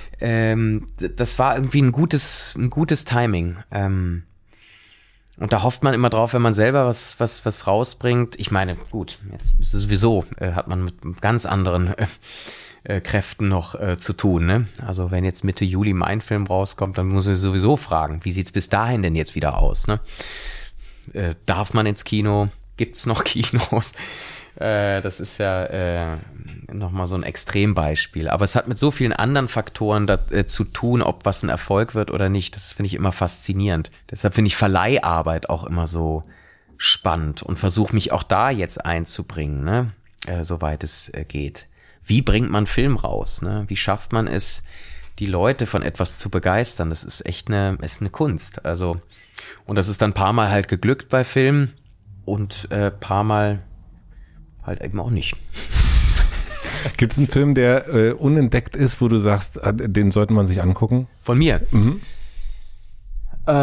Das war irgendwie ein gutes Timing. Und da hofft man immer drauf, wenn man selber was rausbringt. Ich meine, gut, jetzt sowieso hat man mit ganz anderen Kräften noch zu tun, ne? Also wenn jetzt Mitte Juli mein Film rauskommt, dann muss ich sowieso fragen, wie sieht's bis dahin denn jetzt wieder aus, ne? Darf man ins Kino? Gibt's noch Kinos? Das ist ja nochmal so ein Extrembeispiel. Aber es hat mit so vielen anderen Faktoren zu tun, ob was ein Erfolg wird oder nicht. Das finde ich immer faszinierend. Deshalb finde ich Verleiharbeit auch immer so spannend und versuche mich auch da jetzt einzubringen, ne? Soweit es geht. Wie bringt man Film raus? Ne? Wie schafft man es, die Leute von etwas zu begeistern? Das ist echt eine Kunst. Also, und das ist dann ein paar Mal halt geglückt bei Filmen und paar Mal halt eben auch nicht. Gibt es einen Film, der unentdeckt ist, wo du sagst, den sollte man sich angucken? Von mir?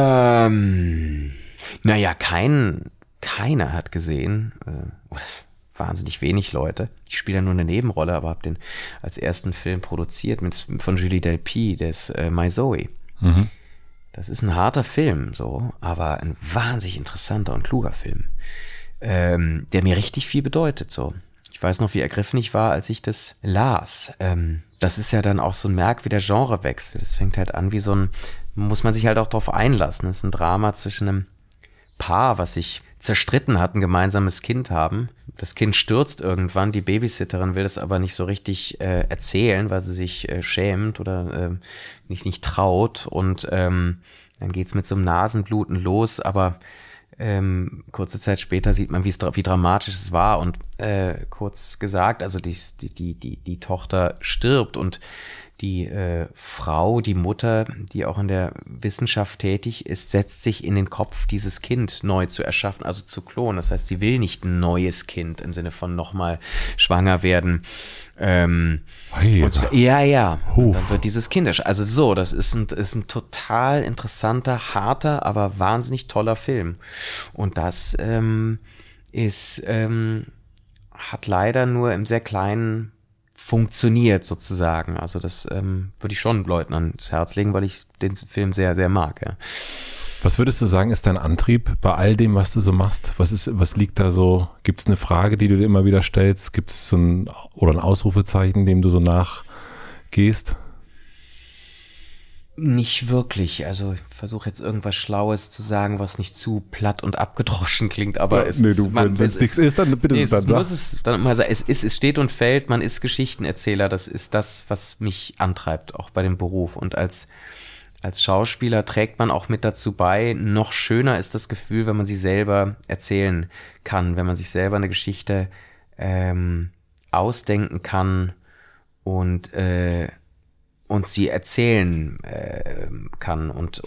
Naja, keiner hat gesehen, wahnsinnig wenig Leute. Ich spiele ja nur eine Nebenrolle, aber habe den als ersten Film produziert von Julie Delpy, das My Zoe. Mhm. Das ist ein harter Film, so, aber ein wahnsinnig interessanter und kluger Film, der mir richtig viel bedeutet, so. Ich weiß noch, wie ergriffen ich war, als ich das las. Das ist ja dann auch so ein merkwürdiger Genrewechsel. Das fängt halt an wie muss man sich halt auch drauf einlassen. Das ist ein Drama zwischen einem Paar, was sich zerstritten hat, ein gemeinsames Kind haben. Das Kind stürzt irgendwann, die Babysitterin will das aber nicht so richtig erzählen, weil sie sich schämt oder nicht traut. Und dann geht's mit so einem Nasenbluten los, aber kurze Zeit später sieht man, wie dramatisch es war. Und kurz gesagt, also die Tochter stirbt und die Frau, die Mutter, die auch in der Wissenschaft tätig ist, setzt sich in den Kopf, dieses Kind neu zu erschaffen, also zu klonen. Das heißt, sie will nicht ein neues Kind im Sinne von nochmal schwanger werden. Und dann wird dieses Kind also so, das ist ein total interessanter, harter, aber wahnsinnig toller Film. Und das hat leider nur im sehr kleinen funktioniert sozusagen. Also das würde ich schon Leuten ans Herz legen, weil ich den Film sehr, sehr mag. Ja. Was würdest du sagen, ist dein Antrieb bei all dem, was du so machst? Was liegt da so? Gibt es eine Frage, die du dir immer wieder stellst? Gibt es ein Ausrufezeichen, dem du so nachgehst? Nicht wirklich. Also ich versuche jetzt irgendwas Schlaues zu sagen, was nicht zu platt und abgedroschen klingt, aber wenn es nichts ist, dann bitte es steht und fällt, man ist Geschichtenerzähler, das ist das, was mich antreibt, auch bei dem Beruf. Und als Schauspieler trägt man auch mit dazu bei, noch schöner ist das Gefühl, wenn man sie selber erzählen kann, wenn man sich selber eine Geschichte ausdenken kann und sie erzählen kann. Und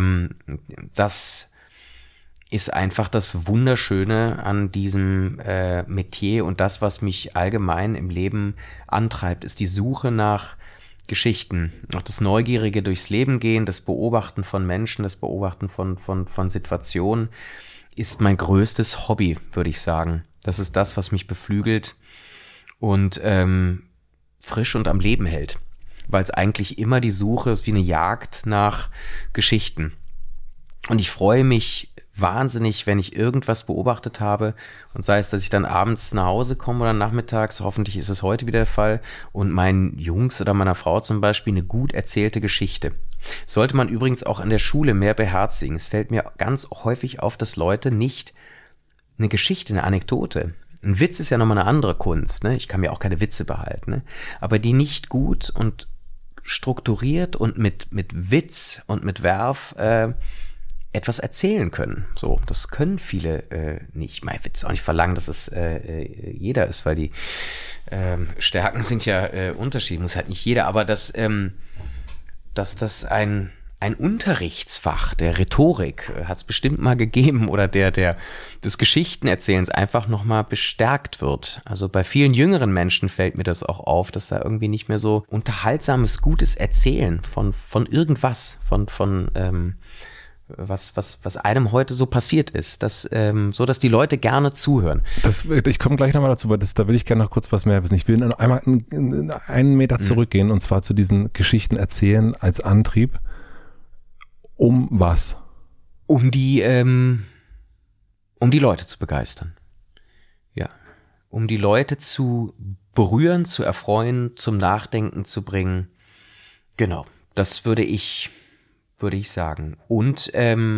das ist einfach das Wunderschöne an diesem Metier und das, was mich allgemein im Leben antreibt, ist die Suche nach Geschichten. Auch das Neugierige durchs Leben gehen, das Beobachten von Menschen, das Beobachten von Situationen ist mein größtes Hobby, würde ich sagen. Das ist das, was mich beflügelt und frisch und am Leben hält. Weil es eigentlich immer die Suche ist wie eine Jagd nach Geschichten. Und ich freue mich wahnsinnig, wenn ich irgendwas beobachtet habe und sei es, dass ich dann abends nach Hause komme oder nachmittags, hoffentlich ist es heute wieder der Fall, und meinen Jungs oder meiner Frau zum Beispiel eine gut erzählte Geschichte. Sollte man übrigens auch an der Schule mehr beherzigen. Es fällt mir ganz häufig auf, dass Leute nicht eine Geschichte, eine Anekdote, ein Witz ist ja nochmal eine andere Kunst, ne? Ich kann mir auch keine Witze behalten, ne? Aber die nicht gut und strukturiert und mit Witz und mit Werf etwas erzählen können. So, das können viele nicht. Ich will jetzt auch nicht verlangen, dass es jeder ist, weil die Stärken sind ja unterschiedlich, muss halt nicht jeder, aber dass das ein Unterrichtsfach der Rhetorik hat es bestimmt mal gegeben oder des Geschichtenerzählens einfach nochmal bestärkt wird. Also bei vielen jüngeren Menschen fällt mir das auch auf, dass da irgendwie nicht mehr so unterhaltsames, gutes Erzählen von irgendwas, was einem heute so passiert ist, so dass die Leute gerne zuhören. Ich komme gleich nochmal dazu, weil da will ich gerne noch kurz was mehr wissen. Ich will einmal einen Meter zurückgehen und zwar zu diesen Geschichten erzählen als Antrieb. Um was? Um die Leute zu begeistern. Ja. Um die Leute zu berühren, zu erfreuen, zum Nachdenken zu bringen. Genau. Das würde ich sagen. Und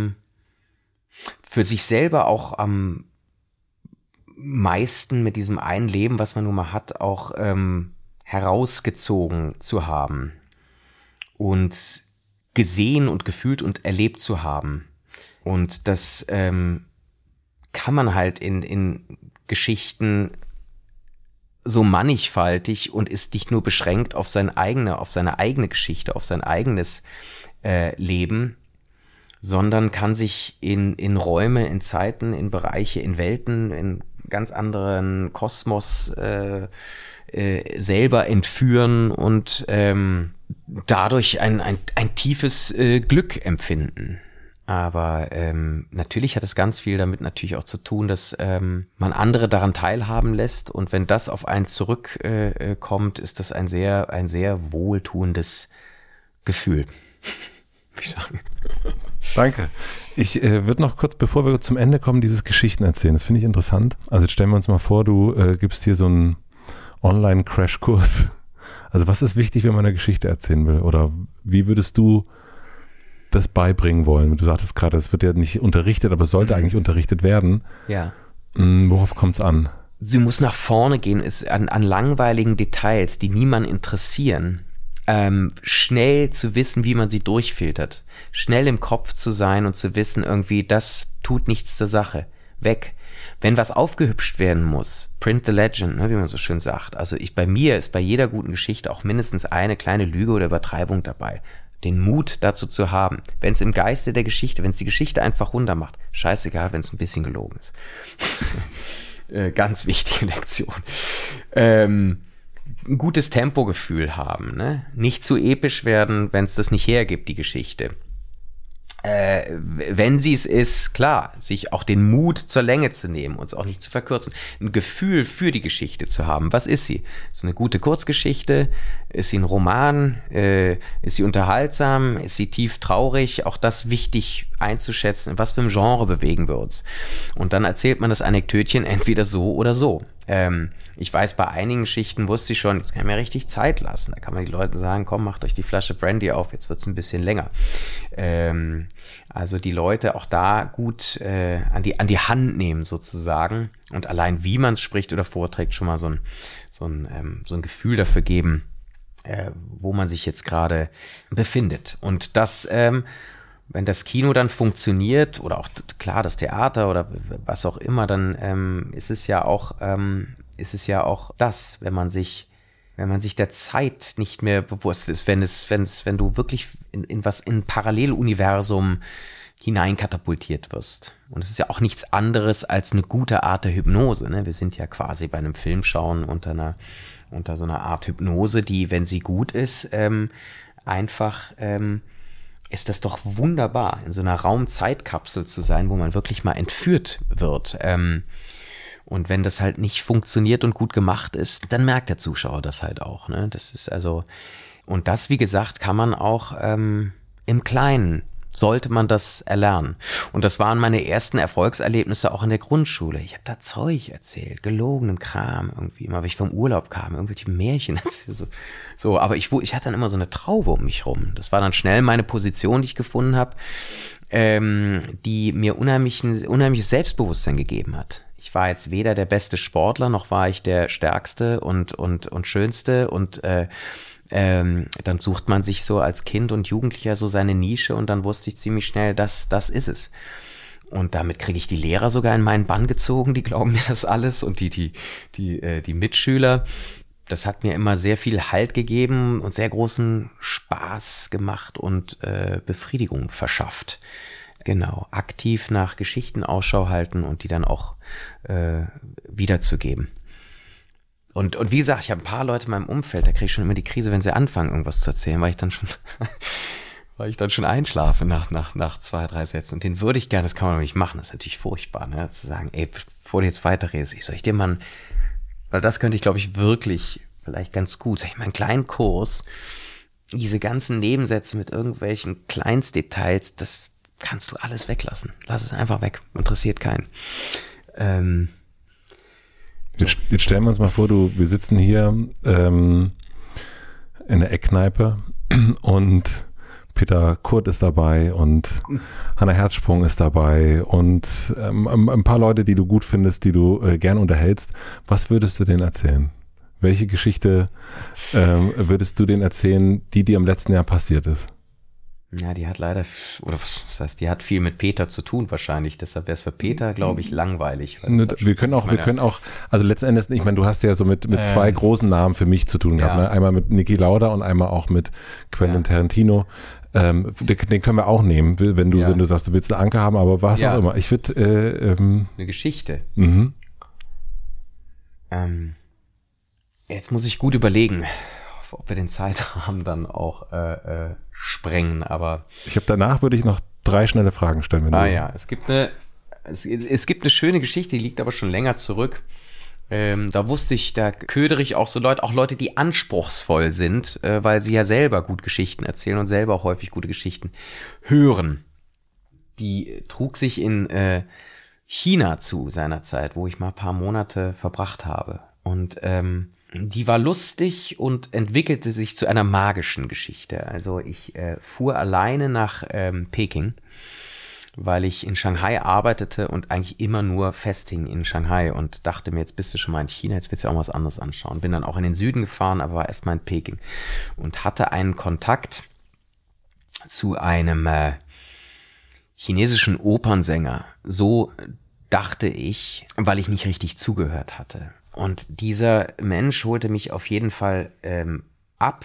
für sich selber auch am meisten mit diesem einen Leben, was man nun mal hat, auch herausgezogen zu haben. Und gesehen und gefühlt und erlebt zu haben. Und das kann man halt in Geschichten so mannigfaltig und ist nicht nur beschränkt auf seine eigene Geschichte, auf sein eigenes Leben, sondern kann sich in Räume, in Zeiten, in Bereiche, in Welten, in ganz anderen Kosmos selber entführen und dadurch ein tiefes Glück empfinden. Aber natürlich hat es ganz viel damit natürlich auch zu tun, dass man andere daran teilhaben lässt. Und wenn das auf einen zurückkommt, ist das ein sehr wohltuendes Gefühl, würde ich sagen. Danke. Ich würde noch kurz, bevor wir zum Ende kommen, dieses Geschichten erzählen. Das finde ich interessant. Also jetzt stellen wir uns mal vor, du gibst hier so einen Online-Crash-Kurs. Also was ist wichtig, wenn man eine Geschichte erzählen will? Oder wie würdest du das beibringen wollen? Du sagtest gerade, es wird ja nicht unterrichtet, aber es sollte eigentlich unterrichtet werden. Ja. Worauf kommt es an? Sie muss nach vorne gehen, ist an langweiligen Details, die niemanden interessieren, schnell zu wissen, wie man sie durchfiltert. Schnell im Kopf zu sein und zu wissen, irgendwie, das tut nichts zur Sache. Weg. Wenn was aufgehübscht werden muss, print the legend, ne, wie man so schön sagt. Also bei mir ist bei jeder guten Geschichte auch mindestens eine kleine Lüge oder Übertreibung dabei. Den Mut dazu zu haben. Wenn es im Geiste der Geschichte, wenn es die Geschichte einfach runter macht, scheißegal, wenn es ein bisschen gelogen ist. Ganz wichtige Lektion. Ein gutes Tempogefühl haben, ne? Nicht zu episch werden, wenn es das nicht hergibt, die Geschichte. Wenn sie es ist, klar, sich auch den Mut zur Länge zu nehmen, uns auch nicht zu verkürzen, ein Gefühl für die Geschichte zu haben. Was ist sie? Ist eine gute Kurzgeschichte? Ist sie ein Roman? Ist sie unterhaltsam? Ist sie tief traurig? Auch das wichtig einzuschätzen. In was für einem Genre bewegen wir uns? Und dann erzählt man das Anekdötchen entweder so oder so. Ich weiß, bei einigen Geschichten wusste ich schon, jetzt kann ich mir richtig Zeit lassen. Da kann man die Leuten sagen, komm, macht euch die Flasche Brandy auf, jetzt wird's ein bisschen länger. Also die Leute auch da gut an die Hand nehmen sozusagen und allein wie man es spricht oder vorträgt schon mal so ein Gefühl dafür geben, wo man sich jetzt gerade befindet. Und das, wenn das Kino dann funktioniert oder auch klar das Theater oder was auch immer, dann ist es ja auch das, wenn man sich der Zeit nicht mehr bewusst ist, wenn du wirklich in ein Paralleluniversum hineinkatapultiert wirst. Und es ist ja auch nichts anderes als eine gute Art der Hypnose, ne? Wir sind ja quasi bei einem Filmschauen unter so einer Art Hypnose, die, wenn sie gut ist, ist das doch wunderbar, in so einer Raum-Zeitkapsel zu sein, wo man wirklich mal entführt wird. Und wenn das halt nicht funktioniert und gut gemacht ist, dann merkt der Zuschauer das halt auch, ne? Das ist also, und das, wie gesagt, kann man auch im Kleinen, sollte man das erlernen. Und das waren meine ersten Erfolgserlebnisse auch in der Grundschule. Ich habe da Zeug erzählt, gelogenen Kram irgendwie, immer wenn ich vom Urlaub kam, irgendwelche Märchen erzählt. So, aber ich hatte dann immer so eine Traube um mich rum. Das war dann schnell meine Position, die ich gefunden habe, die mir unheimliches Selbstbewusstsein gegeben hat. Ich war jetzt weder der beste Sportler, noch war ich der stärkste und schönste und dann sucht man sich so als Kind und Jugendlicher so seine Nische und dann wusste ich ziemlich schnell, das ist es. Und damit kriege ich die Lehrer sogar in meinen Bann gezogen, die glauben mir das alles und die Mitschüler. Das hat mir immer sehr viel Halt gegeben und sehr großen Spaß gemacht und Befriedigung verschafft. Genau, aktiv nach Geschichten Ausschau halten und die dann auch wiederzugeben. Und wie gesagt, ich habe ein paar Leute in meinem Umfeld, da kriege ich schon immer die Krise, wenn sie anfangen, irgendwas zu erzählen, weil ich dann schon einschlafe nach 2, 3 Sätzen. Und den würde ich gerne, das kann man aber nicht machen, das ist natürlich furchtbar, ne? Zu sagen, ey, bevor du jetzt weiterredest, soll ich dir mal, weil das könnte ich, glaube ich, wirklich vielleicht ganz gut, sag ich mal, einen kleinen Kurs, diese ganzen Nebensätze mit irgendwelchen Kleinstdetails, das kannst du alles weglassen. Lass es einfach weg, interessiert keinen. Jetzt stellen wir uns mal vor, wir sitzen hier in der Eckkneipe und Peter Kurt ist dabei und Hannah Herzsprung ist dabei und ein paar Leute, die du gut findest, die du gern unterhältst. Was würdest du denen erzählen? Welche Geschichte würdest du denen erzählen, die dir im letzten Jahr passiert ist? Ja, die hat leider, oder was heißt, die hat viel mit Peter zu tun wahrscheinlich, deshalb wäre es für Peter, glaube ich, langweilig. Wir können auch, also letzten Endes, ich meine, du hast ja so mit zwei großen Namen für mich zu tun gehabt, ne? Einmal mit Niki Lauda und einmal auch mit Quentin Tarantino. Den können wir auch nehmen, wenn du sagst, du willst einen Anker haben, aber was auch immer. Ich würde eine Geschichte. Jetzt muss ich gut überlegen, ob wir den Zeitrahmen dann auch sprengen, aber danach würde ich noch 3 schnelle Fragen stellen. Wenn du ja, es gibt eine schöne Geschichte, die liegt aber schon länger zurück. Da wusste ich, da ködere ich auch Leute, die anspruchsvoll sind, weil sie ja selber gut Geschichten erzählen und selber auch häufig gute Geschichten hören. Die trug sich in China zu seiner Zeit, wo ich mal ein paar Monate verbracht habe. Und die war lustig und entwickelte sich zu einer magischen Geschichte. Also ich fuhr alleine nach Peking, weil ich in Shanghai arbeitete und eigentlich immer nur festhing in Shanghai und dachte mir, jetzt bist du schon mal in China, jetzt willst du auch mal was anderes anschauen. Bin dann auch in den Süden gefahren, aber war erstmal in Peking und hatte einen Kontakt zu einem chinesischen Opernsänger. So dachte ich, weil ich nicht richtig zugehört hatte. Und dieser Mensch holte mich auf jeden Fall ab.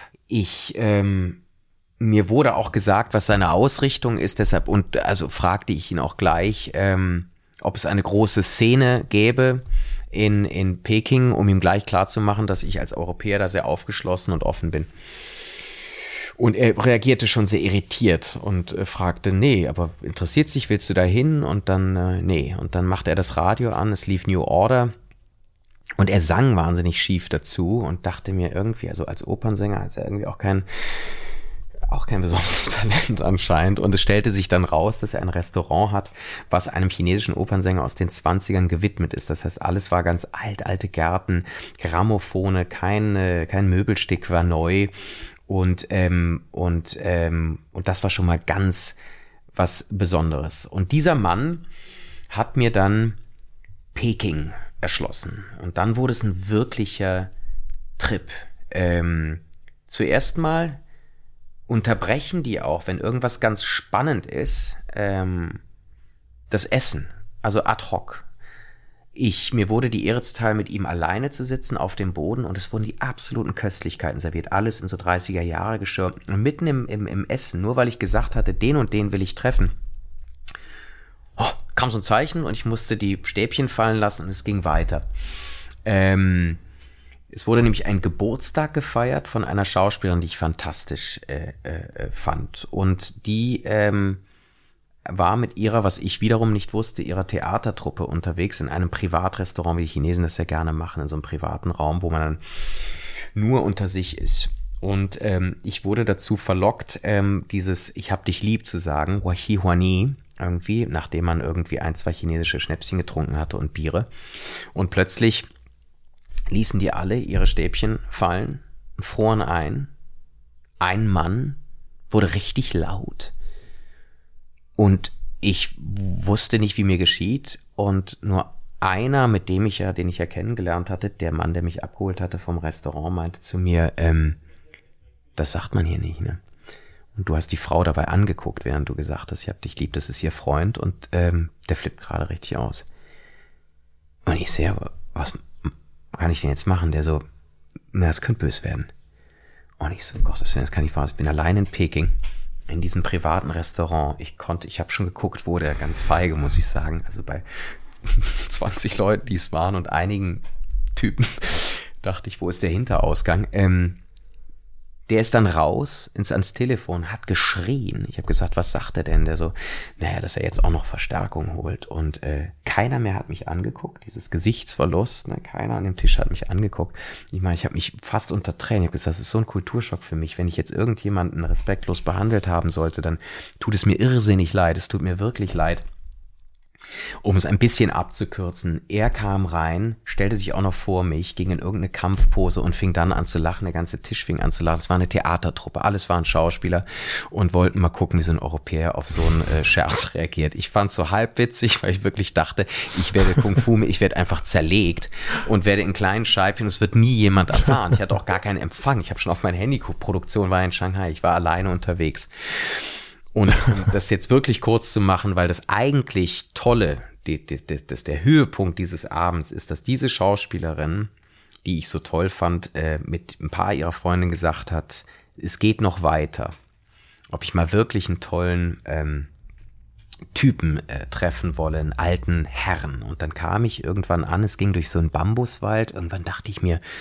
Mir wurde auch gesagt, was seine Ausrichtung ist, deshalb also fragte ich ihn auch gleich, ob es eine große Szene gäbe in Peking, um ihm gleich klarzumachen, dass ich als Europäer da sehr aufgeschlossen und offen bin. Und er reagierte schon sehr irritiert und fragte, nee, aber interessiert sich, willst du da hin? Und dann, nee. Und dann machte er das Radio an, es lief New Order. Und er sang wahnsinnig schief dazu und dachte mir irgendwie, also als Opernsänger hat er irgendwie auch kein besonderes Talent anscheinend. Und es stellte sich dann raus, dass er ein Restaurant hat, was einem chinesischen Opernsänger aus den 20ern gewidmet ist. Das heißt, alles war ganz alt, alte Gärten, Grammophone, kein Möbelstück war neu. Und das war schon mal ganz was Besonderes. Und dieser Mann hat mir dann Peking erschlossen. Und dann wurde es ein wirklicher Trip. Zuerst mal unterbrechen die auch, wenn irgendwas ganz spannend ist, das Essen, also ad hoc. Mir wurde die Ehre zuteil, mit ihm alleine zu sitzen auf dem Boden und es wurden die absoluten Köstlichkeiten serviert, alles in so 30er-Jahre-Geschirr. Und mitten im Essen, nur weil ich gesagt hatte, den und den will ich treffen, kam so ein Zeichen und ich musste die Stäbchen fallen lassen und es ging weiter. Es wurde nämlich ein Geburtstag gefeiert von einer Schauspielerin, die ich fantastisch fand. Und die war mit ihrer, was ich wiederum nicht wusste, ihrer Theatertruppe unterwegs in einem Privatrestaurant, wie die Chinesen das ja gerne machen, in so einem privaten Raum, wo man dann nur unter sich ist. Und ich wurde dazu verlockt, dieses Ich hab dich lieb zu sagen, Wahi Huani, irgendwie, nachdem man irgendwie 1, 2 chinesische Schnäpschen getrunken hatte und Biere. Und plötzlich ließen die alle ihre Stäbchen fallen, froren ein. Ein Mann wurde richtig laut. Und ich wusste nicht, wie mir geschieht. Und nur einer, den ich ja kennengelernt hatte, der Mann, der mich abgeholt hatte vom Restaurant, meinte zu mir, das sagt man hier nicht, ne? Und du hast die Frau dabei angeguckt, während du gesagt hast, ich hab dich lieb, das ist ihr Freund und der flippt gerade richtig aus. Und ich sehe, was kann ich denn jetzt machen? Der so, na, das könnte böse werden. Und ich so, Gottes Willen, das kann nicht wahr sein. Ich bin allein in Peking, in diesem privaten Restaurant. Ich habe schon geguckt, wo der ganz feige, muss ich sagen. Also bei 20 Leuten, die es waren und einigen Typen, dachte ich, wo ist der Hinterausgang? Der ist dann raus ans Telefon, hat geschrien. Ich habe gesagt, was sagt er denn? Der so, naja, dass er jetzt auch noch Verstärkung holt. Und keiner mehr hat mich angeguckt. Dieses Gesichtsverlust, ne? Keiner an dem Tisch hat mich angeguckt. Ich meine, ich habe mich fast unter Tränen. Ich habe gesagt, das ist so ein Kulturschock für mich. Wenn ich jetzt irgendjemanden respektlos behandelt haben sollte, dann tut es mir irrsinnig leid. Es tut mir wirklich leid. Um es ein bisschen abzukürzen, er kam rein, stellte sich auch noch vor mich, ging in irgendeine Kampfpose und fing dann an zu lachen, der ganze Tisch fing an zu lachen. Es war eine Theatertruppe, alles waren Schauspieler und wollten mal gucken, wie so ein Europäer auf so einen Scherz reagiert. Ich fand es so halbwitzig, weil ich wirklich dachte, ich werde Kung Fu, ich werde einfach zerlegt und werde in kleinen Scheibchen, es wird nie jemand erfahren. Ich hatte auch gar keinen Empfang, ich habe schon auf mein Handy geguckt, Produktion war in Shanghai, ich war alleine unterwegs. Und um das jetzt wirklich kurz zu machen, weil das eigentlich Tolle, der Höhepunkt dieses Abends ist, dass diese Schauspielerin, die ich so toll fand, mit ein paar ihrer Freundinnen gesagt hat, es geht noch weiter. Ob ich mal wirklich einen tollen Typen treffen wolle, einen alten Herrn. Und dann kam ich irgendwann an, es ging durch so einen Bambuswald. Irgendwann dachte ich mir,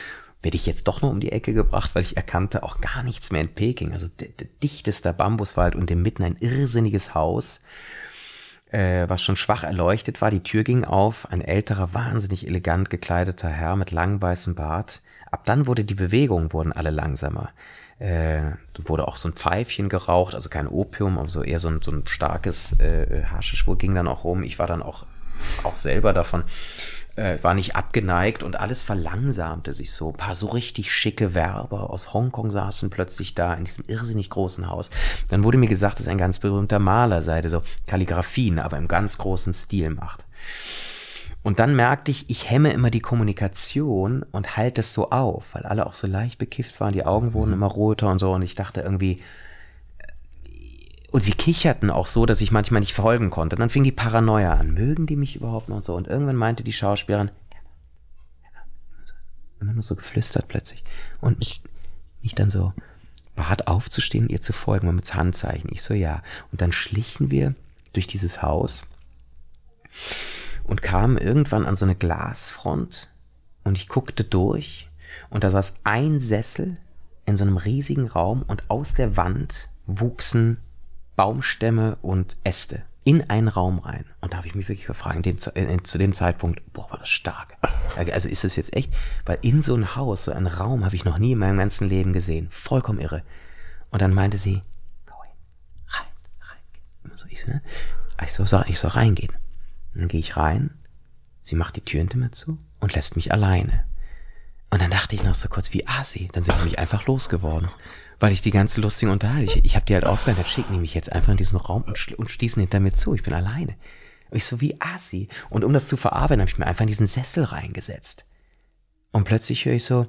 werde ich jetzt doch noch um die Ecke gebracht, weil ich erkannte auch gar nichts mehr in Peking. Also dichtester Bambuswald und inmitten ein irrsinniges Haus, was schon schwach erleuchtet war. Die Tür ging auf, ein älterer, wahnsinnig elegant gekleideter Herr mit langem weißem Bart. Ab dann wurden alle langsamer. Wurde auch so ein Pfeifchen geraucht, also kein Opium, aber so eher so ein starkes Haschisch ging dann auch rum. Ich war dann auch selber davon, war nicht abgeneigt und alles verlangsamte sich so. Ein paar so richtig schicke Werber aus Hongkong saßen plötzlich da in diesem irrsinnig großen Haus. Dann wurde mir gesagt, dass ein ganz berühmter Maler sei, der so Kalligraphien, aber im ganz großen Stil macht. Und dann merkte ich hemme immer die Kommunikation und halte es so auf, weil alle auch so leicht bekifft waren, die Augen wurden immer roter und so und ich dachte irgendwie, und sie kicherten auch so, dass ich manchmal nicht folgen konnte. Dann fing die Paranoia an. Mögen die mich überhaupt noch und so? Und irgendwann meinte die Schauspielerin, immer nur so geflüstert plötzlich. Und mich dann so bat aufzustehen, ihr zu folgen, mit Handzeichen. Ich so, ja. Und dann schlichen wir durch dieses Haus und kamen irgendwann an so eine Glasfront und ich guckte durch und da saß ein Sessel in so einem riesigen Raum und aus der Wand wuchsen Baumstämme und Äste in einen Raum rein. Und da habe ich mich wirklich gefragt, zu dem Zeitpunkt, boah, war das stark. Also ist das jetzt echt? Weil in so ein Haus, so einen Raum habe ich noch nie in meinem ganzen Leben gesehen. Vollkommen irre. Und dann meinte sie, rein. Immer so, ich soll reingehen. Und dann gehe ich rein, sie macht die Tür hinter mir zu und lässt mich alleine. Und dann dachte ich noch so kurz, wie Asi. Dann sind die mich einfach losgeworden. Weil ich die ganze lustige Unterhaltung, ich habe die halt aufgehört, dann schicken die mich jetzt einfach in diesen Raum und schließen hinter mir zu. Ich bin alleine. Und ich so, wie Asi. Und um das zu verarbeiten, habe ich mir einfach in diesen Sessel reingesetzt. Und plötzlich höre ich so,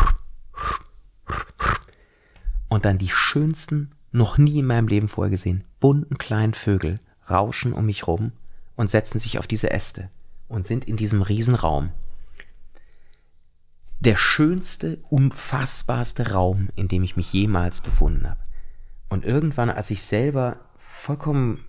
und dann die schönsten, noch nie in meinem Leben vorher gesehen, bunten kleinen Vögel rauschen um mich rum und setzen sich auf diese Äste und sind in diesem Riesenraum. Der schönste, unfassbarste Raum, in dem ich mich jemals befunden habe. Und irgendwann, als ich selber vollkommen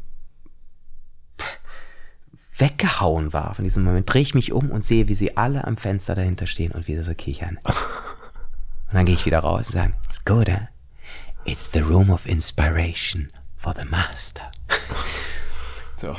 weggehauen war von diesem Moment, drehe ich mich um und sehe, wie sie alle am Fenster dahinter stehen und wieder so kichern. Und dann gehe ich wieder raus und sage, it's good, huh? It's the room of inspiration for the master. So,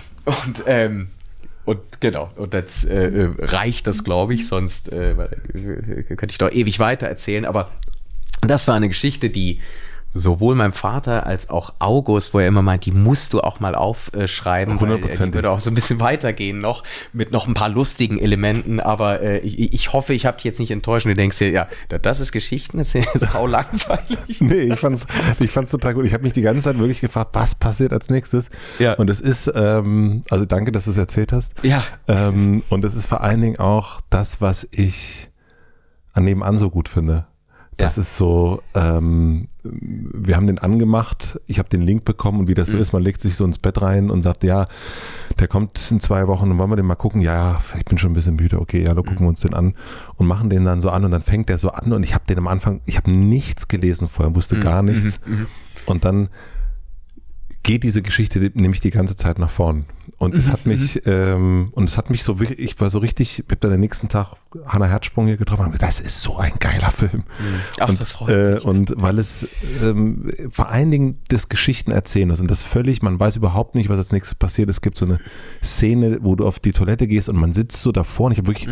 und genau, und jetzt reicht das, glaube ich, sonst könnte ich doch ewig weiter erzählen, aber das war eine Geschichte, die sowohl meinem Vater als auch August, wo er immer meint, die musst du auch mal aufschreiben, 100%. Die würde auch so ein bisschen weitergehen noch, mit noch ein paar lustigen Elementen, aber ich hoffe, ich habe dich jetzt nicht enttäuscht und du denkst dir, ja, das ist Geschichten, das ist sau langweilig. Nee, ich fand's total gut. Ich habe mich die ganze Zeit wirklich gefragt, was passiert als nächstes? Ja. Und es ist, also danke, dass du es erzählt hast. Ja. Und es ist vor allen Dingen auch das, was ich an nebenan so gut finde. Das ist so, wir haben den angemacht, ich habe den Link bekommen und wie das so ist, man legt sich so ins Bett rein und sagt, ja, der kommt in 2 Wochen und wollen wir den mal gucken? Ja, ich bin schon ein bisschen müde, okay, ja, dann gucken wir uns den an und machen den dann so an und dann fängt der so an und ich habe den am Anfang, ich habe nichts gelesen vorher, wusste gar nichts und dann geht diese Geschichte nämlich die ganze Zeit nach vorn. Und es hat mich, so wirklich, ich war so richtig, ich habe dann den nächsten Tag Hannah Herzsprung hier getroffen und das ist so ein geiler Film. Ach, das freut mich. Und weil es vor allen Dingen das Geschichten erzählen ist und das völlig, man weiß überhaupt nicht, was als nächstes passiert. Es gibt so eine Szene, wo du auf die Toilette gehst und man sitzt so davor und ich habe wirklich,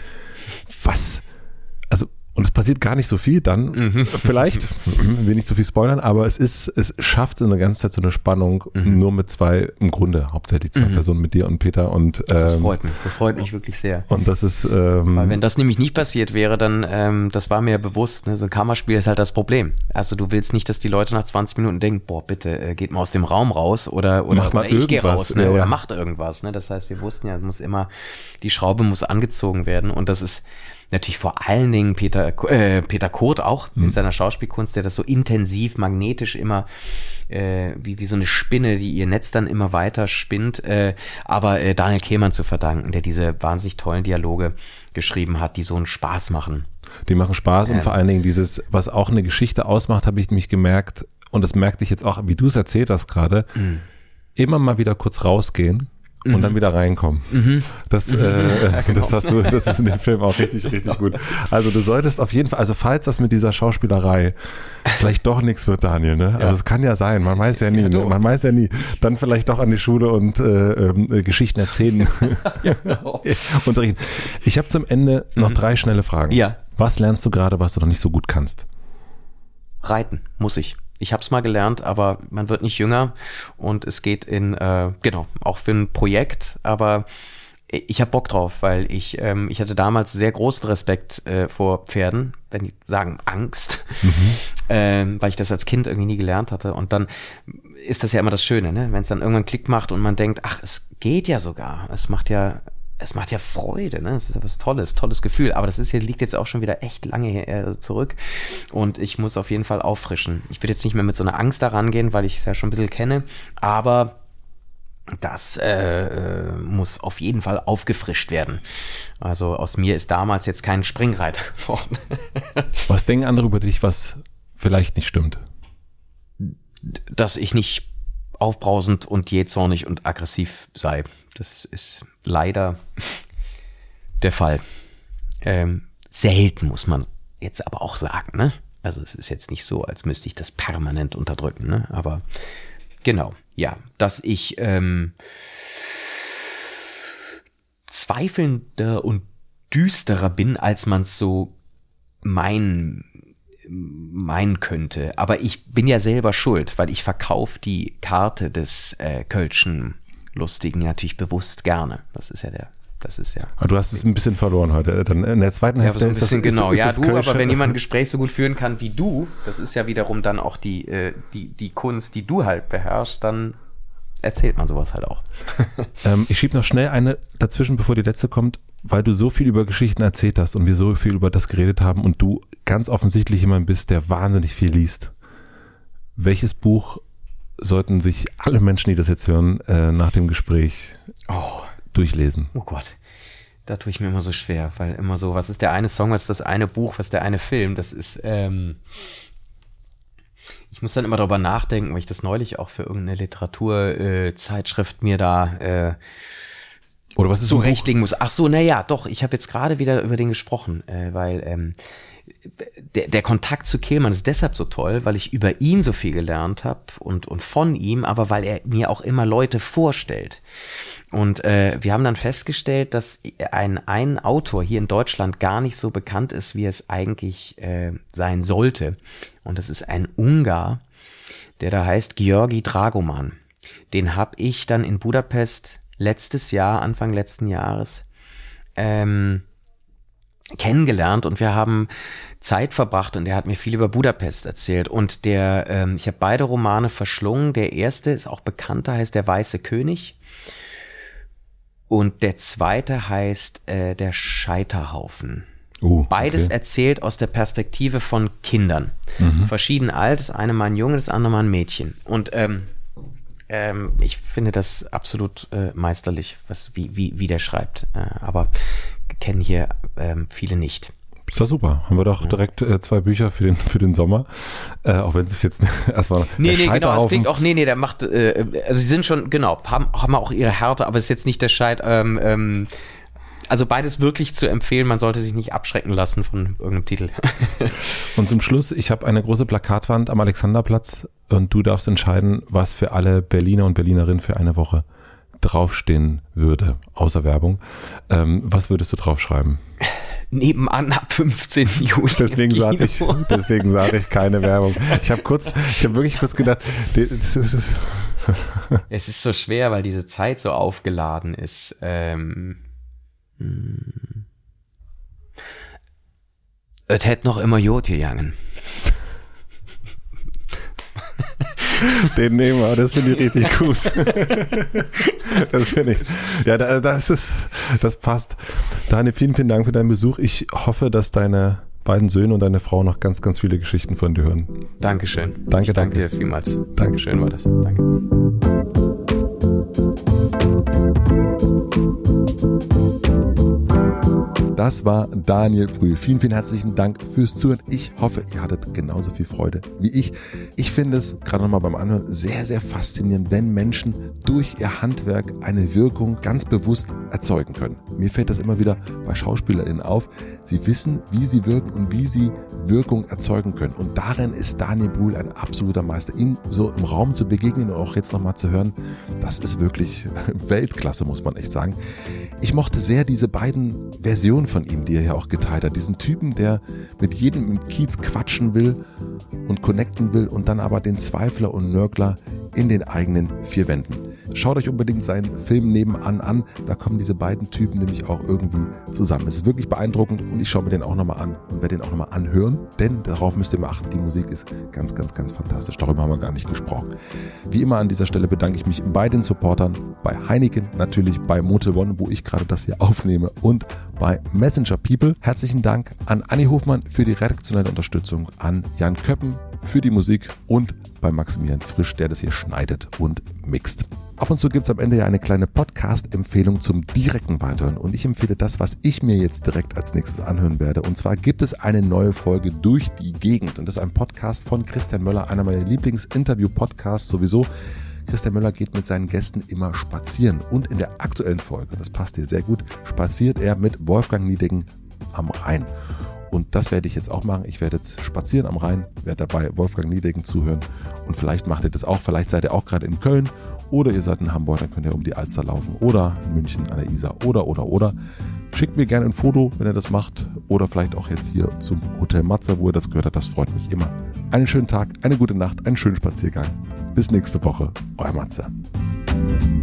und es passiert gar nicht so viel dann, vielleicht, will nicht zu viel spoilern, aber es schafft in der ganzen Zeit so eine Spannung, nur mit 2, im Grunde hauptsächlich 2 Personen, mit dir und Peter. Und das freut mich wirklich sehr. Und das ist weil wenn das nämlich nicht passiert wäre, dann, das war mir ja bewusst, ne, so ein Kammerspiel ist halt das Problem. Also du willst nicht, dass die Leute nach 20 Minuten denken, boah, bitte, geht mal aus dem Raum raus oder ich gehe raus, ne, oder macht irgendwas. Ne? Das heißt, wir wussten ja, die Schraube muss angezogen werden und das ist natürlich vor allen Dingen Peter Kurt auch in seiner Schauspielkunst, der das so intensiv, magnetisch immer wie so eine Spinne, die ihr Netz dann immer weiter spinnt, aber Daniel Kehlmann zu verdanken, der diese wahnsinnig tollen Dialoge geschrieben hat, die so einen Spaß machen. Die machen Spaß und vor allen Dingen dieses, was auch eine Geschichte ausmacht, habe ich mich gemerkt und das merkte ich jetzt auch, wie du es erzählt hast gerade, immer mal wieder kurz rausgehen und dann wieder reinkommen. Das ist in dem Film auch richtig, richtig gut. Also du solltest auf jeden Fall, also falls das mit dieser Schauspielerei vielleicht doch nichts wird, Daniel, ne? Also es kann ja sein, man weiß ja nie, ne? Man weiß ja nie. Dann vielleicht doch an die Schule und Geschichten erzählen. Unterrichten. Ich habe zum Ende noch 3 schnelle Fragen. Ja. Was lernst du gerade, was du noch nicht so gut kannst? Reiten muss ich. Ich habe es mal gelernt, aber man wird nicht jünger und es geht auch für ein Projekt, aber ich habe Bock drauf, weil ich hatte damals sehr großen Respekt vor Pferden, wenn die sagen Angst, weil ich das als Kind irgendwie nie gelernt hatte und dann ist das ja immer das Schöne, ne? Wenn es dann irgendwann Klick macht und man denkt, ach, es geht ja sogar, es macht ja Freude, ne? Es ist ja was tolles Gefühl. Aber das liegt jetzt auch schon wieder echt lange zurück. Und ich muss auf jeden Fall auffrischen. Ich will jetzt nicht mehr mit so einer Angst da rangehen, weil ich es ja schon ein bisschen kenne. Aber das muss auf jeden Fall aufgefrischt werden. Also aus mir ist damals jetzt kein Springreiter geworden. Was denken andere über dich, was vielleicht nicht stimmt? Dass ich nicht aufbrausend und jähzornig und aggressiv sei. Das ist leider der Fall. Selten, muss man jetzt aber auch sagen, ne? Also es ist jetzt nicht so, als müsste ich das permanent unterdrücken, ne? Aber genau, ja, dass ich zweifelnder und düsterer bin, als man es so meinen könnte. Aber ich bin ja selber schuld, weil ich verkaufe die Karte des Kölschen Lustigen natürlich bewusst gerne. Das ist ja. Aber du hast es ein bisschen verloren heute. Dann in der zweiten Hälfte so ein bisschen, ist das du, Kölsche. Aber wenn jemand ein Gespräch so gut führen kann wie du, das ist ja wiederum dann auch die Kunst, die du halt beherrschst, dann erzählt man sowas halt auch. Ich schiebe noch schnell eine dazwischen, bevor die letzte kommt, weil du so viel über Geschichten erzählt hast und wir so viel über das geredet haben und du ganz offensichtlich jemand bist, der wahnsinnig viel liest. Welches Buch sollten sich alle Menschen, die das jetzt hören, nach dem Gespräch durchlesen? Oh Gott, da tue ich mir immer so schwer, weil immer so, was ist der eine Song, was ist das eine Buch, was ist der eine Film, das ist, ich muss dann immer darüber nachdenken, weil ich das neulich auch für irgendeine Literaturzeitschrift mir da oder was ist zurechtlegen muss. Ach so, naja, doch, ich habe jetzt gerade wieder über den gesprochen, weil der Kontakt zu Kehlmann ist deshalb so toll, weil ich über ihn so viel gelernt habe und von ihm, aber weil er mir auch immer Leute vorstellt. Und wir haben dann festgestellt, dass ein Autor hier in Deutschland gar nicht so bekannt ist, wie es eigentlich sein sollte. Und das ist ein Ungar, der da heißt György Dragoman. Den habe ich dann in Budapest Anfang letzten Jahres, kennengelernt und wir haben Zeit verbracht und er hat mir viel über Budapest erzählt und ich habe beide Romane verschlungen. Der erste ist auch bekannter, heißt Der Weiße König und der zweite heißt Der Scheiterhaufen. Beides erzählt aus der Perspektive von Kindern. Verschieden alt, das eine mal ein Junge, das andere mal ein Mädchen. Und ich finde das absolut meisterlich, wie der schreibt. Aber kennen hier viele nicht. Ist doch super. Haben wir doch direkt 2 Bücher für den Sommer. Auch wenn es jetzt erstmal. Nee, genau. Es klingt auch, der macht, also sie sind schon, genau, haben auch ihre Härte, aber es ist jetzt nicht der Scheit, also beides wirklich zu empfehlen, man sollte sich nicht abschrecken lassen von irgendeinem Titel. Und zum Schluss, ich habe eine große Plakatwand am Alexanderplatz und du darfst entscheiden, was für alle Berliner und Berlinerinnen für eine Woche draufstehen würde, außer Werbung. Was würdest du draufschreiben? Nebenan ab 15. Juli. Deswegen sage ich keine Werbung. Ich habe wirklich kurz gedacht, es ist so schwer, weil diese Zeit so aufgeladen ist. Es hätte noch immer Jod gegangen. Den nehmen wir, das finde ich richtig gut. Das finde ich. Ja, das passt. Daniel, vielen, vielen Dank für deinen Besuch. Ich hoffe, dass deine beiden Söhne und deine Frau noch ganz, ganz viele Geschichten von dir hören. Dankeschön. Danke dir vielmals. Dankeschön war das. Danke. Das war Daniel Brühl. Vielen, vielen herzlichen Dank fürs Zuhören. Ich hoffe, ihr hattet genauso viel Freude wie ich. Ich finde es, gerade nochmal beim Anhören, sehr, sehr faszinierend, wenn Menschen durch ihr Handwerk eine Wirkung ganz bewusst erzeugen können. Mir fällt das immer wieder bei SchauspielerInnen auf. Sie wissen, wie sie wirken und wie sie Wirkung erzeugen können. Und darin ist Daniel Brühl ein absoluter Meister. Ihm so im Raum zu begegnen und auch jetzt nochmal zu hören, das ist wirklich Weltklasse, muss man echt sagen. Ich mochte sehr diese beiden Versionen von ihm, die er ja auch geteilt hat. Diesen Typen, der mit jedem im Kiez quatschen will und connecten will und dann aber den Zweifler und Nörgler in den eigenen vier Wänden. Schaut euch unbedingt seinen Film Nebenan an. Da kommen diese beiden Typen nämlich auch irgendwie zusammen. Es ist wirklich beeindruckend und ich schaue mir den auch nochmal an und werde den auch nochmal anhören, denn darauf müsst ihr mal achten, die Musik ist ganz, ganz, ganz fantastisch. Darüber haben wir gar nicht gesprochen. Wie immer an dieser Stelle bedanke ich mich bei den Supportern, bei Heineken, natürlich bei Motel One, wo ich gerade das hier aufnehme, und bei Messenger People. Herzlichen Dank an Anni Hofmann für die redaktionelle Unterstützung, an Jan Köppen für die Musik und bei Maximilian Frisch, der das hier schneidet und mixt. Ab und zu gibt es am Ende ja eine kleine Podcast-Empfehlung zum direkten Weiterhören und ich empfehle das, was ich mir jetzt direkt als nächstes anhören werde. Und zwar gibt es eine neue Folge Durch die Gegend und das ist ein Podcast von Christian Möller, einer meiner Lieblings-Interview-Podcasts sowieso. Christian Möller geht mit seinen Gästen immer spazieren und in der aktuellen Folge, das passt hier sehr gut, spaziert er mit Wolfgang Niedecken am Rhein. Und das werde ich jetzt auch machen. Ich werde jetzt spazieren am Rhein, werde dabei Wolfgang Niedecken zuhören und vielleicht macht ihr das auch, vielleicht seid ihr auch gerade in Köln oder ihr seid in Hamburg, dann könnt ihr um die Alster laufen oder in München an der Isar oder. Schickt mir gerne ein Foto, wenn ihr das macht oder vielleicht auch jetzt hier zum Hotel Matze, wo ihr das gehört habt, das freut mich immer. Einen schönen Tag, eine gute Nacht, einen schönen Spaziergang. Bis nächste Woche, euer Matze.